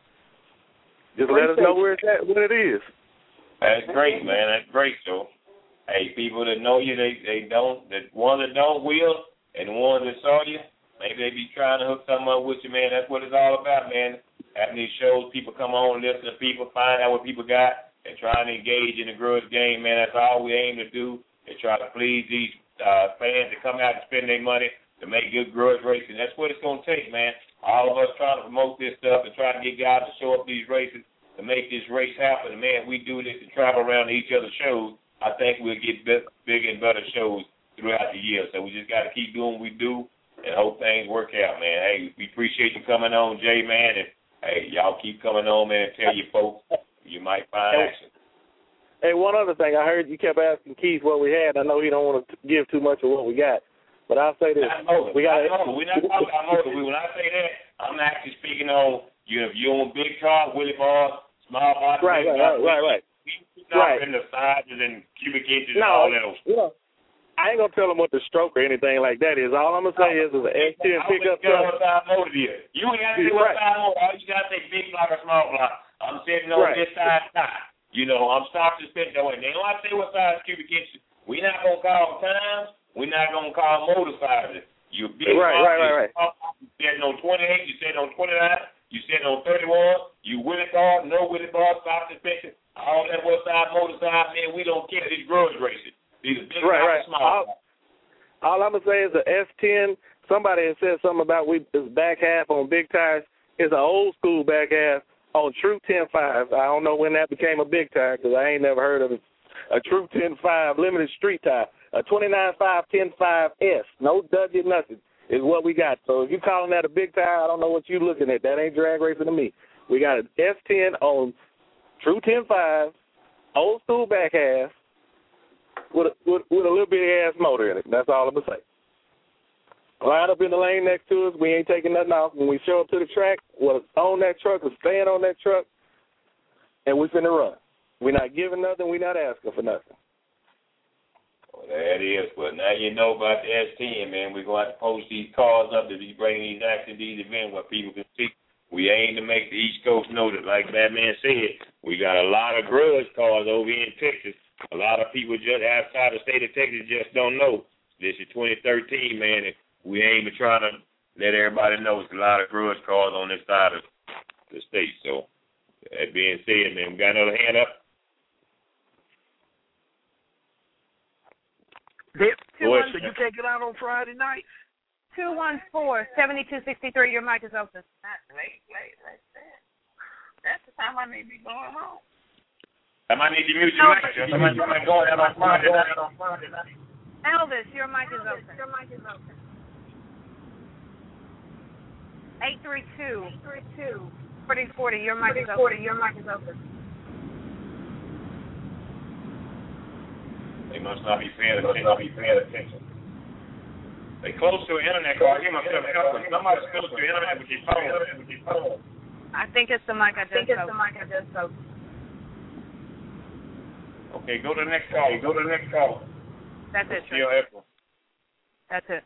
Just let us know where it's at, what it is. That's great, man. That's great, so. Hey, people that know you, they they don't. The ones that don't will, and the ones that saw you, maybe they be trying to hook something up with you, man. That's what it's all about, man. Having these shows, people come on and listen to people, find out what people got, and trying to engage in the grudge game, man. That's all we aim to do, is try to please these uh, fans that come out and spend their money to make good grudge racing. That's what it's going to take, man. All of us trying to promote this stuff and try to get guys to show up these races to make this race happen. And, man, we do this to travel around to each other's shows. I think we'll get bigger and better shows throughout the year. So we just got to keep doing what we do and hope things work out, man. Hey, we appreciate you coming on, Jay, man. And, hey, y'all keep coming on, man, and tell your folks you might find hey, action. Hey, one other thing. I heard you kept asking Keith what we had. I know he don't want to give too much of what we got. But I'll say this. We got. We're not talking about motor. When I say that, I'm actually speaking on, you know, if you own big cars, Willie bars, small bars. Right, right, right, right, right. Not right. in the sizes and cubic inches no, and all that. You know, I ain't gonna tell them what the stroke or anything like that is. All I'm gonna say is, is an S ten pickup truck. What size motor it is. You ain't gotta say what size motor. All you gotta say big block or small block. I'm sitting on right. this side side. You know, I'm stock suspended that way. They don't have to say what size cubic inches. We're not gonna call times. We're not gonna call motor sizes. You big right, block, right, right, right. You sitting on twenty-eight. You sitting on twenty-nine. You sitting on thirty-one. You Willie bar, no Willie bar, stock suspension. All that what side, motor side, man, we don't care. These grudge racing. These are big right, right. small. All, all I'm going to say is the S ten, somebody has said something about we this back half on big tires. It's an old school back half on true ten five. I don't know when that became a big tire because I ain't never heard of it a True ten five limited street tire, a twenty-nine five ten five S, no budget, nothing, is what we got. So if you're calling that a big tire, I don't know what you're looking at. That ain't drag racing to me. We got an S ten on True ten five, old school back half, with a, with, with a little bitty ass motor in it. That's all I'm going to say. Line up in the lane next to us. We ain't taking nothing off. When we show up to the track, we'll own that truck or stand on that truck, and we finna run. We're not giving nothing. We're not asking for nothing. Well, that is. But now you know about the S ten, man. We're going to have to post these cars up to be bringing these actions, these events where people can see. We aim to make the East Coast know that, like that man said, we got a lot of grudge cars over here in Texas. A lot of people just outside the state of Texas just don't know. This is twenty thirteen, man, and we aim to try to let everybody know there's a lot of grudge cars on this side of the state. So, that being said, man, we got another hand up. Boy, so you can't get out on Friday night? two one four, seven two six three, your mic is open. Wait, wait, wait. That's the time I may be going home. I might need to mute your mic. I might be going out on Friday night. Elvis, your mic is open. Your mic is open. eight three two, forty forty, your mic is open. Your mic is open. They must not be paying attention. Not be paying attention. They close to the internet. I hear myself echoing. Somebody's close to the internet with your phone. I think it's the mic I just spoke. I think it's the mic I just spoke. Okay, go to the next call. Go to the next call. That's it, Trey. That's it.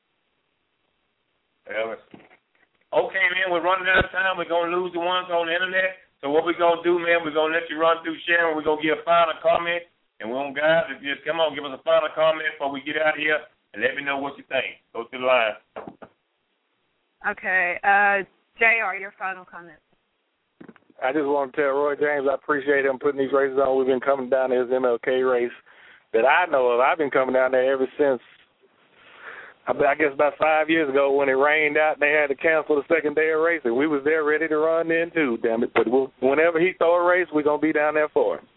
Elvis. Okay, man, we're running out of time. We're going to lose the ones on the internet. So what we're going to do, man, we're going to let you run through sharing. We're going to give a final comment. And we want guys to just come on, give us a final comment before we get out of here. And let me know what you think. Go to the line. Okay. Uh, J R, your final comment. I just want to tell Roy James I appreciate him putting these races on. We've been coming down to his M L K race that I know of. I've been coming down there ever since, I guess about five years ago when it rained out and they had to cancel the second day of racing. We was there ready to run then too, damn it. But we'll, whenever he throw a race, we're going to be down there for him.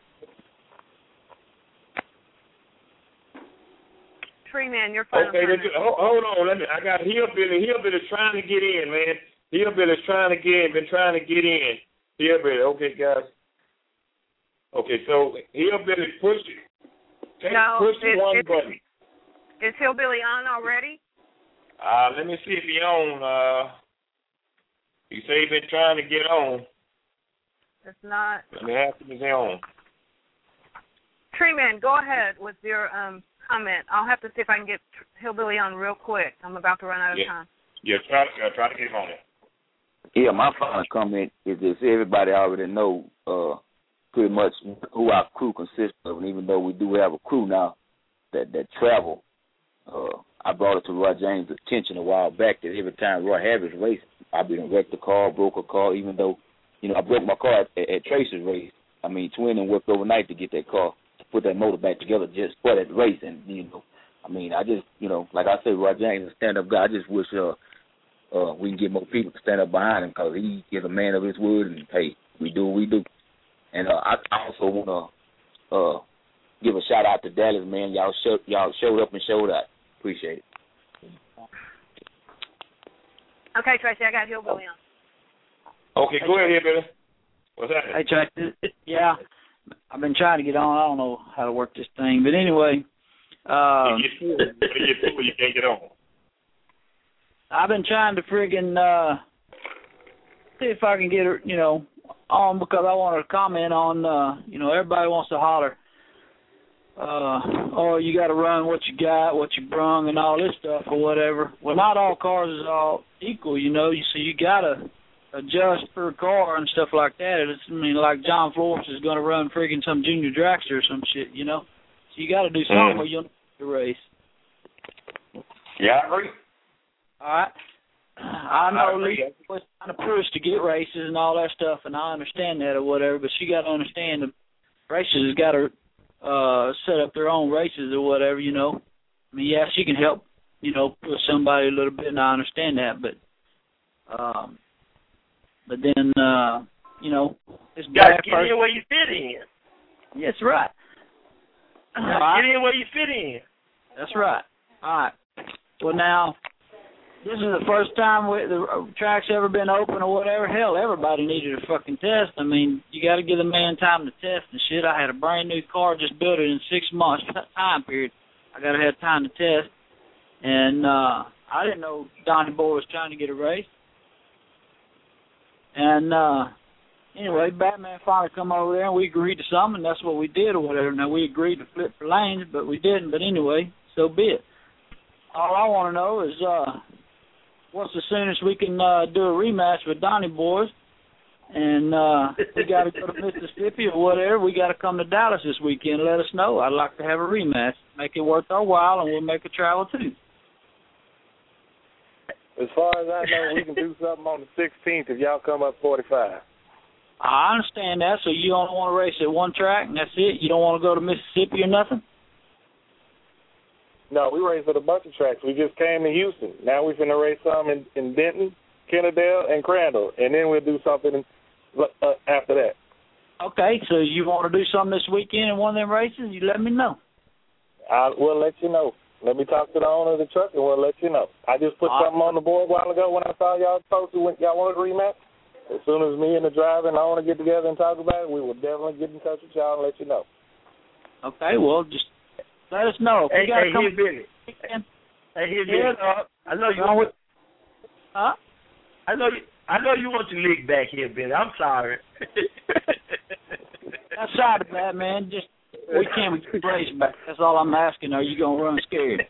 Man, your final okay, then, hold, hold on. Let me. I got Hillbilly. Hillbilly's trying to get in, man. Hillbilly's trying to get in. Been trying to get in. Hillbilly. Okay, guys. Okay, so Hillbilly, push it. Take, no, push the it, one it, button. Is Hillbilly on already? Uh, let me see if he's on. Uh, he say he's been trying to get on. It's not. Let me ask him if he's on. Treeman, go ahead with your um. comment. I'll have to see if I can get Hillbilly on real quick. I'm about to run out of yeah. time. Yeah, try, uh, try to get him on it. Yeah, my final comment is this. Everybody already know uh, pretty much who our crew consists of, and even though we do have a crew now that, that travel, uh, I brought it to Roy James' attention a while back that every time Roy have his race, I've been wrecked the car, broke a car, even though, you know, I broke my car at, at Tracy's race. I mean, Twin and worked overnight to get that car, put that motor back together just for that race. And, you know, I mean, I just, you know, like I said, Roy James is a stand-up guy. I just wish uh, uh, we can get more people to stand up behind him because he is a man of his word, and, hey, we do what we do. And uh, I, I also want to uh, give a shout-out to Dallas, man. Y'all, show, y'all showed up and showed out. Appreciate it. Okay, Tracy, I got Hillbilly on. Okay, go ahead, Hillbilly. What's that? Hey, Tracy. Yeah. I've been trying to get on. I don't know how to work this thing. But anyway. Uh, you get through, you get through, you can't get on. I've been trying to friggin' uh, see if I can get her, you know, on because I want to comment on, uh, you know, everybody wants to holler, uh, oh, you got to run what you got, what you brung, and all this stuff or whatever. Well, not all cars is all equal, you know, so you got to adjust per car and stuff like that. It's, I mean, like John Flores is going to run friggin' some junior dragster or some shit, you know. So you got to do something mm. or you'll need to race. Yeah, I agree. All right. I know Lisa was trying to push to get races and all that stuff, and I understand that or whatever, but she got to understand the races has got to uh, set up their own races or whatever, you know. I mean, yeah, she can help, you know, push somebody a little bit, and I understand that, but um, but then, uh, you know, it's got to get in where you fit in. Yes, right. Right. Get in where you fit in. That's right. All right. Well, now, this is the first time we, the track's ever been open or whatever. Hell, everybody needed a fucking test. I mean, you got to give the man time to test and shit. I had a brand new car, just built it in six months time period. I got to have time to test. And uh, I didn't know Donnie Boy was trying to get a race. And uh, anyway, Batman finally come over there, and we agreed to something, and that's what we did or whatever. Now, we agreed to flip for lanes, but we didn't. But anyway, so be it. All I want to know is uh, what's the soonest we can uh, do a rematch with Donnie Boys. And uh, we got to go to Mississippi or whatever. We got to come to Dallas this weekend. Let us know. I'd like to have a rematch. Make it worth our while, and we'll make a travel too. As far as I know, we can do something on the sixteenth if y'all come up forty-five. I understand that. So you only want to race at one track, and that's it? You don't want to go to Mississippi or nothing? No, we raced at a bunch of tracks. We just came to Houston. Now we're going to race some in, in Denton, Kennedale, and Crandall, and then we'll do something in, uh, after that. Okay, so you want to do something this weekend in one of them races? You let me know. I will let you know. Let me talk to the owner of the truck, and we'll let you know. I just put All something on the board a while ago when I saw y'all posted when y'all wanted a rematch. As soon as me and the driver and the owner get together and talk about it, we will definitely get in touch with y'all and let you know. Okay, well, just let us know. If Hey, we gotta hey, come here, Billy. Hey, here, Billy. Yeah. I know you. Wrong with- Huh? I know you. I know you want to lick back here, Billy. I'm sorry. Outside of that, man, just we can't get the race back. That's all I'm asking. Are you gonna run scared?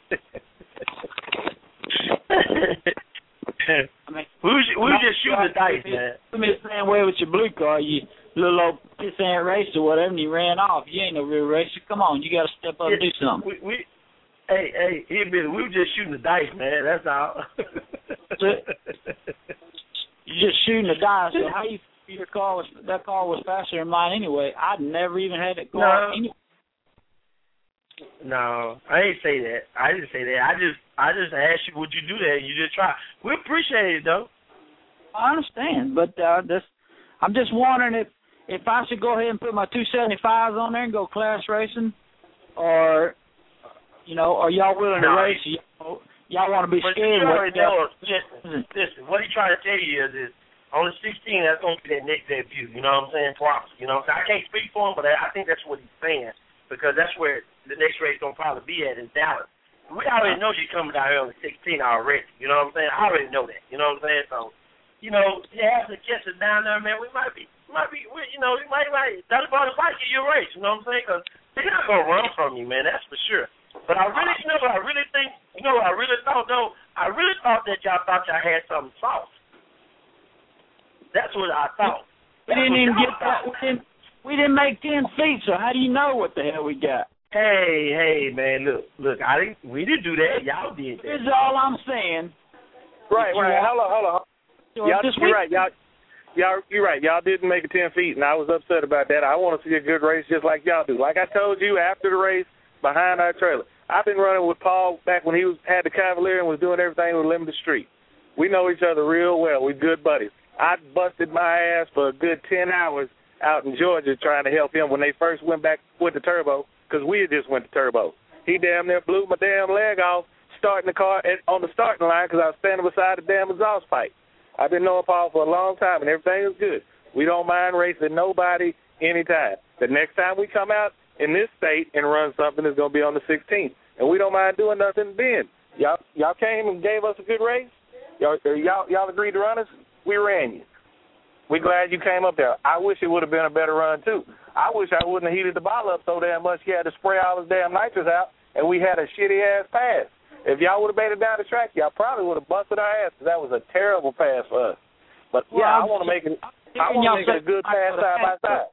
I mean, we was, we was just shooting the dice, man. You me the same way with your blue car, you little old piss ant racer or whatever, and you ran off. You ain't no real racer. Come on, you got to step up and do something. We, we, hey, hey, here, Billy, we were just shooting the dice, man. That's all. You're just shooting the dice. So how you your car was that car was faster than mine anyway? I'd never even had that car. No. Anyway. No, I didn't say that. I didn't say that. I just, I just asked you, would you do that? And you just try. We appreciate it, though. I understand, but uh, this, I'm just wondering if if I should go ahead and put my two seventy-fives on there and go class racing, or you know, are y'all willing no. to race? Y'all, y'all want to be but scared? You already know, what, listen, listen, what he trying to tell you is, is on the sixteen, that's going to be that next debut. You know what I'm saying? Props. You know what I'm saying? I can't speak for him, but I think that's what he's saying, because that's where the next race going to probably be at in Dallas. We already know you're coming down here on the sixteen already. You know what I'm saying? I already know that. You know what I'm saying? So, you know, you have to catch us down there, man. We might be, might be, we, you know, we might, might, that's about the fight you a race. You know what I'm saying? Because they're not going to run from you, man. That's for sure. But I really, you know what I really think, you know what I really thought, though? I really thought that y'all thought y'all had something soft. That's what I thought. We didn't even get that. We didn't, we didn't make ten feet, so how do you know what the hell we got? Hey, hey, man, look, look, I didn't, we didn't do that. Y'all did that. This is all I'm saying. Right, right. Hold on, hold on. Y'all, this you're week? right. Y'all, y'all, you're right. Y'all didn't make it ten feet, and I was upset about that. I want to see a good race just like y'all do. Like I told you after the race, behind our trailer. I've been running with Paul back when he was had the Cavalier and was doing everything with Limited Street. We know each other real well. We're good buddies. I busted my ass for a good ten hours out in Georgia trying to help him when they first went back with the turbo, because we had just went to turbo. He damn near blew my damn leg off starting the car at, on the starting line because I was standing beside the damn exhaust pipe. I've been knowing Paul for a long time, and everything is good. We don't mind racing nobody anytime. The next time we come out in this state and run something is going to be on the sixteenth, and we don't mind doing nothing then. Y'all, y'all came and gave us a good race. Y'all, y'all, y'all agreed to run us. We ran you. We glad you came up there. I wish it would have been a better run, too. I wish I wouldn't have heated the bottle up so damn much he had to spray all his damn nitrous out, and we had a shitty-ass pass. If y'all would have made it down the track, y'all probably would have busted our ass, because that was a terrible pass for us. But, yeah, well, I want to make it I want to make it a good pass side by side.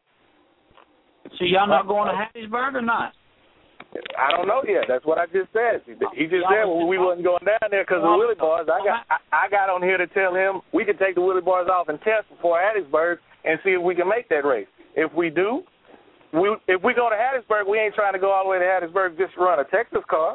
So y'all not going to Hattiesburg or not? I don't know yet. That's what I just said. He just said well, we wasn't going down there because of the Willie Bars. I got I, I got on here to tell him we could take the Willie Bars off and test before Hattiesburg and see if we can make that race. If we do, we if we go to Hattiesburg, we ain't trying to go all the way to Hattiesburg just to run a Texas car.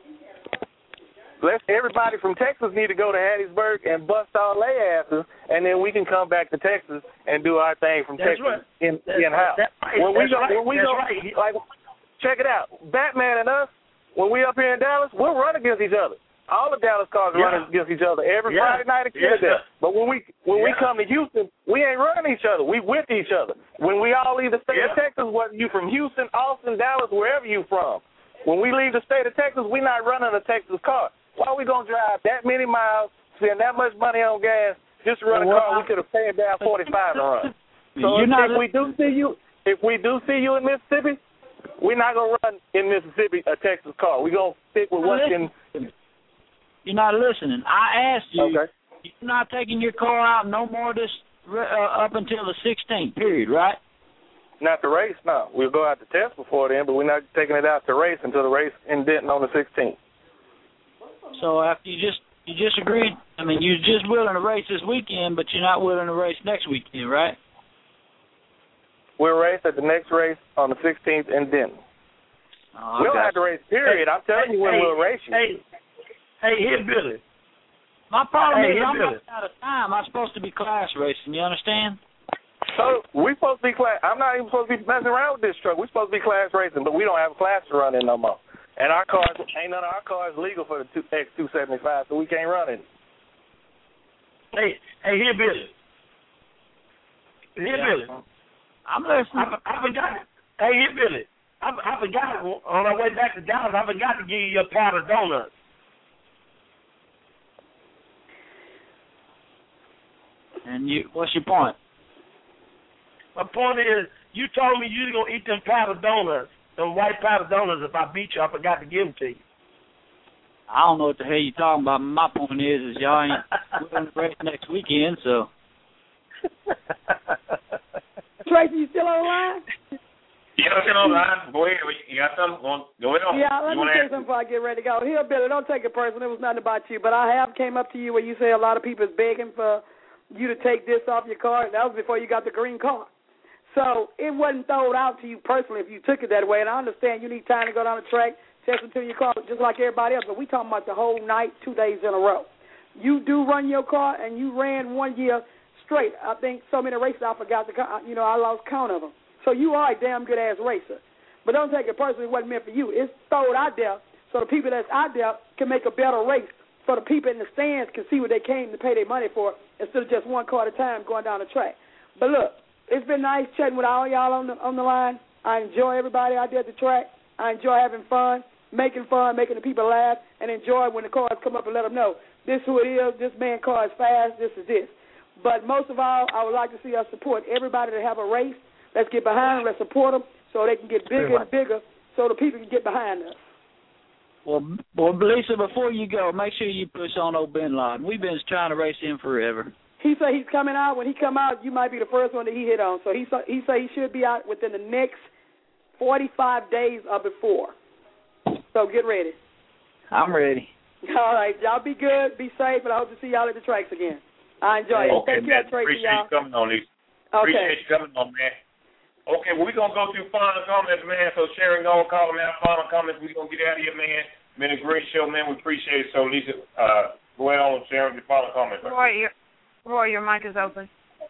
Let's everybody from Texas need to go to Hattiesburg and bust all their asses, and then we can come back to Texas and do our thing from That's Texas right. in That's in house. Right. When we That's go, right. when we That's go, right. like. check it out. Batman and us, when we up here in Dallas, we'll run against each other. All the Dallas cars are Yeah. running against each other every Yeah. Friday night at Yeah. Kennedy. But when we when we Yeah. come to Houston, we ain't running each other. We with each other. When we all leave the state Yeah. of Texas, whether you from Houston, Austin, Dallas, wherever you from, when we leave the state of Texas, we not running a Texas car. Why are we gonna drive that many miles, spend that much money on gas, just to run a Well, car we could have paid down forty-five to run? So You're if, not if we do see you, if we do see you in Mississippi, we're not gonna run in Mississippi a Texas car. We're gonna stick with what's in. You're not listening. I asked you. Okay. You're not taking your car out no more this uh, up until the sixteenth. Period. Right? Not the race, no. We'll go out to test before then, but we're not taking it out to race until the race in Denton on the sixteenth. So after you just you just agreed. I mean, you're just willing to race this weekend, but you're not willing to race next weekend, right? We'll race at the next race on the sixteenth in Denton. Oh, we don't okay. have to race, period. I'm telling you when hey, we'll race you. Hey, hey, here, Billy. My problem Hey, is here, I'm Billy. running out of time. I'm supposed to be class racing. You understand? So we supposed to be class. I'm not even supposed to be messing around with this truck. We're supposed to be class racing, but we don't have a class to run in no more. And our cars, ain't none of our cars legal for the X two seventy-five, so we can't run it. Hey, hey, here, Billy. Here, Yeah. Billy. I'm listening. I, I forgot. Hey, here, Billy. I, I forgot on our way back to Dallas. I forgot to give you your pot of donuts. And you, what's your point? My point is, you told me you was gonna eat them powdered donuts, them white powdered donuts. If I beat you, I forgot to give them to you. I don't know what the hell you're talking about. My point is, is y'all ain't willing to race next weekend, so. Tracy, you still on the line? Yeah, I'm still on the line. Go ahead. You got something? Go, go ahead on. Yeah, let you me say something before I get ready to go. Here, Billy, don't take it personal. It was nothing about you. But I have came up to you where you say a lot of people is begging for you to take this off your car. That was before you got the green car. So it wasn't thrown out to you personally if you took it that way. And I understand you need time to go down the track, test until your car, just like everybody else. But we talking about the whole night, two days in a row. You do run your car, and you ran one year straight. I think so many races I forgot to count. You know, I lost count of them. So you are a damn good-ass racer. But don't take it personally. It wasn't meant for you. It's thrown out there so the people that's out there can make a better race, so the people in the stands can see what they came to pay their money for instead of just one car at a time going down the track. But look, it's been nice chatting with all y'all on the on the line. I enjoy everybody out there at the track. I enjoy having fun, making fun, making the people laugh, and enjoy when the cars come up and let them know this is who it is, this man car is fast, this is this. But most of all, I would like to see us support everybody that have a race. Let's get behind them, let's support them so they can get bigger and bigger so the people can get behind us. Well, well, Lisa, before you go, make sure you push on old Bin Laden. We've been trying to race him forever. He said he's coming out. When he come out, you might be the first one that he hit on. So he he said he should be out within the next forty-five days or before. So get ready. I'm ready. All right, y'all be good, be safe, and I hope to see y'all at the tracks again. I enjoy it. Okay, Take care, man. Tracy, Appreciate y'all. you coming on, Lisa. Okay. Appreciate you coming on, man. Okay, well, we're going to go through final comments, man. So Sharon, go and call them out. Final comments. We're going to get out of here, man. Been a great show, man. We appreciate it. So, Lisa, uh, go ahead on, Sharon, your final comments. Roy, your, Roy, your mic is open.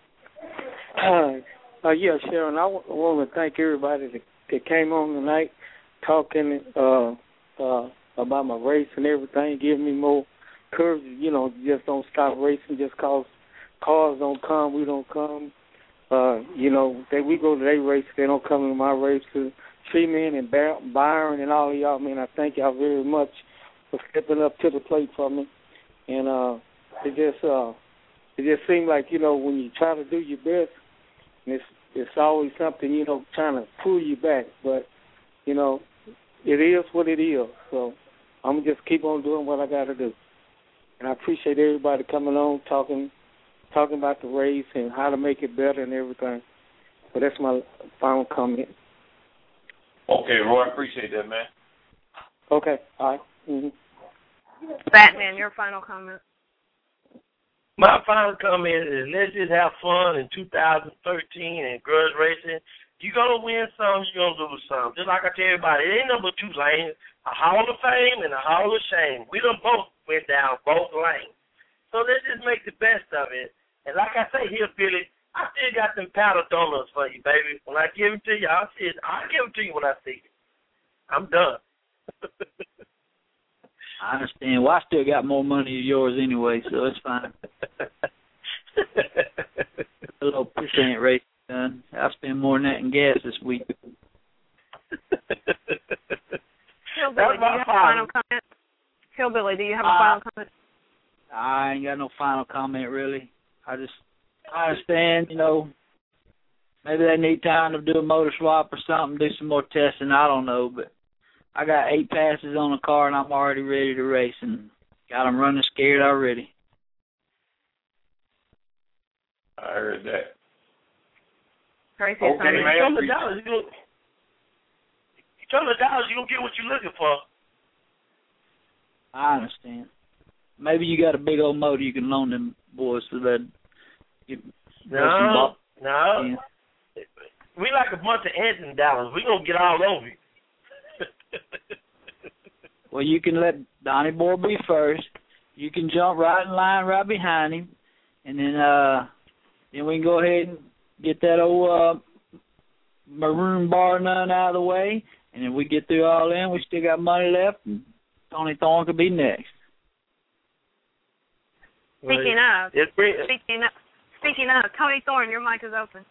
Uh, uh, yeah, Sharon, I, w- I want to thank everybody that, that came on tonight talking uh, uh, about my race and everything, giving me more courage. You know, just don't stop racing just because cars don't come, we don't come. Uh, you know, they, we go to their race, they don't come to my race. To Freeman and Bar- Byron and all of y'all, man, I thank y'all very much for stepping up to the plate for me. And uh, it just uh, it just seemed like, you know, when you try to do your best, it's it's always something, you know, trying to pull you back. But, you know, it is what it is. So I'm going to just keep on doing what I got to do. And I appreciate everybody coming on, talking talking about the race and how to make it better and everything. So that's my final comment. Okay, Roy, I appreciate that, man. Okay, all right. Mm-hmm. Batman, your final comment. My final comment is let's just have fun in two thousand thirteen and grudge racing. You're going to win some, you're going to lose some. Just like I tell everybody, it ain't number two lanes, a Hall of Fame and a Hall of Shame. We done both went down both lanes. So let's just make the best of it. And like I say here, Billy, I still got them powder donuts for you, baby. When I give them to you, I'll, see it. I'll give them to you when I see you. I'm done. I understand. Well, I still got more money than yours anyway, so it's fine. A little percent race done. I spent more than that in gas this week. Hillbilly, do you have a final comment? Hillbilly, do you have a final comment? I ain't got no final comment, really. I just, I understand, you know, maybe they need time to do a motor swap or something, do some more testing. I don't know, but I got eight passes on the car, and I'm already ready to race, and got them running scared already. I heard that. Tracy, okay, man. You told the dollars, you don't, you told the dollars, you don't get what you're looking for. I understand. Maybe you got a big old motor you can loan them boys so that you No, no. Yeah. We like a bunch of ants in Dallas. We gonna get all over you. Well, you can let Donnie Boy be first. You can jump right in line right behind him, and then uh, then we can go ahead and get that old uh, maroon bar none out of the way, and then we get through all in. We still got money left, and Tony Thorne could be next. Speaking of, speaking of, speaking of, Tony Thorne, your mic is open.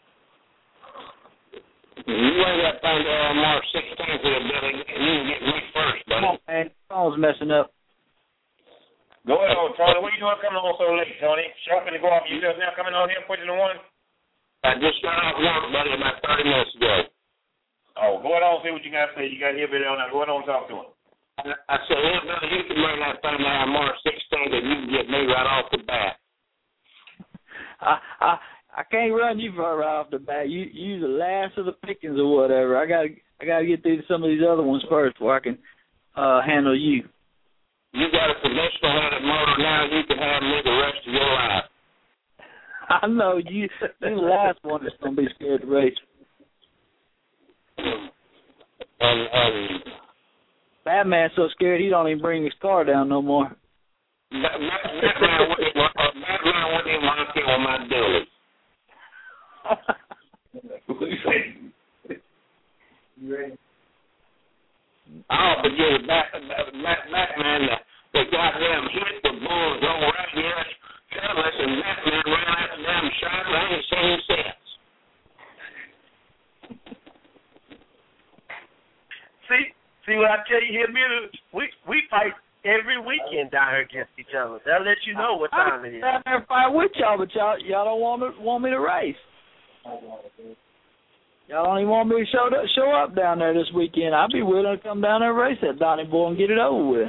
You ain't got time to uh, March sixteenth with a building, and you can get me first, buddy. Come on, man. Phone's messing up. Go ahead, on, Tony. What are you doing coming on so late, Tony? Shopping to go off. You just now coming on here and putting in one? I just got off work, buddy, about thirty minutes ago. Oh, go ahead on and see what you got to say. You got here, Billy, on that. Go ahead on and talk to him. I said, yeah, brother, you can bring that thing down March sixteenth, and you can get me right off the bat. I I I can't run you for right off the bat. You you the last of the pickings or whatever. I gotta I gotta get through some of these other ones first before I can uh, handle you. You got a conventional headed motor now. You can have me the rest of your life. I know you. You're the last one that's gonna be scared to race. And and. Batman's so scared he don't even bring his car down no more. Batman wouldn't even want to kill my dually. You ready? Oh, but yeah, Batman, the, the goddamn hit the bull go right here, careless, and Batman ran out the damn shot, and I ain't seen him since. See? See what I tell you here, Miller? We we fight every weekend down here against each other. That'll let you know what time it is. I'm down there fight with y'all, but y'all y'all don't want me want me to race. Y'all don't even want me to show up show up down there this weekend. I'll be willing to come down there and race that Donnie Boy and get it over with.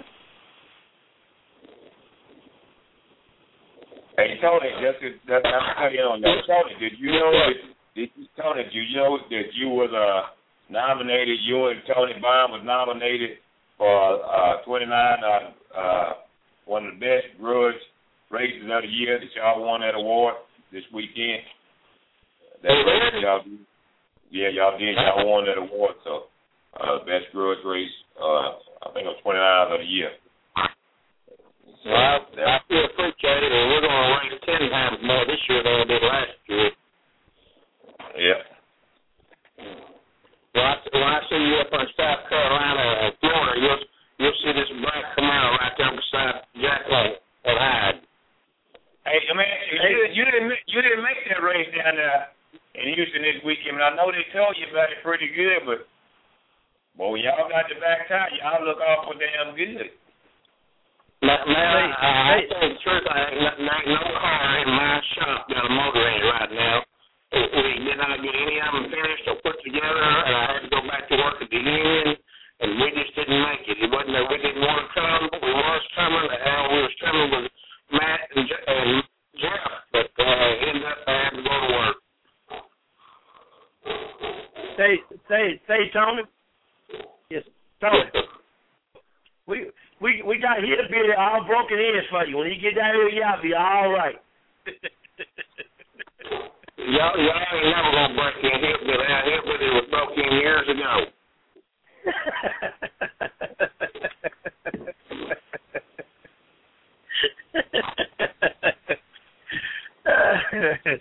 Hey Tony, that's it. That's I'm telling you on that. Tony, did you know that? Did you, Tony, did you know that you was uh nominated? You and Tony Bond was nominated for uh, twenty-nine, uh, uh, one of the best grudge races of the year. That y'all won that award this weekend. That race, y'all, yeah, y'all did. Y'all won that award. So, uh, best grudge race. Uh, I think it was twenty-nine of the year. So, well, I still appreciate it, and we're going to race ten times more this year than we did last year. Yeah. When I, when I see you up in South Carolina and Florida, you'll you'll see this black Camaro right there beside Jack Lane and Hyde. Hey, man, you, you didn't you didn't make that race down there in Houston this weekend. I know they told you about it pretty good, but well, when y'all got the back tire, y'all look awful damn good. Man, man I, I tell you the truth, I ain't, ain't no car in my shop got a motor in it right now. We did not get any of them finished or put together, and I had to go back to work at the union, and we just didn't make it. It wasn't that we didn't want to come, but we was coming, and we was coming with Matt and, Je- and Jeff, but uh, ended up having to go to work. Say, say, say, Tony. Yes, Tony. we we we got here be all broken in for you. When you get down here, y'all be all right. Y'all, y'all ain't never gonna break in Hillbilly. That Hillbilly was broke in years ago.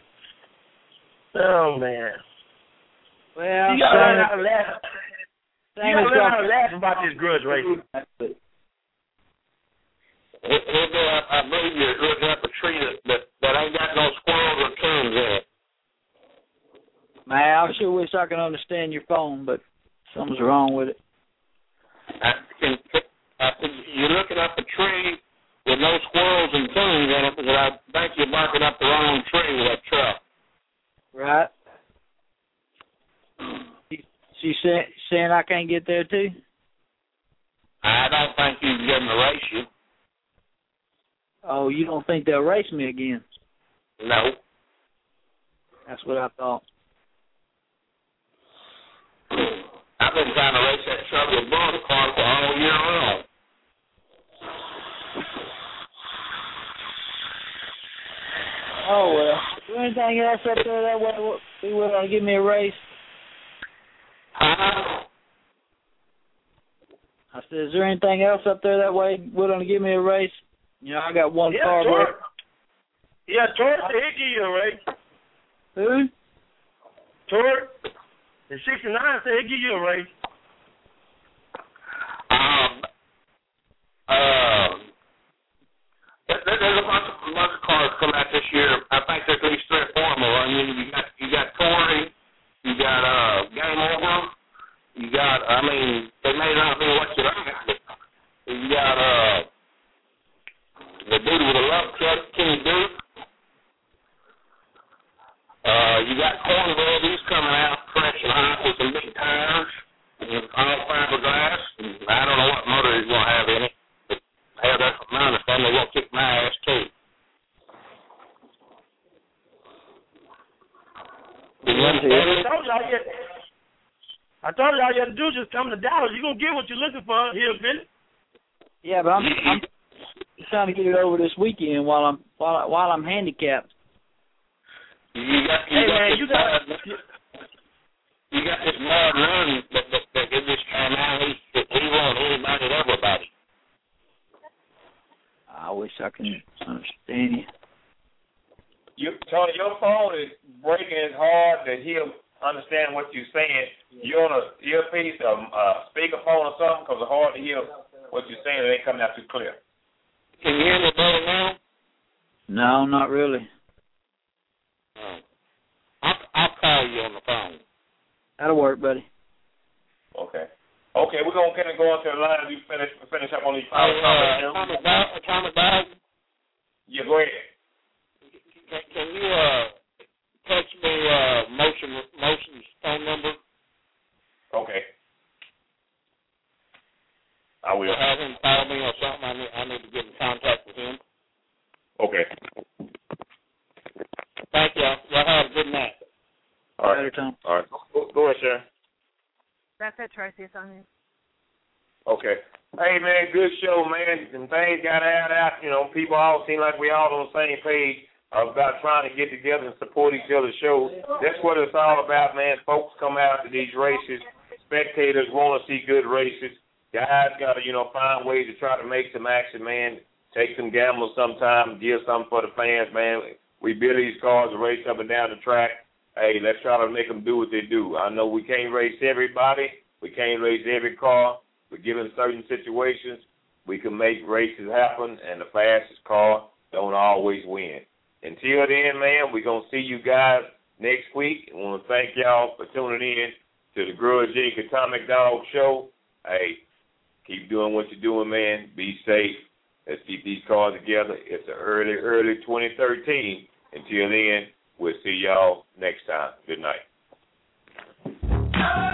Oh man. Well, you got right out last. You gotta learn how to laugh about this grudge racing. He'll go up, I believe you're looking up a tree that, that, that ain't got no squirrels or coons in it. Man, I sure wish I could understand your phone, but something's wrong with it. I can, I think you're looking up a tree with no squirrels and coons in it, because I think you're barking up the wrong tree with that truck. Right. She, she say, saying I can't get there too? I don't think you can get them to race you. Oh, you don't think they'll race me again? No. That's what I thought. I've been trying to race that truck with Bull car for all year long. Oh, well. Is there anything else up there that way you would want to give me a race? Uh-huh. I said, is there anything else up there that way you would want to give me a race? You know, I got one yeah, car. Tor- yeah, Torque, he'll give you a race. Who? Torque, the sixty-nine said he'll give you a race. Um, uh, there, there's a bunch of, a bunch of cars coming out this year. I think there's at least three or four of them will run. You, you got, you got Tory, you got uh, Game Over, you got, I mean, they may not be what you like, but you got uh, the dude with a love truck, Kenny Duke. Uh, you got Cornbread, he's coming out fresh and hot with some big tires and all fiberglass. And I don't know what motor he's going to have in it, but hell, that's what my understanding. They're going to kick my ass too. Did you understand I told y'all, you, I told y'all you had to do is just come to Dallas. You're going to get what you're looking for here, Billy. Yeah, but I'm, I'm trying to get it over this weekend while I'm while, I, while I'm handicapped. You got, you hey, got man, this, you got... Uh, you got this Mud Run that, that, that did this time out. He, he won't anybody to everybody. I wish I could understand you. You, Tony, your phone is breaking as hard that he'll understand what you're saying. You on a earpiece, a uh, speakerphone or something, because it's hard to hear what you're saying. It ain't coming out too clear. Can you hear me better now? No, not really. Oh. I'll, I'll call you on the phone. That'll work, buddy. Okay. Okay, we're going to kind of go into the line. We finish finish up on these final uh, comments. Atomic Dog? Atomic Dog? Yeah, go ahead. Can, can you uh, text me uh, Motion Motion's phone number? Okay. I will. Or have him call me or something. I need, I need to get in contact with him. Okay. Thank you. Y'all have a good night. All right. Later, Tom. All right. Go, go ahead, Sharon. That's it, Tracy. It's on you. Okay. Hey, man, good show, man. And things got out out. You know, people all seem like we all on the same page about trying to get together and support each other's shows. That's what it's all about, man. Folks come out to these races. Spectators want to see good races. Guys got to, you know, find ways to try to make some action, man. Take some gambles sometime, give something for the fans, man. We build these cars to race up and down the track. Hey, let's try to make them do what they do. I know we can't race everybody. We can't race every car. But given certain situations, we can make races happen, and the fastest car don't always win. Until then, man, we're going to see you guys next week. I want to thank y'all for tuning in to the Grudge Incorporated. Atomic Dog Show. Hey, keep doing what you're doing, man. Be safe. Let's keep these cars together. It's an early, early twenty thirteen. Until then, we'll see y'all next time. Good night.